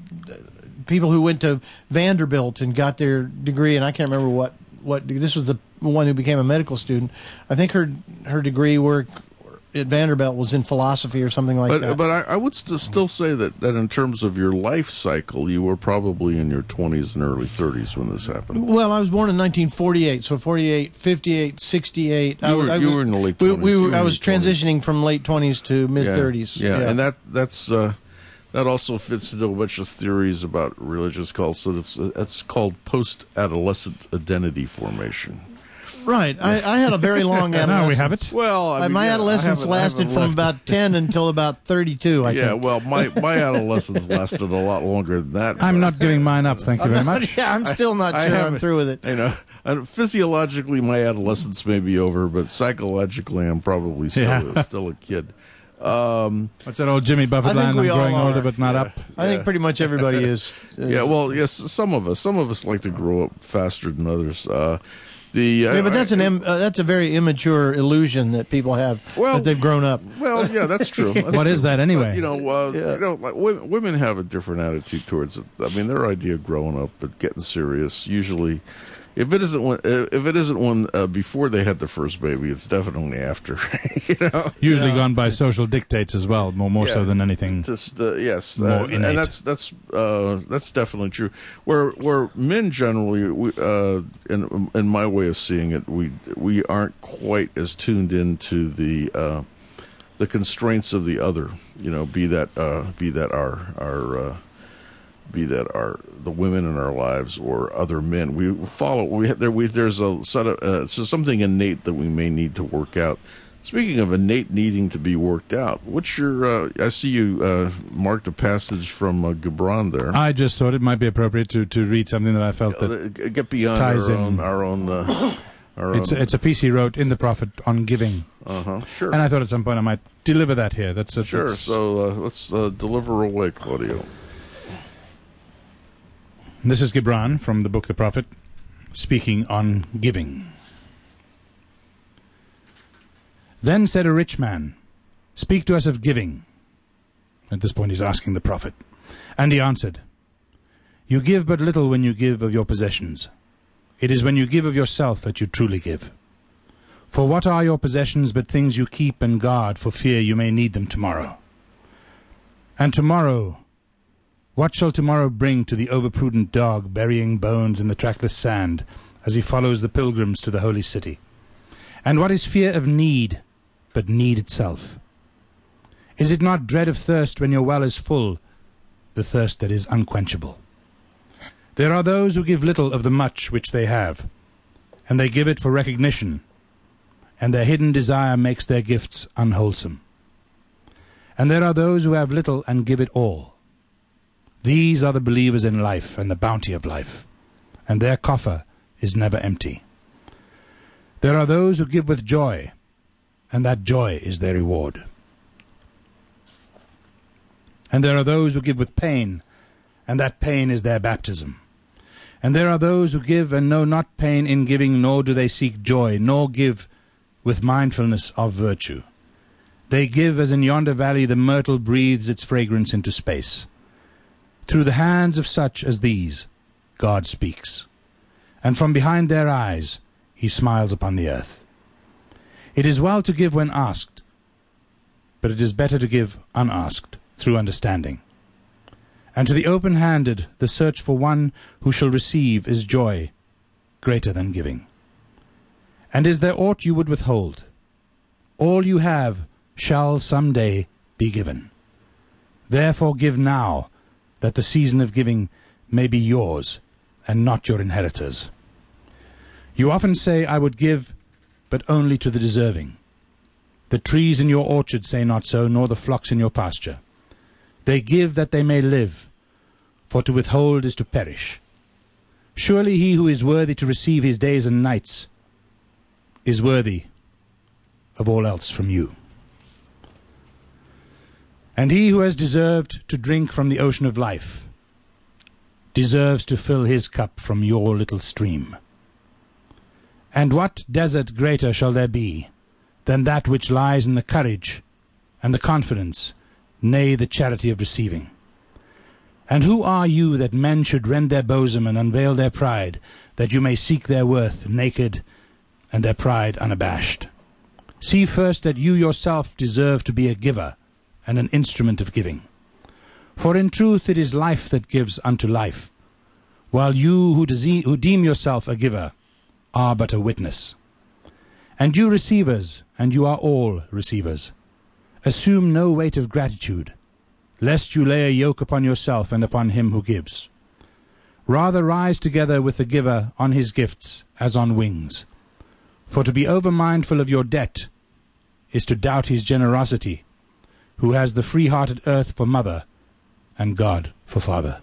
people who went to Vanderbilt and got their degree, and I can't remember what, what this was the one who became a medical student. I think her her degree work at Vanderbilt was in philosophy or something like But that. but I, I would st- still say that, that in terms of your life cycle, you were probably in your twenties and early thirties when this happened. Well, I was born in nineteen forty-eight, so forty-eight, fifty-eight, sixty-eight. You I, were- I, you were in the late we- twenties. We, You were, were I in was your twenties. transitioning from late twenties to mid thirties. Yeah, yeah, and that that's uh, that also fits into a bunch of theories about religious cults. So that's that's called post-adolescent identity formation. right. I, I had a very long adolescence. Now we have it. Well, I Uh, mean, my yeah, I adolescence haven't- I lasted haven't from left- about ten until about thirty-two, I Yeah, think. well, my my adolescence lasted a lot longer than that. I'm but- not giving mine up, thank you very much. yeah, I'm still not I sure I'm haven't- through with it. You know, and physiologically, my adolescence may be over, but psychologically, I'm probably still Yeah. still a kid. Um, What's that old Jimmy Buffett I think line? we I'm all growing are. older, but not Yeah. up. I think pretty much everybody is. is yeah, well, yes, some of us, some of us like to grow up faster than others. Uh, the uh, yeah, but that's an im- uh, that's a very immature illusion that people have Well, that they've grown up. well, well, yeah, that's true. That's What true. is that anyway? But, you know, uh, you know, like women, women have a different attitude towards it. I mean, their idea of growing up and getting serious usually. If it isn't one, if it isn't one uh, before they had the first baby, it's definitely after. You know, Usually yeah. gone by social dictates as well, more more Yeah. so than anything. Just uh, yes, More uh, innate. and that's that's uh, that's definitely true. Where where men generally, we, uh, in in my way of seeing it, we we aren't quite as tuned into the uh, the constraints of the other. You know, be that uh, be that our our. Uh, be that our the women in our lives or other men, we follow. We there. We there's a set of uh, so something innate that we may need to work out. Speaking of innate needing to be worked out, what's your? Uh, I see you uh, marked a passage from uh, Gibran there. I just thought it might be appropriate to, to read something that I felt that Uh, get beyond ties our in. own. Our own. Uh, our it's own. it's a piece he wrote in the Prophet on giving, Uh huh. Sure. and I thought at some point I might deliver that here. That's a, Sure. that's- So uh, let's uh, deliver away, Claudio. This is Gibran from the book The Prophet, speaking on giving. Then said a rich man, "Speak to us of giving." At this point he's asking the Prophet. And he answered, "You give but little when you give of your possessions. It is when you give of yourself that you truly give. For what are your possessions but things you keep and guard for fear you may need them tomorrow? And tomorrow, what shall tomorrow bring to the overprudent dog burying bones in the trackless sand as he follows the pilgrims to the holy city? And what is fear of need but need itself? Is it not dread of thirst when your well is full, the thirst that is unquenchable? There are those who give little of the much which they have, and they give it for recognition, and their hidden desire makes their gifts unwholesome. And there are those who have little and give it all. These are the believers in life and the bounty of life, and their coffer is never empty. There are those who give with joy, and that joy is their reward. And there are those who give with pain, and that pain is their baptism. And there are those who give and know not pain in giving, nor do they seek joy, nor give with mindfulness of virtue. They give as in yonder valley the myrtle breathes its fragrance into space. Through the hands of such as these, God speaks, and from behind their eyes he smiles upon the earth. It is well to give when asked, but it is better to give unasked, through understanding. And to the open-handed, the search for one who shall receive is joy greater than giving. And is there aught you would withhold? All you have shall some day be given. Therefore give now, that the season of giving may be yours, and not your inheritors. You often say, I would give, but only to the deserving. The trees in your orchard say not so, nor the flocks in your pasture. They give that they may live, for to withhold is to perish. Surely he who is worthy to receive his days and nights is worthy of all else from you. And he who has deserved to drink from the ocean of life deserves to fill his cup from your little stream. And what desert greater shall there be than that which lies in the courage and the confidence, nay, the charity of receiving? And who are you that men should rend their bosom and unveil their pride, that you may seek their worth naked and their pride unabashed? See first that you yourself deserve to be a giver and an instrument of giving. For in truth it is life that gives unto life, while you who, dese- who deem yourself a giver are but a witness. And you receivers, and you are all receivers, assume no weight of gratitude, lest you lay a yoke upon yourself and upon him who gives. Rather rise together with the giver on his gifts as on wings. For to be over-mindful of your debt is to doubt his generosity, who has the free-hearted earth for mother and God for father.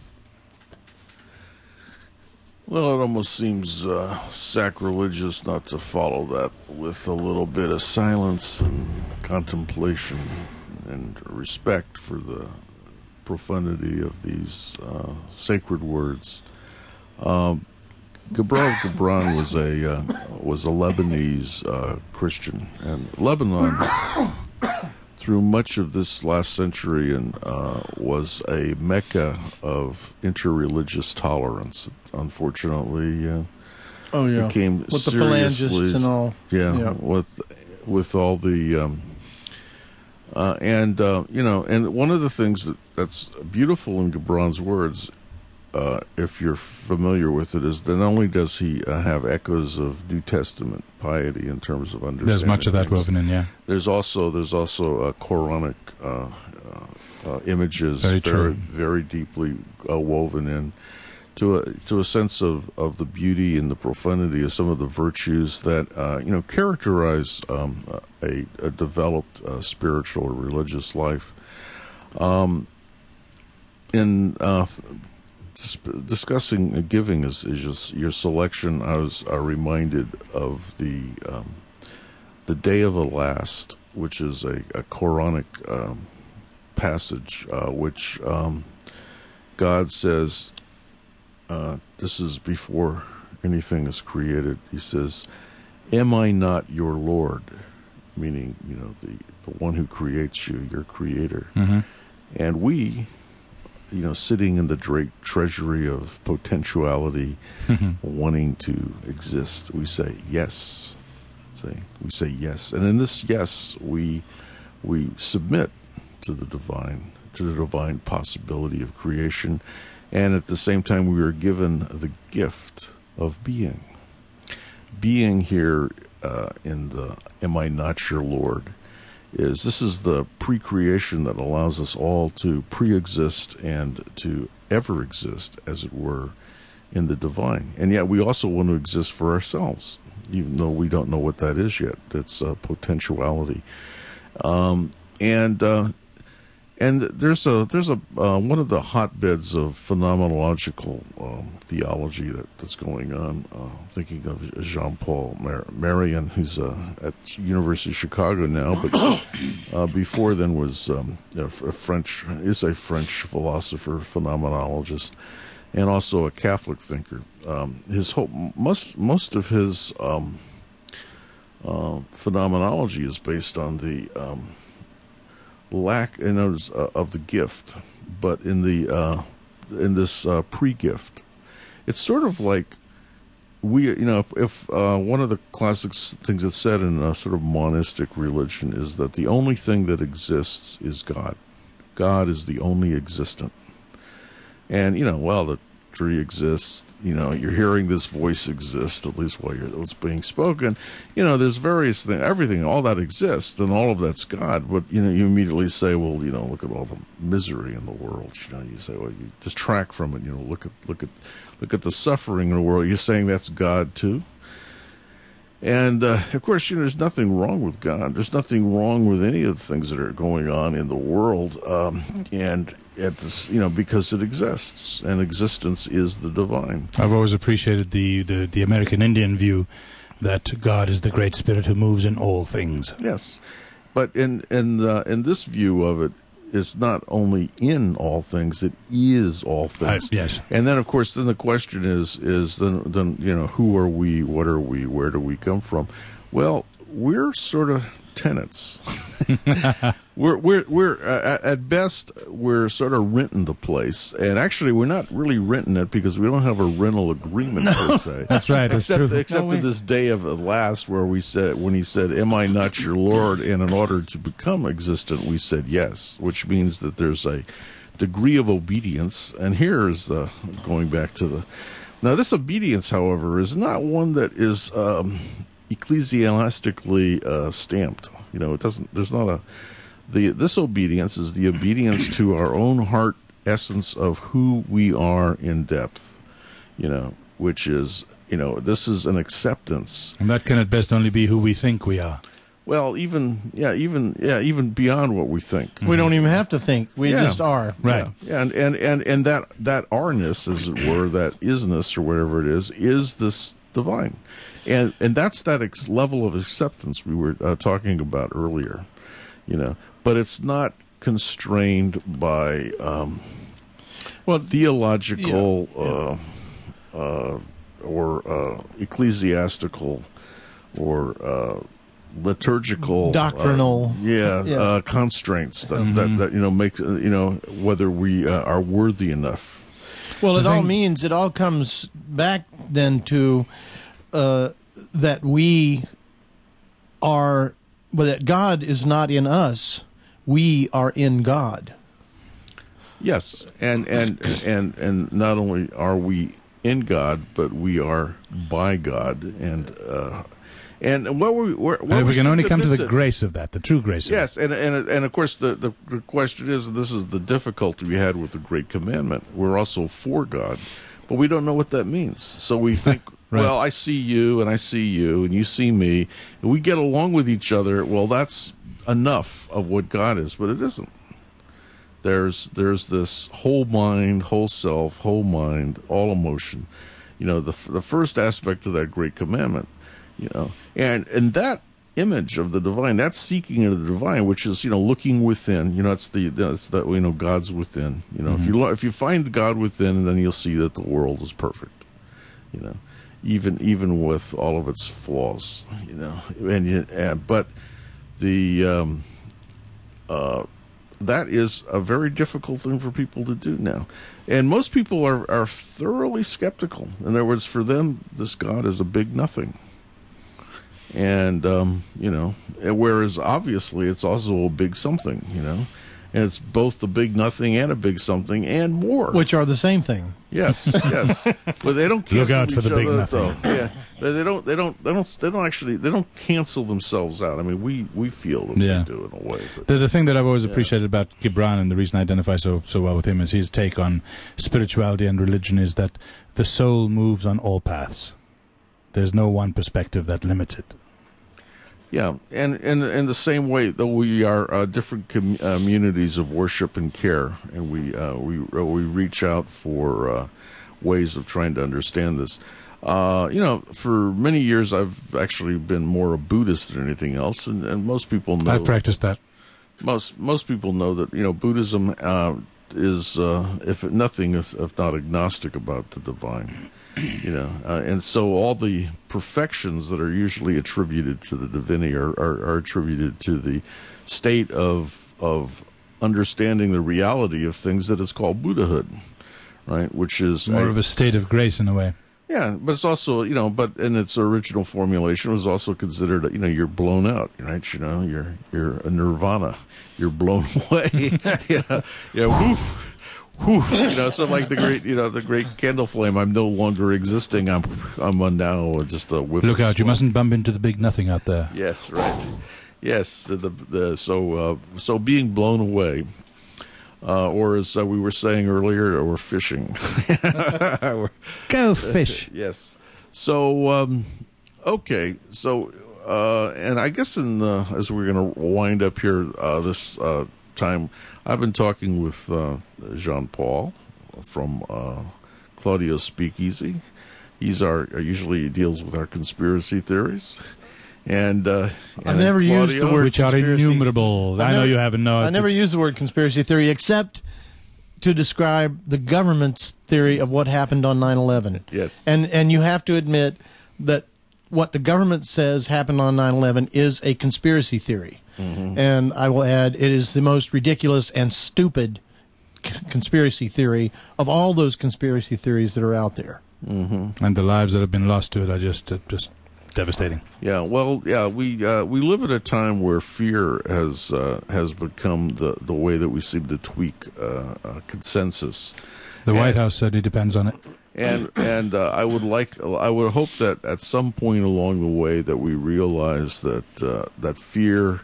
Well, it almost seems uh, sacrilegious not to follow that with a little bit of silence and contemplation and respect for the profundity of these uh, sacred words. Um, Gibran Gibran was a uh, was a Lebanese uh, Christian, and Lebanon through much of this last century and uh, was a mecca of interreligious tolerance. Unfortunately, uh, Oh yeah, became with the seriously, phalangists and all. Yeah, Yeah. with with all the um, uh, and uh, you know, and one of the things that, that's beautiful in Gibran's words, uh, if you're familiar with it, is that not only does he uh, have echoes of New Testament piety in terms of understanding, There's much of that things. woven in, yeah. There's also there's also uh, Quranic uh, uh, uh, images Very very true. very deeply uh, woven in to a to a sense of, of the beauty and the profundity of some of the virtues that uh, you know characterize um, a, a developed uh, spiritual or religious life. Um, in uh, sp- discussing giving is, is just your selection, I was uh, reminded of the um, the Day of the Last, which is a, a Quranic um, passage, uh, which um, God says. Uh, this is before anything is created. He says, "Am I not your Lord?" Meaning, you know, the, the one who creates you, your creator. Mm-hmm. And we, you know, sitting in the dra- treasury of potentiality, wanting to exist, we say yes. Say we say yes, and in this yes, we we submit to the divine, to the divine possibility of creation. And at the same time, we are given the gift of being. Being here uh, in the "Am I not your Lord?" is this is the pre-creation that allows us all to pre-exist and to ever exist, as it were, in the divine. And yet we also want to exist for ourselves, even though we don't know what that is yet. It's uh, potentiality. Um, and... Uh, And there's a there's a uh, one of the hotbeds of phenomenological um, theology that, that's going on. Uh, thinking of Jean-Paul Mar- Marion, who's uh, at University of Chicago now, but uh, before then was um, a, a French is a French philosopher, phenomenologist, and also a Catholic thinker. Um, his whole most most of his um, uh, phenomenology is based on the um, lack in those, uh, of the gift, but in the uh, in this uh, pre-gift, it's sort of like we, you know, if, if uh, one of the classic things that's said in a sort of monistic religion is that the only thing that exists is God. God is the only existent, and you know, well, the tree exists. You know, you're hearing this voice exist, at least while you're, it's being spoken. You know, there's various things, everything, all that exists, and all of that's God. But, you know, you immediately say, well, you know, look at all the misery in the world. You know, you say, well, you distract from it. You know, look at, look at, look at the suffering in the world. You're saying that's God too? And, uh, of course, you know, there's nothing wrong with God. There's nothing wrong with any of the things that are going on in the world. Um, and at this, you know, because it exists, and existence is the divine. I've always appreciated the, the, the American Indian view that God is the great spirit who moves in all things. Yes. But in, in, uh, in this view of it, it's not only in all things, it is all things. I, yes. And then, of course, then the question is, is then, then, you know, who are we? What are we? Where do we come from? Well, we're sort of tenants. we're, we're, we're, uh, at best, we're sort of renting the place. And actually, we're not really renting it because we don't have a rental agreement, no. per se. That's right. That's except true. except no in this day of the last where we said, when he said, "Am I not your Lord?" And in order to become existent, we said yes, which means that there's a degree of obedience. And here's uh, going back to the... Now, this obedience, however, is not one that is um, ecclesiastically uh, stamped. You know, it doesn't... There's not a... The, this obedience is the obedience to our own heart essence of who we are in depth, you know, which is, you know, this is an acceptance. And that can at best only be who we think we are. Well, even, yeah, even, yeah, even beyond what we think. We don't even have to think. We Yeah. just are. Right. Yeah, yeah, and, and, and, and that, that are-ness, as it were, that isness or whatever it is, is this divine. And, and that's that ex- level of acceptance we were uh, talking about earlier, you know. But it's not constrained by um, Well, theological yeah, yeah. Uh, uh, or uh, ecclesiastical or uh, liturgical, doctrinal, uh, yeah, yeah. Uh, constraints that, Mm-hmm. that that you know make uh, you know whether we uh, are worthy enough. Well, it The all thing- means it all comes back then to uh, that we are, well, that God is not in us; we are in God. Yes, and and and and not only are we in God, but we are by God, and uh, and what we where, And if we can only come to the grace. grace of that, the true grace of it. Yes, and and and of course the, the the question is, this is the difficulty we had with the Great Commandment. We're also for God, but we don't know what that means. So we think, Right. well, I see you, and I see you, and you see me, and we get along with each other. Well, that's enough of what God is, but it isn't. There's there's this whole mind, whole self, whole mind, all emotion. You know, the the first aspect of that Great Commandment. You know, and and that image of the divine, that's seeking of the divine, which is, you know, looking within. You know, it's the that's that you know God's within. You know, if you lo- if you find God within, then you'll see that the world is perfect. You know, even even with all of its flaws. You know, and you, uh, but the um, uh, that is a very difficult thing for people to do now, and most people are are thoroughly skeptical. In other words, for them, this God is a big nothing. And, um, you know, whereas obviously it's also a big something, you know, and it's both the big nothing and a big something and more. Which are the same thing. Yes, yes, but they don't cancel Look out for each the big other, nothing. though. Yeah, but they don't, they don't, they don't, they don't actually, they don't cancel themselves out. I mean, we we feel that Yeah. they do in a way. But, The, the thing that I've always appreciated about Gibran, and the reason I identify so so well with him, is his take on spirituality and religion is that the soul moves on all paths. There's no one perspective that limits it. Yeah, and in in the same way, though, we are uh, different com- uh, communities of worship and care, and we uh, we uh, we reach out for uh, ways of trying to understand this. Uh, you know, for many years, I've actually been more a Buddhist than anything else, and, and most people know. I've practiced that. Most most people know that, you know, Buddhism uh, is, uh, if nothing, if, if not agnostic about the divine. You know, uh, and so all the perfections that are usually attributed to the divinity are, are, are attributed to the state of of understanding the reality of things that is called Buddhahood, right? Which is More a- of a state of grace in a way. yeah, but it's also, you know, but in its original formulation, it was also considered, you know, you're blown out, right? You know, you're you're a nirvana, you're blown away. yeah, yeah, woof. Whew, you know, so like the great, you know, the great candle flame. I'm no longer existing. I'm, I'm a now just a whiff. Look of out, you smoke. mustn't bump into the big nothing out there. Yes, right. Yes, the the so uh, so being blown away, uh, or as uh, we were saying earlier, or fishing. We're- Go fish. yes. So um, okay, so uh, and I guess in the, as we're going to wind up here uh, this uh, time, I've been talking with uh, Jean Paul from uh, Claudio's Speakeasy. He's our usually deals with our conspiracy theories, and uh, I've and never used the Claudio- word Which are conspiracy. innumerable. I know never- you haven't. No, I never it's- used the word conspiracy theory except to describe the government's theory of what happened on nine eleven. Yes. And and you have to admit that what the government says happened on nine eleven is a conspiracy theory. Mm-hmm. And I will add, it is the most ridiculous and stupid c- conspiracy theory of all those conspiracy theories that are out there. And the lives that have been lost to it are just uh, just devastating. Yeah, well, yeah, we uh, we live at a time where fear has uh, has become the, the way that we seem to tweak uh, uh, consensus. The And- White House certainly depends on it. And and uh, I would like I would hope that at some point along the way that we realize that uh, that fear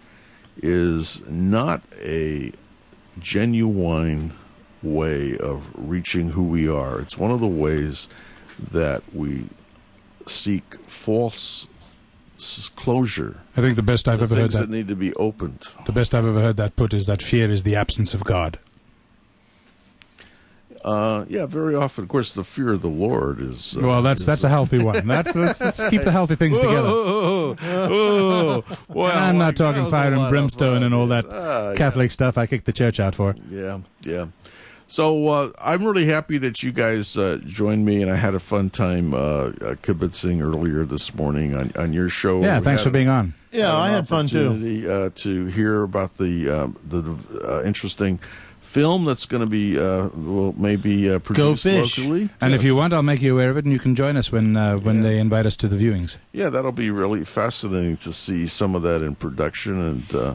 is not a genuine way of reaching who we are. It's one of the ways that we seek false s- closure. I think the best I've The ever heard things that. that need to be opened. The best I've ever heard that put is that fear is the absence of God. Uh, yeah, very often, of course, the fear of the Lord is. Uh, Well, that's is that's a healthy one. That's let's, let's keep the healthy things together. Whoa, whoa, whoa. Well, And I'm like, not talking that was a fire lot and of brimstone fun. and all that Ah, Catholic yes. stuff. I kicked the church out for. Yeah, yeah. So uh, I'm really happy that you guys uh, joined me, and I had a fun time uh, uh, kibitzing earlier this morning on, on your show. Yeah, We thanks had for being on. Yeah, I had fun too. opportunity, Uh, to hear about the uh, the uh, interesting film that's going to be uh, well maybe uh, produced fish. locally. And yeah. if you want, I'll make you aware of it, and you can join us when uh, when Yeah. they invite us to the viewings. Yeah, that'll be really fascinating to see some of that in production. And uh,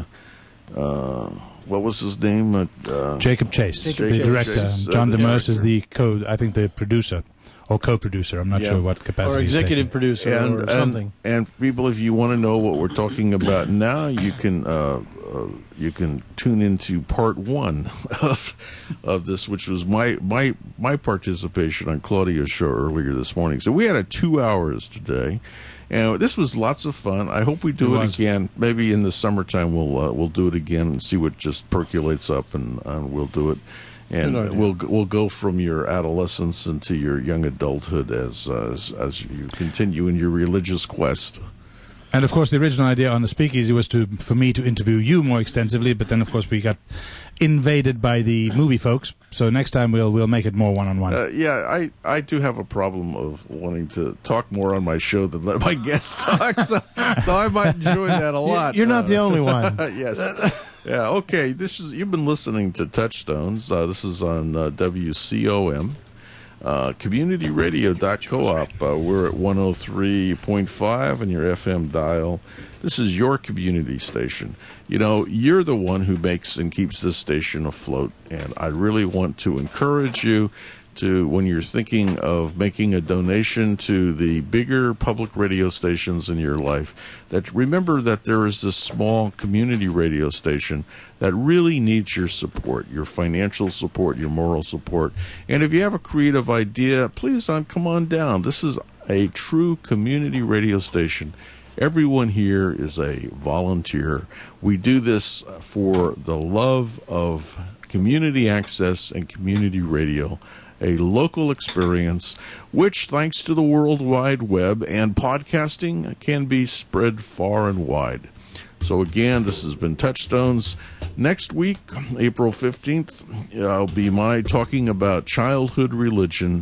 uh, what was his name? Uh, uh, Jacob Chase, Jacob the director. Chase, uh, John the Demers is director. the co. I think the producer or co-producer. I'm not Yeah. sure what capacity. Or he's executive taking. producer and, or and, something. and people, if you want to know what we're talking about now, you can uh, uh, you can tune into part one of of this, which was my my my participation on Claudio's show earlier this morning. So we had a two hours today, and this was lots of fun. I hope we do It it, was. again. Maybe in the summertime we'll uh, we'll do it again and see what just percolates up, and, and we'll do it. And Good idea. we'll we'll go from your adolescence into your young adulthood as uh, as, as you continue in your religious quest. And of course, the original idea on the Speakeasy was to for me to interview you more extensively. But then, of course, we got invaded by the movie folks. So next time we'll we'll make it more one on one. Uh, yeah, I, I do have a problem of wanting to talk more on my show than let my guests talk, so, so I might enjoy that a lot. You're not Uh, the only one. yes. Yeah. Okay. This is you've been listening to Touchstones. Uh, this is on uh, W C O M, uh, community radio dot coop. Uh, we're at one oh three point five on your F M dial. This is your community station. You know, you're the one who makes and keeps this station afloat, and I really want to encourage you to, when you're thinking of making a donation to the bigger public radio stations in your life, that remember that there is this small community radio station that really needs your support, your financial support, your moral support. And if you have a creative idea, please on, come on down. This is a true community radio station. Everyone here is a volunteer. We do this for the love of community access and community radio, a local experience, which, thanks to the World Wide Web and podcasting, can be spread far and wide. So again, this has been Touchstones. Next week, April fifteenth, I'll be my talking about childhood religion,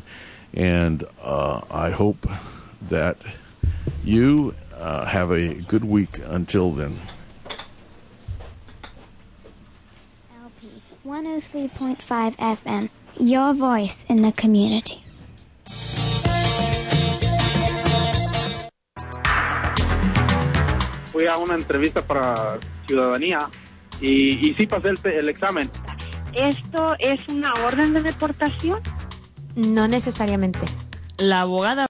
and uh, I hope that you uh, have a good week until then. L P one oh three point five F M, your voice in the community. Fui a una entrevista para ciudadanía y, y sí pasé el, el examen. ¿Esto es una orden de deportación? No necesariamente. La abogada